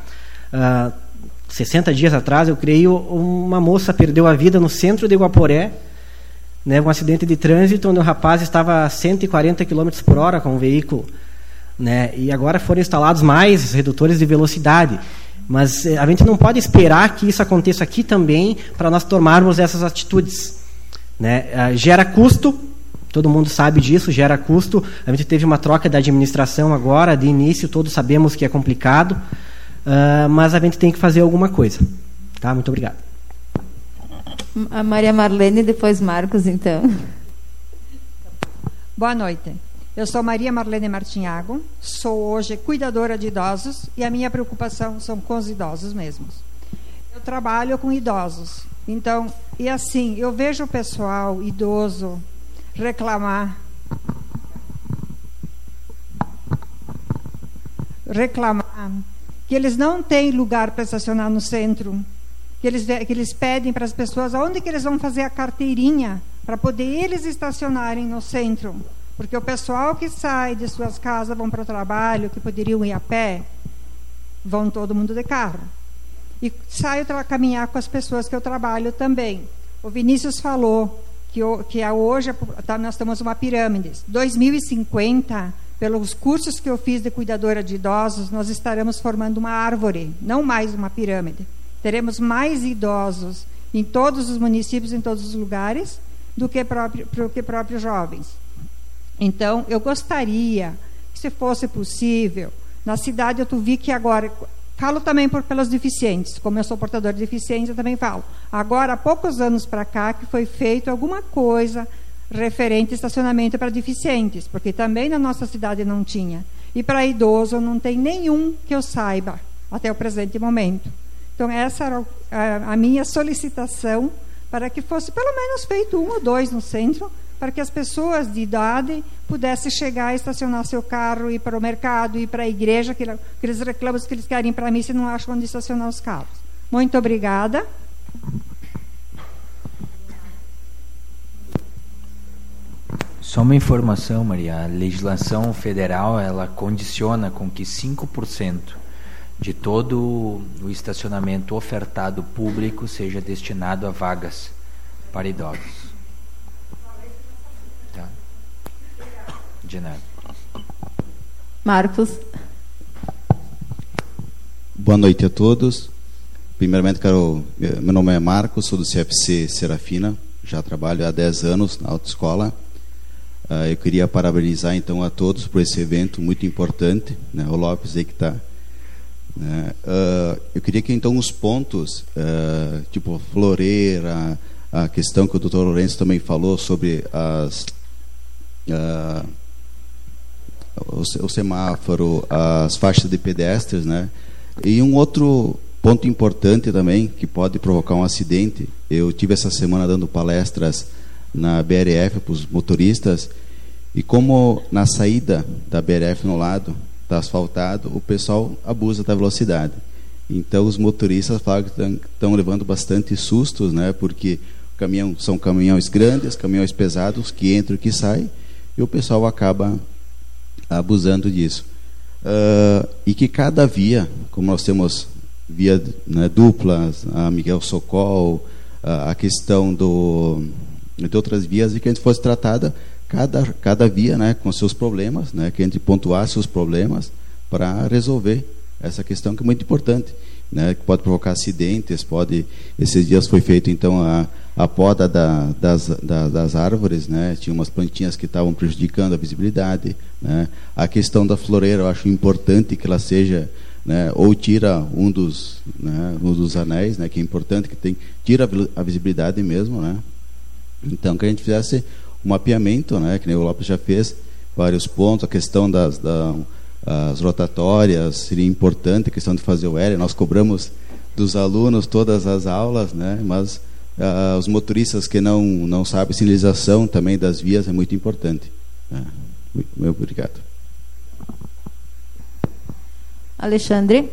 60 dias atrás, eu creio, uma moça perdeu a vida no centro de Guaporé, né, um acidente de trânsito onde o rapaz estava a 140 km por hora com o veículo, né, e agora foram instalados mais redutores de velocidade, mas a gente não pode esperar que isso aconteça aqui também para nós tomarmos essas atitudes, né. Gera custo, todo mundo sabe disso, gera custo. A gente teve uma troca da administração agora, de início, todos sabemos que é complicado, mas a gente tem que fazer alguma coisa, tá? Muito obrigado. A Maria Marlene, depois Marcos, então. Boa noite. Eu sou Maria Marlene Martinhago, sou hoje cuidadora de idosos e a minha preocupação são com os idosos mesmos. Eu trabalho com idosos, então, e assim, eu vejo o pessoal idoso reclamar. reclamar que eles não têm lugar para estacionar no centro, que eles pedem para as pessoas aonde que eles vão fazer a carteirinha para poder eles estacionarem no centro, porque o pessoal que sai de suas casas vão para o trabalho, que poderiam ir a pé, vão todo mundo de carro. E saio para caminhar com as pessoas que eu trabalho também. O Vinícius falou que hoje nós temos uma pirâmide. 2050, pelos cursos que eu fiz de cuidadora de idosos, nós estaremos formando uma árvore, não mais uma pirâmide. Teremos mais idosos em todos os municípios, em todos os lugares, do que próprios jovens. Então, eu gostaria que, se fosse possível, na cidade eu vi que agora... Falo também pelos deficientes, como eu sou portador de deficiência, eu também falo. Agora, há poucos anos para cá, que foi feito alguma coisa referente a estacionamento para deficientes, porque também na nossa cidade não tinha. E para idoso não tem nenhum que eu saiba, até o presente momento. Então, essa era a minha solicitação, para que fosse pelo menos feito 1 ou 2 no centro, para que as pessoas de idade pudessem chegar e estacionar seu carro, ir para o mercado, ir para a igreja, aqueles reclamos que eles querem ir para mim se não acham onde estacionar os carros. Muito obrigada. Só uma informação, Maria. A legislação federal, ela condiciona com que 5% de todo o estacionamento ofertado público seja destinado a vagas para idosos. Tá? De nada. Marcos. Boa noite a todos. Primeiramente, meu nome é Marcos, sou do CFC Serafina, já trabalho há 10 anos na autoescola. Eu queria parabenizar então a todos por esse evento muito importante, né? O Lopes aí que está. Eu queria que então os pontos, tipo floreira, a questão que o Dr. Lourenço também falou sobre o semáforo, as faixas de pedestres, né? E um outro ponto importante também que pode provocar um acidente. Eu tive essa semana dando palestras na BRF para os motoristas, e como na saída da BRF no lado está asfaltado, o pessoal abusa da velocidade. Então os motoristas falam que estão levando bastante sustos, né? Porque são caminhões grandes, caminhões pesados que entram e que saem, e o pessoal acaba abusando disso. E que cada via, como nós temos via, né, duplas, a Miguel Socol, a questão de outras vias, e que a gente fosse tratada cada via, né, com seus problemas, né, que a gente pontuasse os problemas para resolver essa questão, que é muito importante, né, que pode provocar acidentes, esses dias foi feito então a poda das árvores, né, tinha umas plantinhas que estavam prejudicando a visibilidade, né, a questão da floreira, eu acho importante que ela seja, né, ou tira um dos anéis, né, que é importante, que tira a visibilidade mesmo, né. Então que a gente fizesse um mapeamento, né, que nem o Lopes já fez, vários pontos, a questão das rotatórias seria importante, a questão de fazer o L. Nós cobramos dos alunos todas as aulas, né, mas os motoristas que não sabem sinalização também das vias é muito importante. Muito obrigado. Alexandre.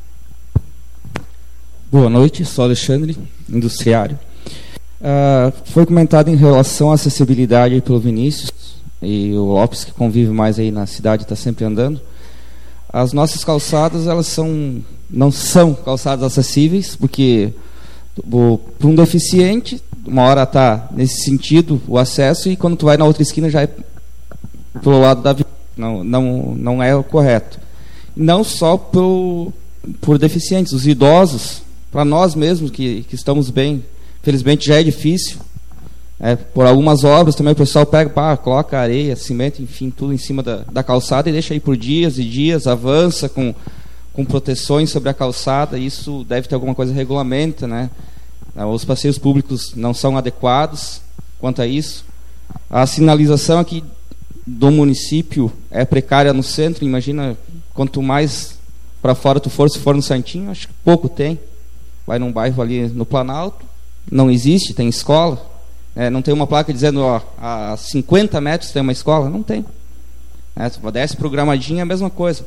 Boa noite, sou Alexandre, industriário. Foi comentado em relação à acessibilidade pelo Vinícius, e o Lopes, que convive mais aí na cidade, está sempre andando. As nossas calçadas, elas não são calçadas acessíveis, porque para um deficiente, uma hora está nesse sentido o acesso, e quando tu vai na outra esquina já é pelo lado da via. Não é o correto. Não só por deficientes, os idosos, para nós mesmos que estamos bem, felizmente já é difícil. Por algumas obras também o pessoal coloca areia, cimento, enfim, tudo em cima da calçada e deixa aí por dias e dias, avança com proteções sobre a calçada. Isso deve ter alguma coisa que regulamenta, né? Os passeios públicos não são adequados quanto a isso. A sinalização aqui do município é precária no centro. Imagina, quanto mais para fora tu for, se for no Santinho, acho que pouco tem. Vai num bairro ali no Planalto, não existe, tem escola. Não tem uma placa dizendo, a 50 metros tem uma escola. Não tem. Se desce programadinha, é a mesma coisa.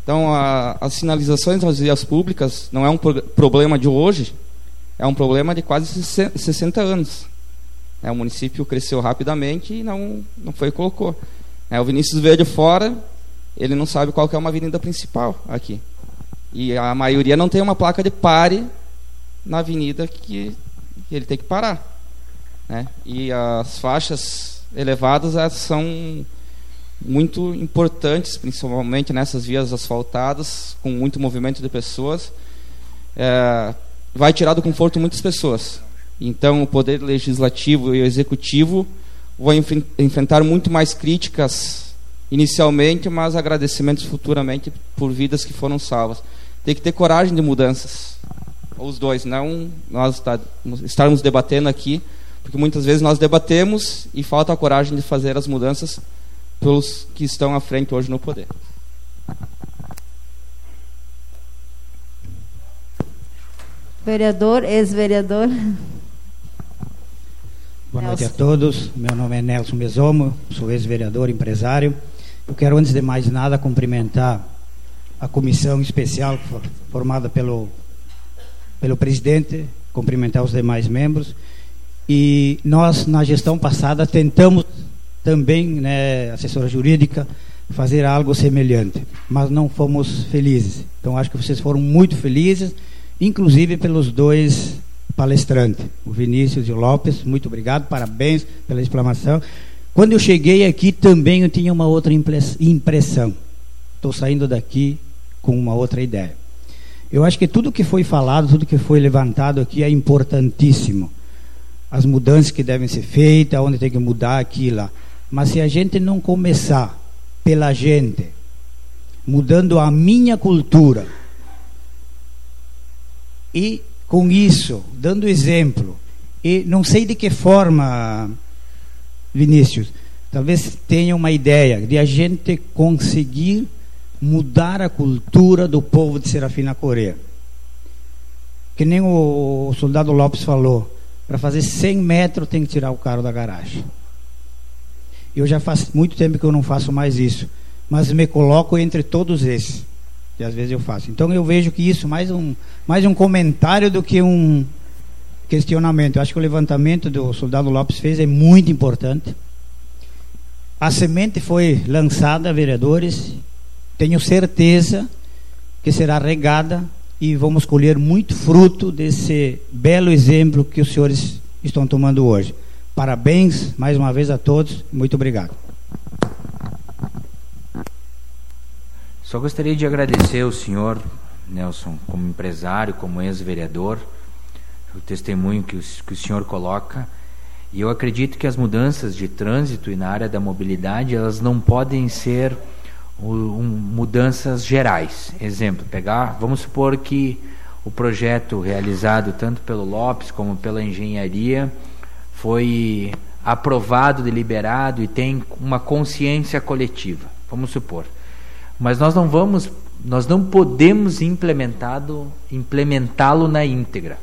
Então, as sinalizações das vias públicas não é um problema de hoje, é um problema de quase 60 anos. O município cresceu rapidamente e não foi e colocou. O Vinícius veio de fora, ele não sabe qual que é uma avenida principal aqui. E a maioria não tem uma placa de pare na avenida que ele tem que parar. E as faixas elevadas são muito importantes, principalmente nessas vias asfaltadas, com muito movimento de pessoas. Vai tirar do conforto muitas pessoas. Então, o Poder Legislativo e o Executivo vão enfrentar muito mais críticas inicialmente, mas agradecimentos futuramente por vidas que foram salvas. Tem que ter coragem de mudanças, os dois, não nós estarmos debatendo aqui, porque muitas vezes nós debatemos e falta a coragem de fazer as mudanças pelos que estão à frente hoje no poder. Vereador, ex-vereador. Boa noite a todos. Meu nome é Nelson Mesomo, sou ex-vereador, empresário. Eu quero, antes de mais nada, cumprimentar a comissão especial formada pelo presidente, cumprimentar os demais membros. E nós, na gestão passada, tentamos também, assessora jurídica, fazer algo semelhante, mas não fomos felizes. Então, acho que vocês foram muito felizes, inclusive pelos dois palestrantes, o Vinícius e o Lopes. Muito obrigado, parabéns pela explanação. Quando eu cheguei aqui também eu tinha uma outra impressão. Estou saindo daqui com uma outra ideia. Eu acho que tudo que foi falado, tudo que foi levantado aqui é importantíssimo. As mudanças que devem ser feitas, onde tem que mudar, aqui e lá. Mas se a gente não começar pela gente, mudando a minha cultura, e com isso, dando exemplo, e não sei de que forma, Vinícius, talvez tenha uma ideia de a gente conseguir mudar a cultura do povo de Serafina Corrêa. Que nem o soldado Lopes falou, para fazer 100 metros tem que tirar o carro da garagem. Eu já faz muito tempo que eu não faço mais isso, mas me coloco entre todos esses, e às vezes eu faço. Então eu vejo que isso mais um comentário do que um questionamento. Eu acho que o levantamento do soldado Lopes fez é muito importante. A semente foi lançada, vereadores, tenho certeza que será regada e vamos colher muito fruto desse belo exemplo que os senhores estão tomando hoje. Parabéns mais uma vez a todos, muito obrigado. Só gostaria de agradecer ao senhor Nelson, como empresário, como ex-vereador, o testemunho que o senhor coloca. E eu acredito que as mudanças de trânsito e na área da mobilidade, elas não podem ser mudanças gerais. Exemplo, vamos supor que o projeto realizado tanto pelo Lopes como pela engenharia foi aprovado, deliberado e tem uma consciência coletiva, vamos supor. Mas nós não podemos implementá-lo na íntegra.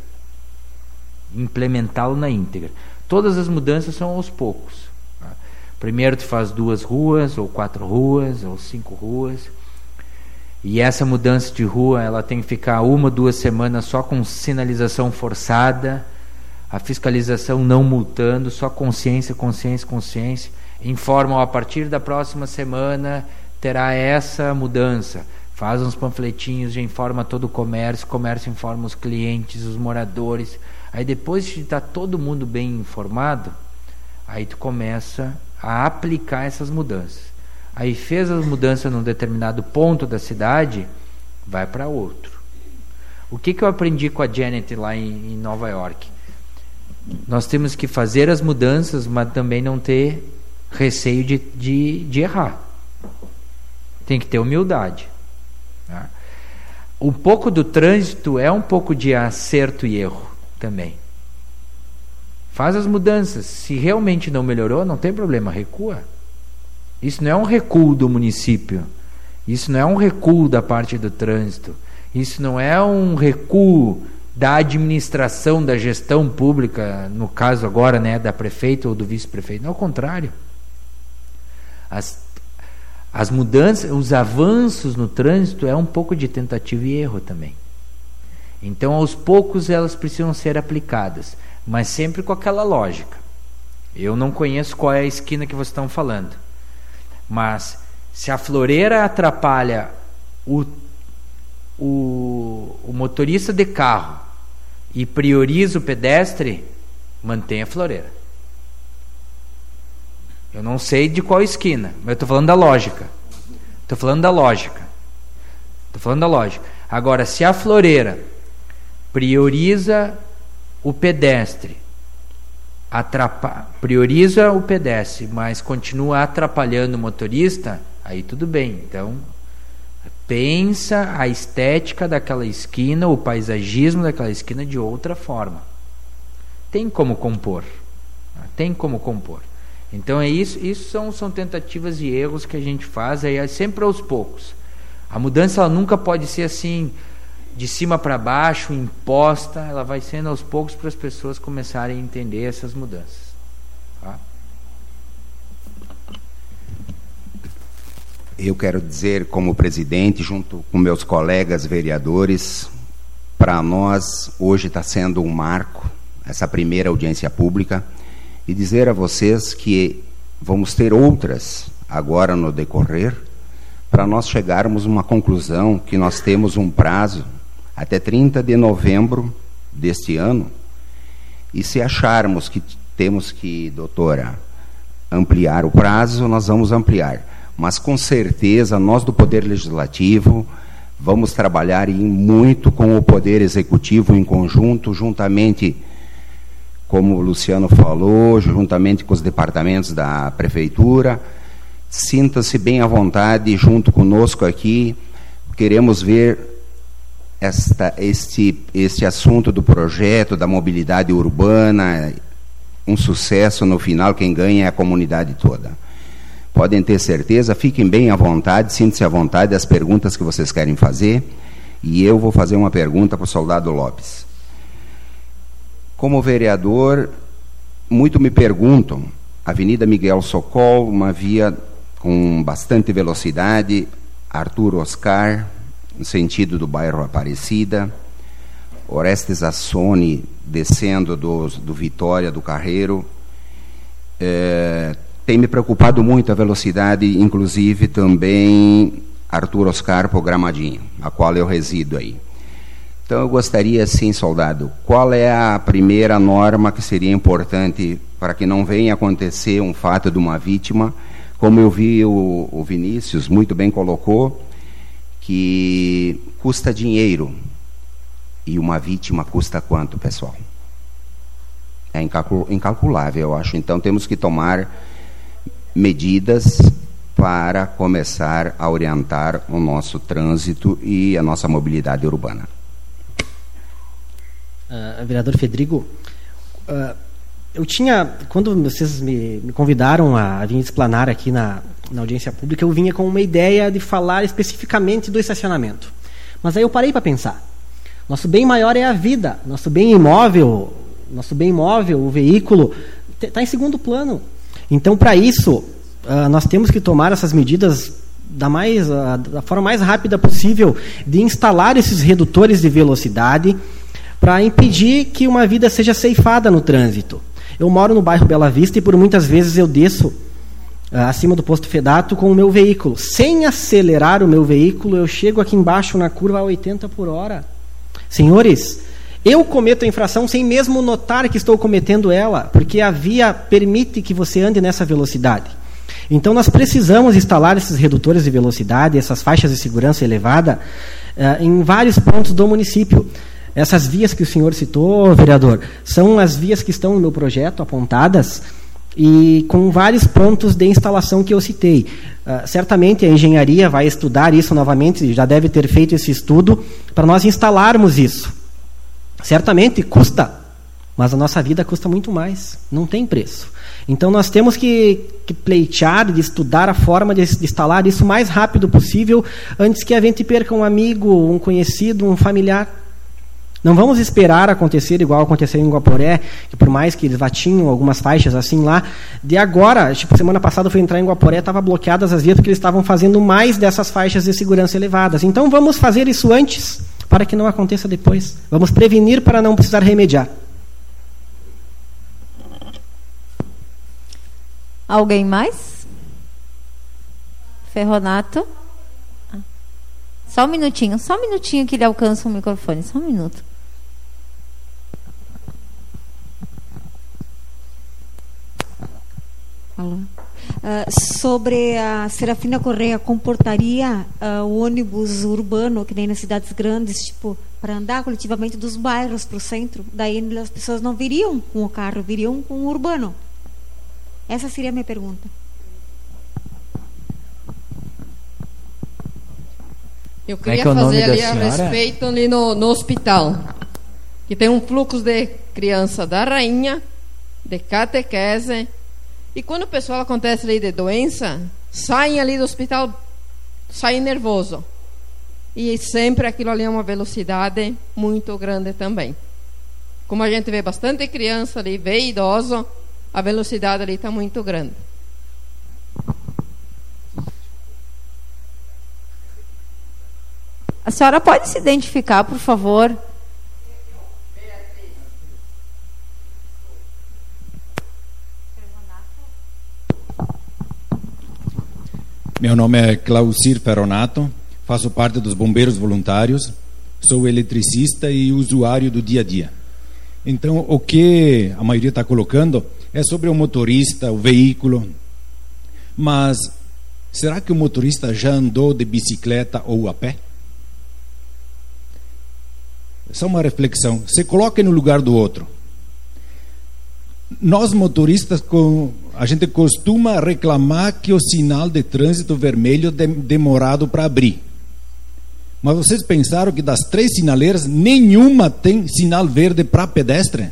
Todas as mudanças são aos poucos. Primeiro tu faz 2 ruas, ou 4 ruas, ou 5 ruas. E essa mudança de rua, ela tem que ficar 1 ou 2 semanas só com sinalização forçada, a fiscalização não multando, só consciência. Informam, a partir da próxima semana terá essa mudança. Faz uns panfletinhos, já informa todo o comércio informa os clientes, os moradores. Aí depois de estar todo mundo bem informado, aí tu começa a aplicar essas mudanças. Aí fez as mudanças num determinado ponto da cidade, vai para outro. O que eu aprendi com a Janet lá em Nova York? Nós temos que fazer as mudanças, mas também não ter receio de errar. Tem que ter humildade. Tá? Um pouco do trânsito é um pouco de acerto e erro também. Faz as mudanças. Se realmente não melhorou, não tem problema, recua. Isso não é um recuo do município. Isso não é um recuo da parte do trânsito. Isso não é um recuo da administração, da gestão pública, no caso agora, da prefeita ou do vice-prefeito. Não, ao contrário. As mudanças, os avanços no trânsito é um pouco de tentativa e erro também. Então, aos poucos, elas precisam ser aplicadas, mas sempre com aquela lógica. Eu não conheço qual é a esquina que vocês estão falando, mas se a floreira atrapalha o motorista de carro e prioriza o pedestre, mantenha a floreira. Eu não sei de qual esquina, mas eu estou falando da lógica. Estou falando da lógica. Agora, se a floreira prioriza o pedestre, prioriza o pedestre, mas continua atrapalhando o motorista, aí tudo bem. Então, pensa a estética daquela esquina, o paisagismo daquela esquina de outra forma. Tem como compor. Então é isso são tentativas e erros que a gente faz, aí é sempre aos poucos. A mudança ela nunca pode ser assim, de cima para baixo, imposta, ela vai sendo aos poucos para as pessoas começarem a entender essas mudanças. Tá? Eu quero dizer, como presidente, junto com meus colegas vereadores, para nós hoje está sendo um marco, essa primeira audiência pública, e dizer a vocês que vamos ter outras agora no decorrer, para nós chegarmos a uma conclusão que nós temos um prazo até 30 de novembro deste ano, e se acharmos que temos que, doutora, ampliar o prazo, nós vamos ampliar. Mas com certeza nós do Poder Legislativo vamos trabalhar muito com o Poder Executivo em conjunto, juntamente, como o Luciano falou, juntamente com os departamentos da Prefeitura. Sinta-se bem à vontade junto conosco aqui. Queremos ver este assunto do projeto da mobilidade urbana um sucesso no final. Quem ganha é a comunidade toda. Podem ter certeza, fiquem bem à vontade, sintam-se à vontade das perguntas que vocês querem fazer. E eu vou fazer uma pergunta para o soldado Lopes. Como vereador, muito me perguntam, Avenida Miguel Socol, uma via com bastante velocidade, Arthur Oscar, no sentido do bairro Aparecida, Orestes Assone, descendo do Vitória, do Carreiro. Tem me preocupado muito a velocidade, inclusive também Arthur Oscar para o Gramadinho, a qual eu resido aí. Então eu gostaria, sim, soldado, qual é a primeira norma que seria importante para que não venha acontecer um fato de uma vítima, como eu vi o Vinícius muito bem colocou, que custa dinheiro, e uma vítima custa quanto, pessoal? É incalculável, eu acho. Então temos que tomar medidas para começar a orientar o nosso trânsito e a nossa mobilidade urbana. Vereador Fedrigo, eu tinha, quando vocês me convidaram a vir explanar aqui na audiência pública, eu vinha com uma ideia de falar especificamente do estacionamento. Mas aí eu parei para pensar. Nosso bem maior é a vida, nosso bem imóvel, o veículo, está em segundo plano. Então, para isso, nós temos que tomar essas medidas da forma mais rápida possível, de instalar esses redutores de velocidade, para impedir que uma vida seja ceifada no trânsito. Eu moro no bairro Bela Vista e por muitas vezes eu desço acima do posto Fedato com o meu veículo. Sem acelerar o meu veículo, eu chego aqui embaixo na curva a 80 por hora. Senhores, eu cometo a infração sem mesmo notar que estou cometendo ela, porque a via permite que você ande nessa velocidade. Então nós precisamos instalar esses redutores de velocidade, essas faixas de segurança elevada, em vários pontos do município. Essas vias que o senhor citou, vereador, são as vias que estão no meu projeto apontadas e com vários pontos de instalação que eu citei. Certamente a engenharia vai estudar isso novamente, já deve ter feito esse estudo para nós instalarmos isso. Certamente custa, mas a nossa vida custa muito mais, não tem preço. Então nós temos que pleitear, de estudar a forma de instalar isso o mais rápido possível, antes que a gente perca um amigo, um conhecido, um familiar. Não vamos esperar acontecer igual aconteceu em Guaporé, que por mais que eles já tinham algumas faixas assim lá, de agora, tipo, semana passada eu fui entrar em Guaporé, estava bloqueadas as vias porque eles estavam fazendo mais dessas faixas de segurança elevadas. Então vamos fazer isso antes, para que não aconteça depois. Vamos prevenir para não precisar remediar. Alguém mais? Ferronato? Só um minutinho que ele alcança o microfone, só um minuto. Alô. Sobre a Serafina Correia, comportaria o ônibus urbano, que nem nas cidades grandes, tipo, para andar coletivamente dos bairros para o centro? Daí as pessoas não viriam com o carro, viriam com o urbano. Essa seria a minha pergunta. Eu queria fazer ali a respeito ali no hospital, que tem um fluxo de criança da rainha, de catequese, e quando o pessoal acontece ali de doença, saem ali do hospital, saem nervoso. E sempre aquilo ali é uma velocidade muito grande também. Como a gente vê bastante criança ali, vê idoso, a velocidade ali está muito grande. A senhora pode se identificar, por favor? Meu nome é Clausir Ferronato, faço parte dos bombeiros voluntários, sou eletricista e usuário do dia a dia. Então, o que a maioria está colocando é sobre o motorista, o veículo. Mas será que o motorista já andou de bicicleta ou a pé? Só uma reflexão. Se coloque no lugar do outro. Nós motoristas, a gente costuma reclamar que o sinal de trânsito vermelho é demorado para abrir. Mas vocês pensaram que das 3 sinaleiras, nenhuma tem sinal verde para pedestre?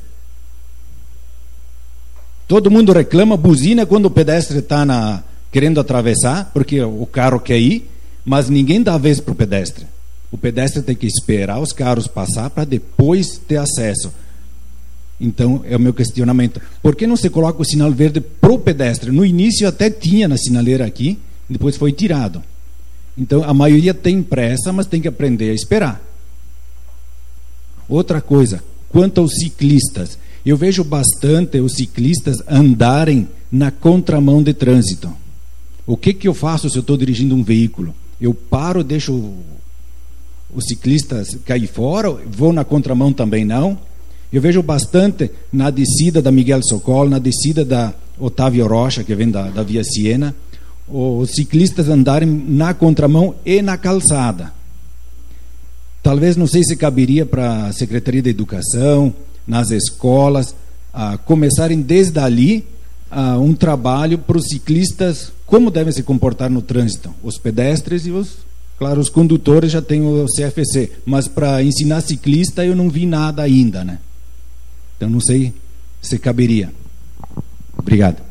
Todo mundo reclama, buzina quando o pedestre está querendo atravessar, porque o carro quer ir, mas ninguém dá vez para o pedestre. O pedestre tem que esperar os carros passar para depois ter acesso. Então, é o meu questionamento. Por que não se coloca o sinal verde pro pedestre? No início até tinha na sinaleira aqui, depois foi tirado. Então, a maioria tem pressa, mas tem que aprender a esperar. Outra coisa, quanto aos ciclistas. Eu vejo bastante os ciclistas andarem na contramão de trânsito. O que eu faço se eu estou dirigindo um veículo? Eu paro, deixo os ciclistas cair fora, vou na contramão também não. Eu vejo bastante na descida da Miguel Socol, na descida da Otávio Rocha, que vem da Via Siena, os ciclistas andarem na contramão e na calçada. Talvez, não sei se caberia para a Secretaria de Educação, nas escolas, começarem desde ali um trabalho para os ciclistas, como devem se comportar no trânsito. Os pedestres e claro, os condutores já têm o CFC, mas para ensinar ciclista eu não vi nada ainda, né? Então não sei se caberia. Obrigado.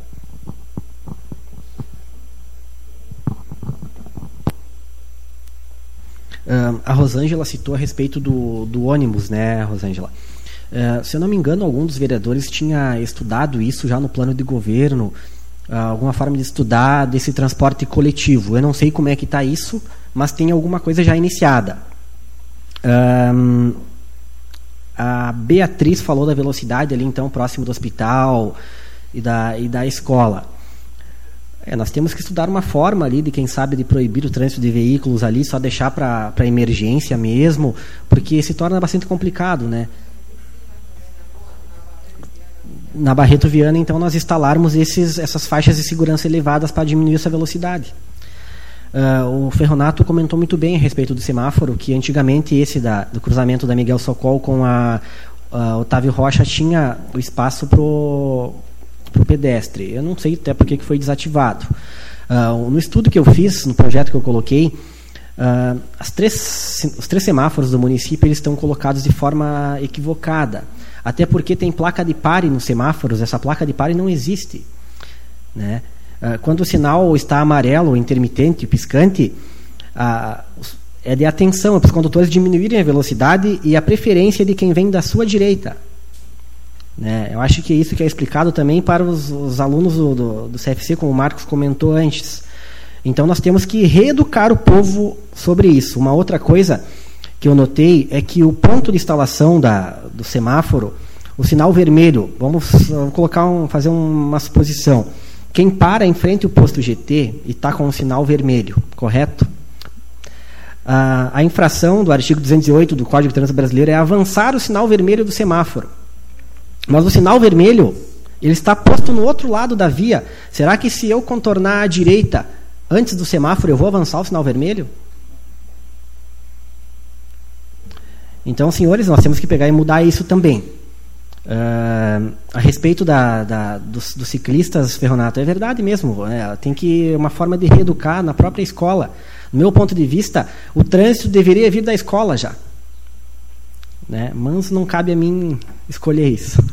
A Rosângela citou a respeito do ônibus, né, Rosângela? Se eu não me engano, algum dos vereadores tinha estudado isso já no plano de governo, alguma forma de estudar desse transporte coletivo. Eu não sei como é que está isso, mas tem alguma coisa já iniciada. A Beatriz falou da velocidade ali, então, próximo do hospital e da escola. Nós temos que estudar uma forma ali de, quem sabe, de proibir o trânsito de veículos ali, só deixar para emergência mesmo, porque se torna bastante complicado, né? Na Barreto Viana, então, nós instalarmos essas faixas de segurança elevadas para diminuir essa velocidade. O Ferronato comentou muito bem a respeito do semáforo, que antigamente esse do cruzamento da Miguel Socol com a Otávio Rocha tinha o espaço pro pedestre. Eu não sei até por que foi desativado. No estudo que eu fiz, no projeto que eu coloquei, os três semáforos do município eles estão colocados de forma equivocada. Até porque tem placa de pare nos semáforos, essa placa de pare não existe, né? Quando o sinal está amarelo, intermitente, piscante, é de atenção, para os condutores diminuírem a velocidade e a preferência de quem vem da sua direita. Né? Eu acho que é isso que é explicado também para os alunos do CFC, como o Marcos comentou antes. Então nós temos que reeducar o povo sobre isso. Uma outra coisa que eu notei é que o ponto de instalação do semáforo, o sinal vermelho, vamos fazer uma suposição. Quem para em frente ao posto GT e está com o sinal vermelho, correto? A infração do artigo 208 do Código de Trânsito Brasileiro é avançar o sinal vermelho do semáforo. Mas o sinal vermelho, ele está posto no outro lado da via. Será que se eu contornar à direita antes do semáforo, eu vou avançar o sinal vermelho? Então, senhores, nós temos que pegar e mudar isso também. A respeito dos ciclistas, Ferronato, é verdade mesmo. Tem que uma forma de reeducar na própria escola. Do meu ponto de vista, o trânsito deveria vir da escola já. Né? Mas não cabe a mim escolher isso.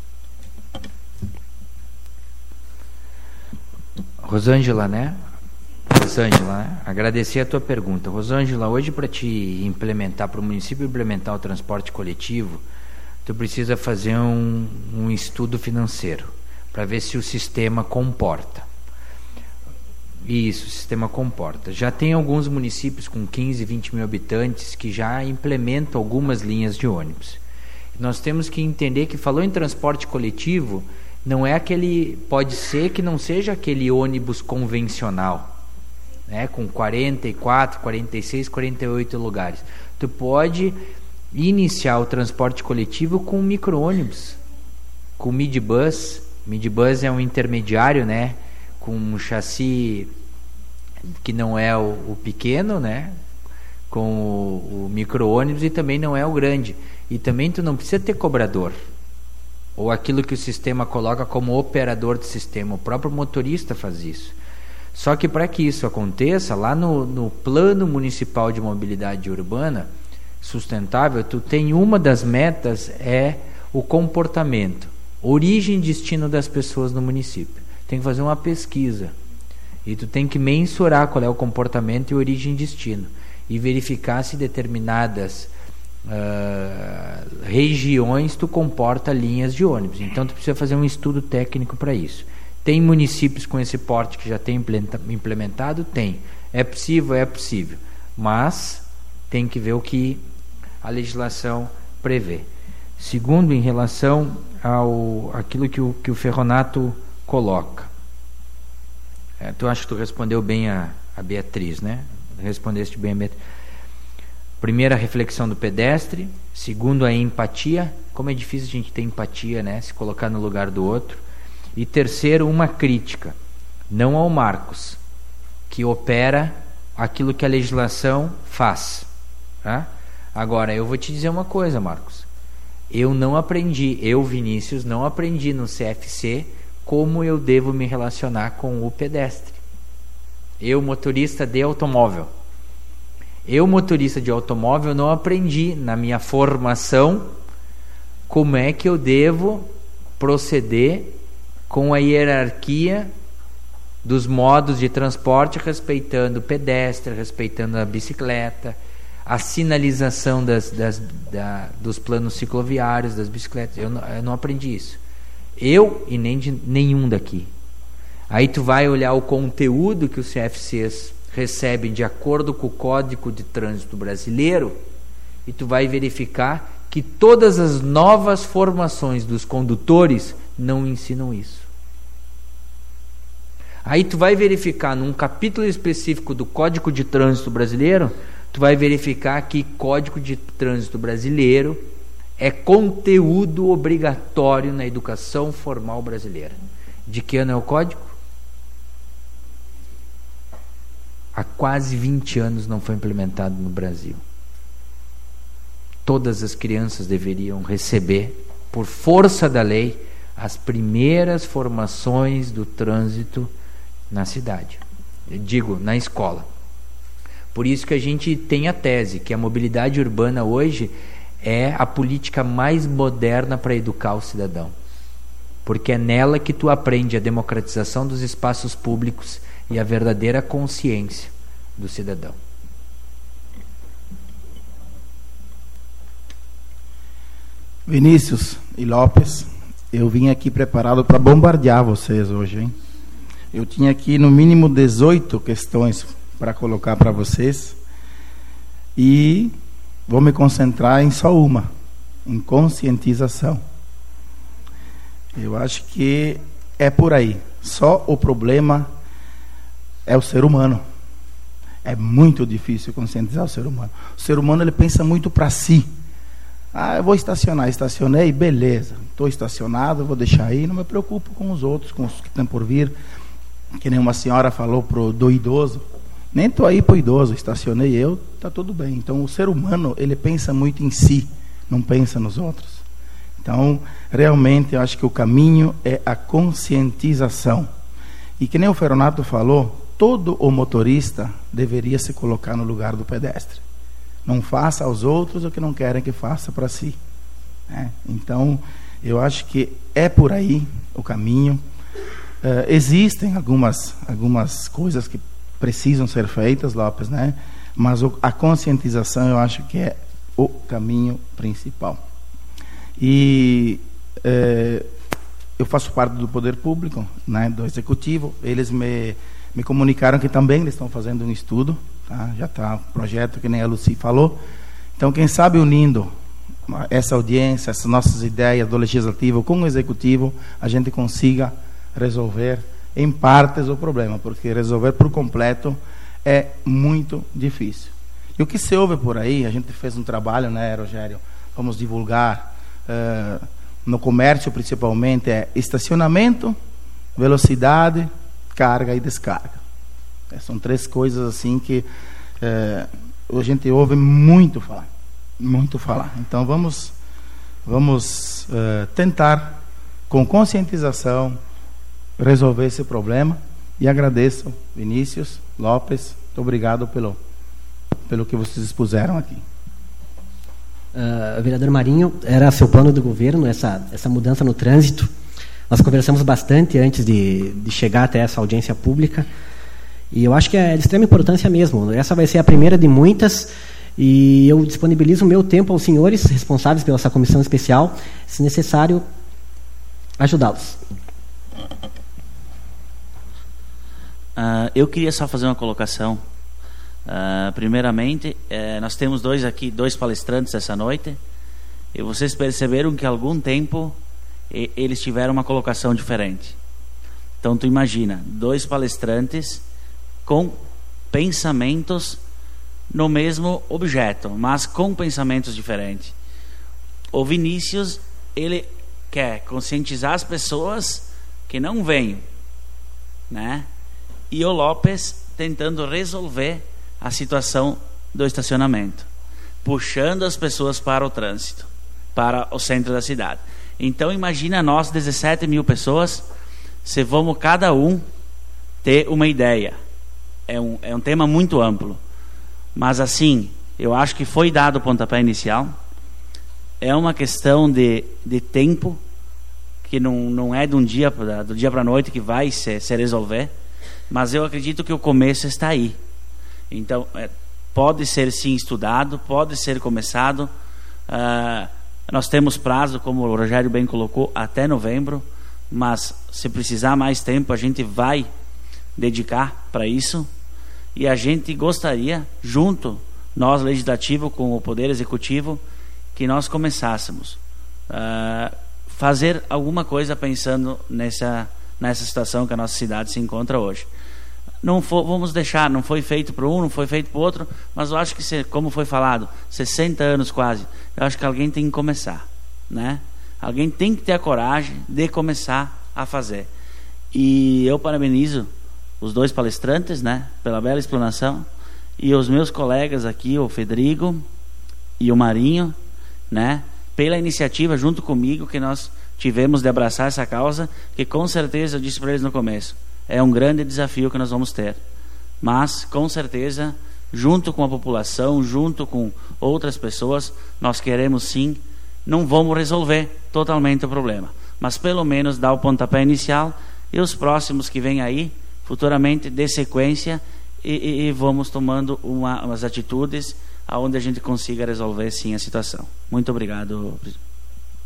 Rosângela, né? Agradecer a tua pergunta. Rosângela, hoje para te implementar, para o município implementar o transporte coletivo, tu precisa fazer um estudo financeiro para ver se o sistema comporta. Isso, o sistema comporta. Já tem alguns municípios com 15, 20 mil habitantes que já implementam algumas linhas de ônibus. Nós temos que entender que, falou em transporte coletivo, não é aquele, pode ser que não seja aquele ônibus convencional, né, com 44, 46, 48 lugares. Tu pode iniciar o transporte coletivo com micro-ônibus, com midbus. Midbus é um intermediário, né, com um chassi que não é o pequeno, né, com o micro-ônibus, e também não é o grande. E também tu não precisa ter cobrador, ou aquilo que o sistema coloca como operador de sistema. O próprio motorista faz isso. Só que para que isso aconteça, lá no Plano Municipal de Mobilidade Urbana Sustentável, tu tem uma das metas é o comportamento, origem e destino das pessoas no município. Tem que fazer uma pesquisa e tu tem que mensurar qual é o comportamento e origem e destino e verificar se determinadas regiões tu comporta linhas de ônibus. Então tu precisa fazer um estudo técnico para isso. Tem municípios com esse porte que já tem implementado? Tem. É possível, mas tem que ver o que a legislação prevê. Segundo, em relação aquilo que o Ferronato coloca, tu acha que tu respondeu bem a Beatriz, né? Respondeste bem a Beatriz. Primeiro, a reflexão do pedestre. Segundo, a empatia. Como é difícil a gente ter empatia, né? Se colocar no lugar do outro. E terceiro, uma crítica, não ao Marcos, que opera aquilo que a legislação faz. Tá? Agora, eu vou te dizer uma coisa, Marcos. Eu, Vinícius, não aprendi no CFC como eu devo me relacionar com o pedestre. Eu, motorista de automóvel. Não aprendi na minha formação como é que eu devo proceder com a hierarquia dos modos de transporte, respeitando o pedestre, respeitando a bicicleta, a sinalização dos planos cicloviários, das bicicletas. Eu não aprendi isso. Eu e nem de nenhum daqui. Aí tu vai olhar o conteúdo que os CFCs recebem de acordo com o Código de Trânsito Brasileiro e tu vai verificar que todas as novas formações dos condutores não ensinam isso. Aí tu vai verificar num capítulo específico do Código de Trânsito Brasileiro, tu vai verificar que Código de Trânsito Brasileiro é conteúdo obrigatório na educação formal brasileira. De que ano é o código? Há quase 20 anos não foi implementado no Brasil. Todas as crianças deveriam receber, por força da lei, as primeiras formações do trânsito na cidade. Eu digo, na escola. Por isso que a gente tem a tese que a mobilidade urbana hoje é a política mais moderna para educar o cidadão. Porque é nela que tu aprende a democratização dos espaços públicos e a verdadeira consciência do cidadão. Vinícius e Lopes, eu vim aqui preparado para bombardear vocês hoje, hein? Eu tinha aqui no mínimo 18 questões para colocar para vocês e vou me concentrar em só uma, em conscientização. Eu acho que é por aí. Só o problema é o ser humano. É muito difícil conscientizar o ser humano. O ser humano, ele pensa muito para si. Eu vou estacionar. Estacionei, beleza. Estou estacionado, vou deixar aí. Não me preocupo com os outros, com os que estão por vir. Que nem uma senhora falou do idoso. Nem estou aí para o idoso. Estacionei eu, está tudo bem. Então, o ser humano, ele pensa muito em si. Não pensa nos outros. Então, realmente, eu acho que o caminho é a conscientização. E que nem o Ferronato falou, todo o motorista deveria se colocar no lugar do pedestre. Não faça aos outros o que não querem que faça para si. Então, eu acho que é por aí o caminho. Existem algumas coisas que precisam ser feitas, Lopes, né? Mas a conscientização eu acho que é o caminho principal. E eu faço parte do poder público, né, do executivo. Eles me comunicaram que também eles estão fazendo um estudo, tá? Já está um projeto que nem a Lucy falou. Então, quem sabe unindo essa audiência, essas nossas ideias do legislativo com o executivo, a gente consiga resolver em partes o problema, porque resolver por completo é muito difícil. E o que se ouve por aí, a gente fez um trabalho, né, Rogério? Vamos divulgar no comércio principalmente, estacionamento, velocidade, carga e descarga. São 3 coisas assim que a gente ouve muito falar. Então vamos tentar, com conscientização, resolver esse problema. E agradeço, Vinícius, Lopes, muito obrigado pelo que vocês expuseram aqui. Vereador Marinho, era seu plano do governo essa mudança no trânsito. Nós conversamos bastante antes de chegar até essa audiência pública e eu acho que é de extrema importância mesmo. Essa vai ser a primeira de muitas e eu disponibilizo o meu tempo aos senhores responsáveis pela essa comissão especial, se necessário, ajudá-los. Eu queria só fazer uma colocação. Primeiramente, nós temos dois palestrantes essa noite, e vocês perceberam que há algum tempo eles tiveram uma colocação diferente. Então tu imagina, 2 palestrantes com pensamentos no mesmo objeto, mas com pensamentos diferentes. O Vinícius, ele quer conscientizar as pessoas que não vêm, né? E o Lopes tentando resolver a situação do estacionamento, puxando as pessoas para o trânsito, para o centro da cidade. Então imagina nós, 17 mil pessoas, se vamos cada um ter uma ideia. É um tema muito amplo, mas assim, eu acho que foi dado o pontapé inicial. É uma questão de tempo, que não é do dia para a noite que vai se resolver, mas eu acredito que o começo está aí. Então, pode ser sim estudado, pode ser começado. Nós temos prazo, como o Rogério bem colocou, até novembro, mas se precisar mais tempo, a gente vai dedicar para isso. E a gente gostaria, junto, nós legislativo com o Poder Executivo, que nós começássemos fazer alguma coisa pensando nessa situação que a nossa cidade se encontra hoje. Vamos deixar, não foi feito para um, não foi feito para o outro, mas eu acho que, como foi falado, 60 anos quase, eu acho que alguém tem que começar, né? Alguém tem que ter a coragem de começar a fazer. E eu parabenizo os 2 palestrantes, né, pela bela explanação, e os meus colegas aqui, o Federico e o Marinho, né, pela iniciativa junto comigo que nós tivemos de abraçar essa causa, que com certeza, eu disse para eles no começo, é um grande desafio que nós vamos ter, mas com certeza, junto com a população, junto com outras pessoas, nós queremos sim, não vamos resolver totalmente o problema, mas pelo menos dar o pontapé inicial, e os próximos que vêm aí futuramente dê sequência e vamos tomando umas atitudes aonde a gente consiga resolver sim a situação. Muito obrigado.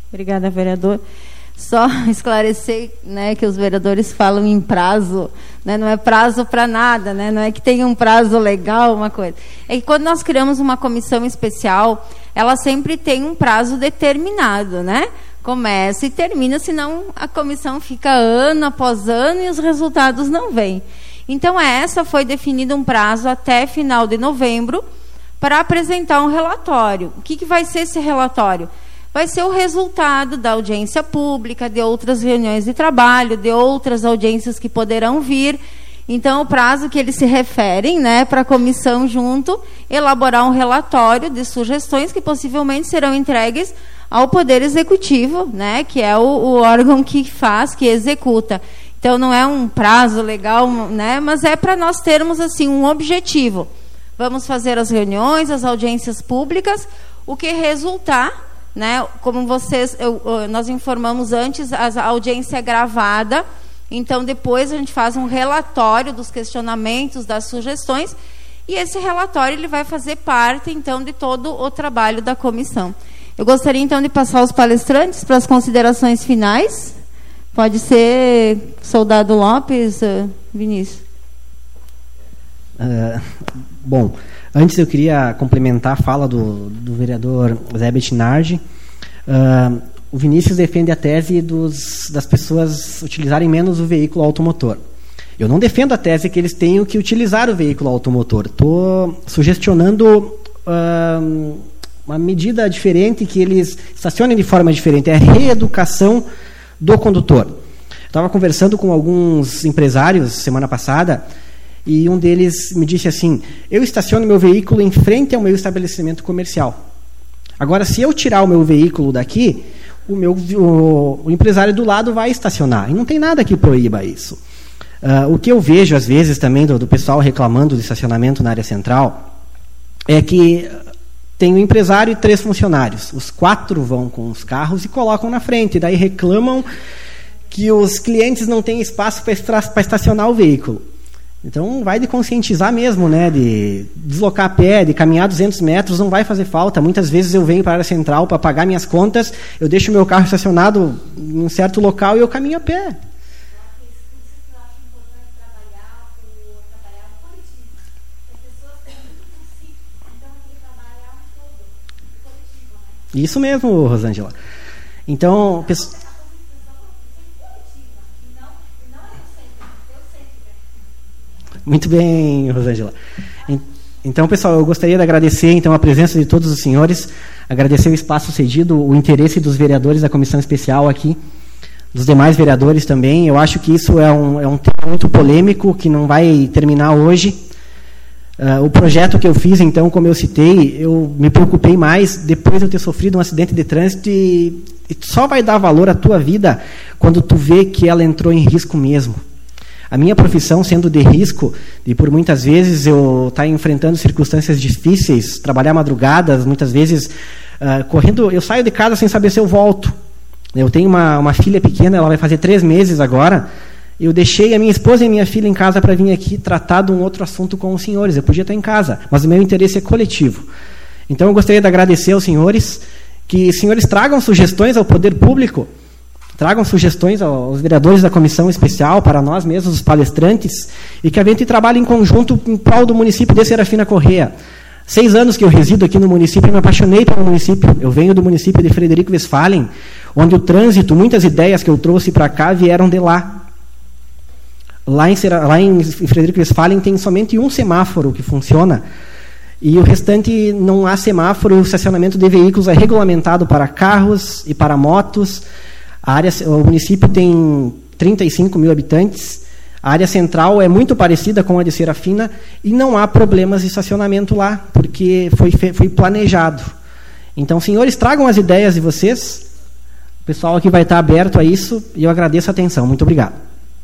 Obrigada, vereador. Só esclarecer, né, que os vereadores falam em prazo, né, não é prazo para nada, né, não é que tenha um prazo legal, uma coisa. É que quando nós criamos uma comissão especial, ela sempre tem um prazo determinado, né? Começa e termina, senão a comissão fica ano após ano e os resultados não vêm. Então, foi definido um prazo até final de novembro para apresentar um relatório. O que vai ser esse relatório? Vai ser o resultado da audiência pública, de outras reuniões de trabalho, de outras audiências que poderão vir. Então, o prazo que eles se referem, né, para a comissão junto, elaborar um relatório de sugestões que possivelmente serão entregues ao Poder Executivo, né, que é o órgão que faz, que executa. Então, não é um prazo legal, né, mas é para nós termos assim um objetivo. Vamos fazer as reuniões, as audiências públicas, o que resultar, né, como nós informamos antes, a audiência é gravada, então depois a gente faz um relatório dos questionamentos, das sugestões, e esse relatório ele vai fazer parte, então, de todo o trabalho da comissão. Eu gostaria, então, de passar aos palestrantes para as considerações finais. Pode ser Soldado Lopes, Vinícius. Bom, antes eu queria complementar a fala do vereador Zé Bettinardi. O Vinícius defende a tese das pessoas utilizarem menos o veículo automotor. Eu não defendo a tese que eles tenham que utilizar o veículo automotor. Estou sugestionando uma medida diferente, que eles estacionem de forma diferente. É a reeducação do condutor. Estava conversando com alguns empresários semana passada e um deles me disse assim: eu estaciono meu veículo em frente ao meu estabelecimento comercial. Agora, se eu tirar o meu veículo daqui, o empresário do lado vai estacionar. E não tem nada que proíba isso. O que eu vejo, às vezes, também do pessoal reclamando do estacionamento na área central, é que tem um empresário e 3 funcionários. Os 4 vão com os carros e colocam na frente. Daí reclamam que os clientes não têm espaço para estacionar o veículo. Então, vai de conscientizar mesmo, né? De deslocar a pé, de caminhar 200 metros, não vai fazer falta. Muitas vezes eu venho para a área central para pagar minhas contas, eu deixo meu carro estacionado em um certo local e eu caminho a pé. Isso mesmo, Rosângela. Então, muito bem, Rosângela. Então, pessoal, eu gostaria de agradecer então a presença de todos os senhores, agradecer o espaço cedido, o interesse dos vereadores da comissão especial aqui, dos demais vereadores também. Eu acho que isso é um tema muito polêmico, que não vai terminar hoje. O projeto que eu fiz, então, como eu citei, eu me preocupei mais depois de eu ter sofrido um acidente de trânsito e só vai dar valor à tua vida quando tu vê que ela entrou em risco mesmo. A minha profissão sendo de risco, e por muitas vezes eu estar enfrentando circunstâncias difíceis, trabalhar madrugadas, muitas vezes correndo, eu saio de casa sem saber se eu volto. Eu tenho uma filha pequena, ela vai fazer 3 meses agora. Eu deixei a minha esposa e a minha filha em casa para vir aqui tratar de um outro assunto com os senhores. Eu podia estar em casa, mas o meu interesse é coletivo. Então eu gostaria de agradecer aos senhores, que os senhores tragam sugestões ao poder público, tragam sugestões aos vereadores da comissão especial, para nós mesmos, os palestrantes, e que a gente trabalhe em conjunto em prol do município de Serafina Corrêa. 6 anos que eu resido aqui no município e me apaixonei pelo município. Eu venho do município de Frederico Westphalen, onde o trânsito, muitas ideias que eu trouxe para cá vieram de lá. Lá em Frederico Westphalen tem somente um semáforo que funciona e o restante não há semáforo. O estacionamento de veículos é regulamentado para carros e para motos. O município tem 35 mil habitantes. A área central é muito parecida com a de Serafina e não há problemas de estacionamento lá, porque foi planejado. Então, senhores, tragam as ideias de vocês. O pessoal aqui vai estar aberto a isso e eu agradeço a atenção. Muito obrigado.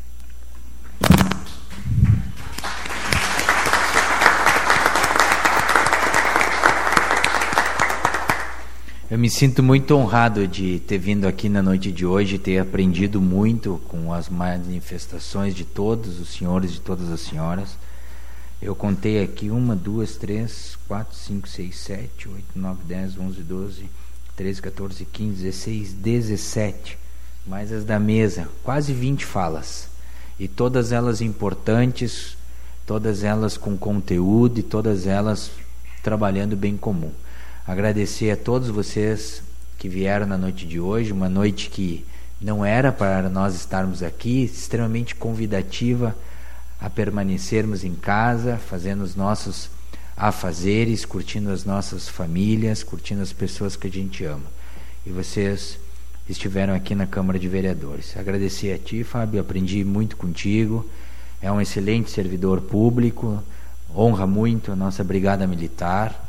Eu me sinto muito honrado de ter vindo aqui na noite de hoje, ter aprendido muito com as manifestações de todos os senhores e de todas as senhoras. Eu contei aqui 1, 2, 3, 4, 5, 6, 7, 8, 9, 10, 11, 12, 13, 14, 15, 16, 17, mais as da mesa, quase 20 falas, e todas elas importantes, todas elas com conteúdo e todas elas trabalhando o bem comum. Agradecer a todos vocês que vieram na noite de hoje, uma noite que não era para nós estarmos aqui, extremamente convidativa a permanecermos em casa, fazendo os nossos afazeres, curtindo as nossas famílias, curtindo as pessoas que a gente ama. E vocês estiveram aqui na Câmara de Vereadores. Agradecer a ti, Fábio, aprendi muito contigo, é um excelente servidor público, honra muito a nossa Brigada Militar,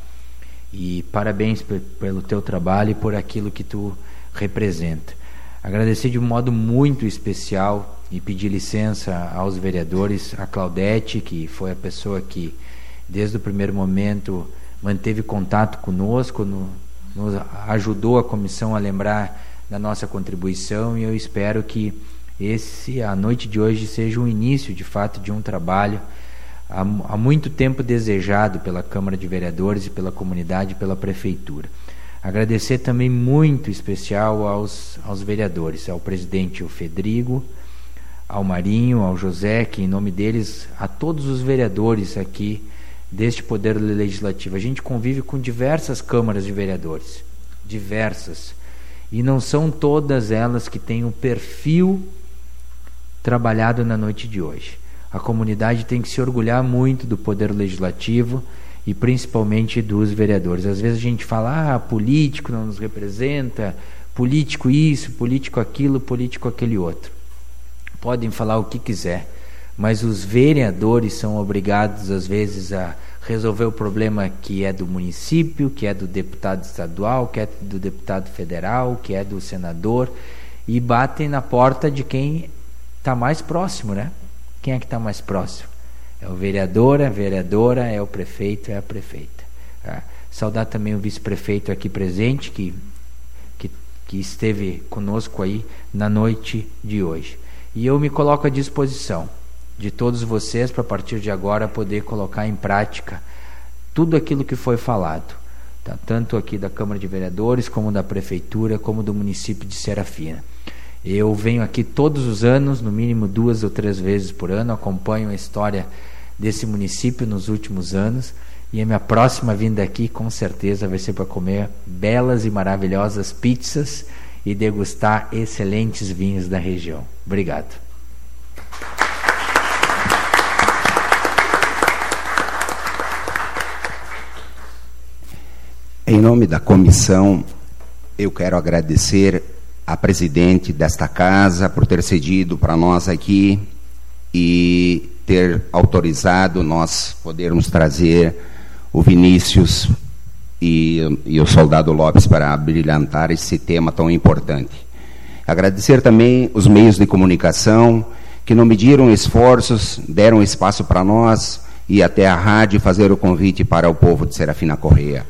e parabéns pelo teu trabalho e por aquilo que tu representa. Agradecer de um modo muito especial e pedir licença aos vereadores, a Claudete, que foi a pessoa que desde o primeiro momento manteve contato conosco, nos ajudou a comissão a lembrar da nossa contribuição, e eu espero que a noite de hoje seja um início de fato de um trabalho há muito tempo desejado pela Câmara de Vereadores e pela comunidade e pela Prefeitura. Agradecer também muito especial aos vereadores, ao presidente o Fedrigo, ao Marinho, ao José, que em nome deles, a todos os vereadores aqui deste Poder Legislativo. A gente convive com diversas câmaras de vereadores, diversas, e não são todas elas que têm o perfil trabalhado na noite de hoje. A comunidade tem que se orgulhar muito do Poder Legislativo e principalmente dos vereadores. Às vezes a gente fala, político não nos representa, político isso, político aquilo, político aquele outro. Podem falar o que quiser, mas os vereadores são obrigados às vezes a resolver o problema que é do município, que é do deputado estadual, que é do deputado federal, que é do senador, e batem na porta de quem está mais próximo, né? Quem é que está mais próximo? É o vereador, é a vereadora, é o prefeito, é a prefeita. Saudar também o vice-prefeito aqui presente, que esteve conosco aí na noite de hoje. E eu me coloco à disposição de todos vocês para a partir de agora poder colocar em prática tudo aquilo que foi falado, tá? Tanto aqui da Câmara de Vereadores, como da Prefeitura, como do município de Serafina. Eu venho aqui todos os anos, no mínimo 2 ou 3 vezes por ano, acompanho a história desse município nos últimos anos, e a minha próxima vinda aqui com certeza vai ser para comer belas e maravilhosas pizzas e degustar excelentes vinhos da região. Obrigado. Em nome da comissão, eu quero agradecer a presidente desta casa por ter cedido para nós aqui e ter autorizado nós podermos trazer o Vinícius e o soldado Lopes para brilhantar esse tema tão importante. Agradecer também os meios de comunicação que não mediram esforços, deram espaço para nós ir até a rádio fazer o convite para o povo de Serafina Correia.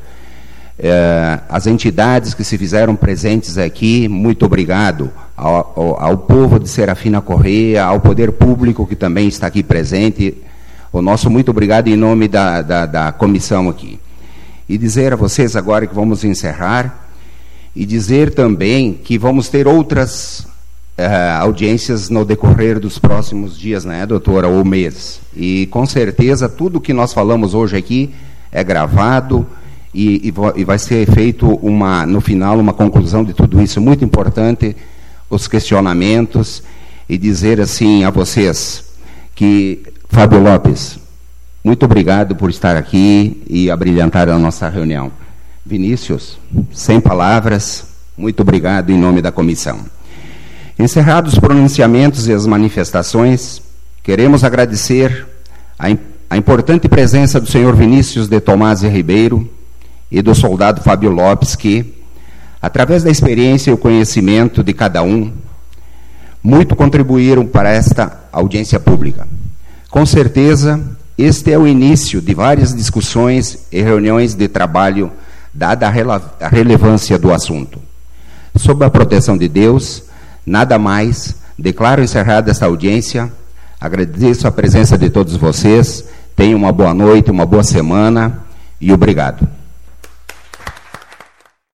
As entidades que se fizeram presentes aqui, muito obrigado ao povo de Serafina Correia, ao poder público que também está aqui presente, o nosso muito obrigado em nome da comissão aqui. E dizer a vocês agora que vamos encerrar, e dizer também que vamos ter outras audiências no decorrer dos próximos dias, né, doutora, ou meses. E com certeza tudo que nós falamos hoje aqui é gravado, e vai ser feito no final uma conclusão de tudo isso. Muito importante os questionamentos, e dizer assim a vocês que, Fábio Lopes, muito obrigado por estar aqui e abrilhantar a nossa reunião. Vinícius, sem palavras, muito obrigado em nome da comissão. Encerrados os pronunciamentos e as manifestações, queremos agradecer a importante presença do senhor Vinícius de Tomás e Ribeiro e do soldado Fábio Lopes, que, através da experiência e o conhecimento de cada um, muito contribuíram para esta audiência pública. Com certeza, este é o início de várias discussões e reuniões de trabalho, dada a relevância do assunto. Sob a proteção de Deus, nada mais, declaro encerrada esta audiência, agradeço a presença de todos vocês, tenham uma boa noite, uma boa semana e obrigado.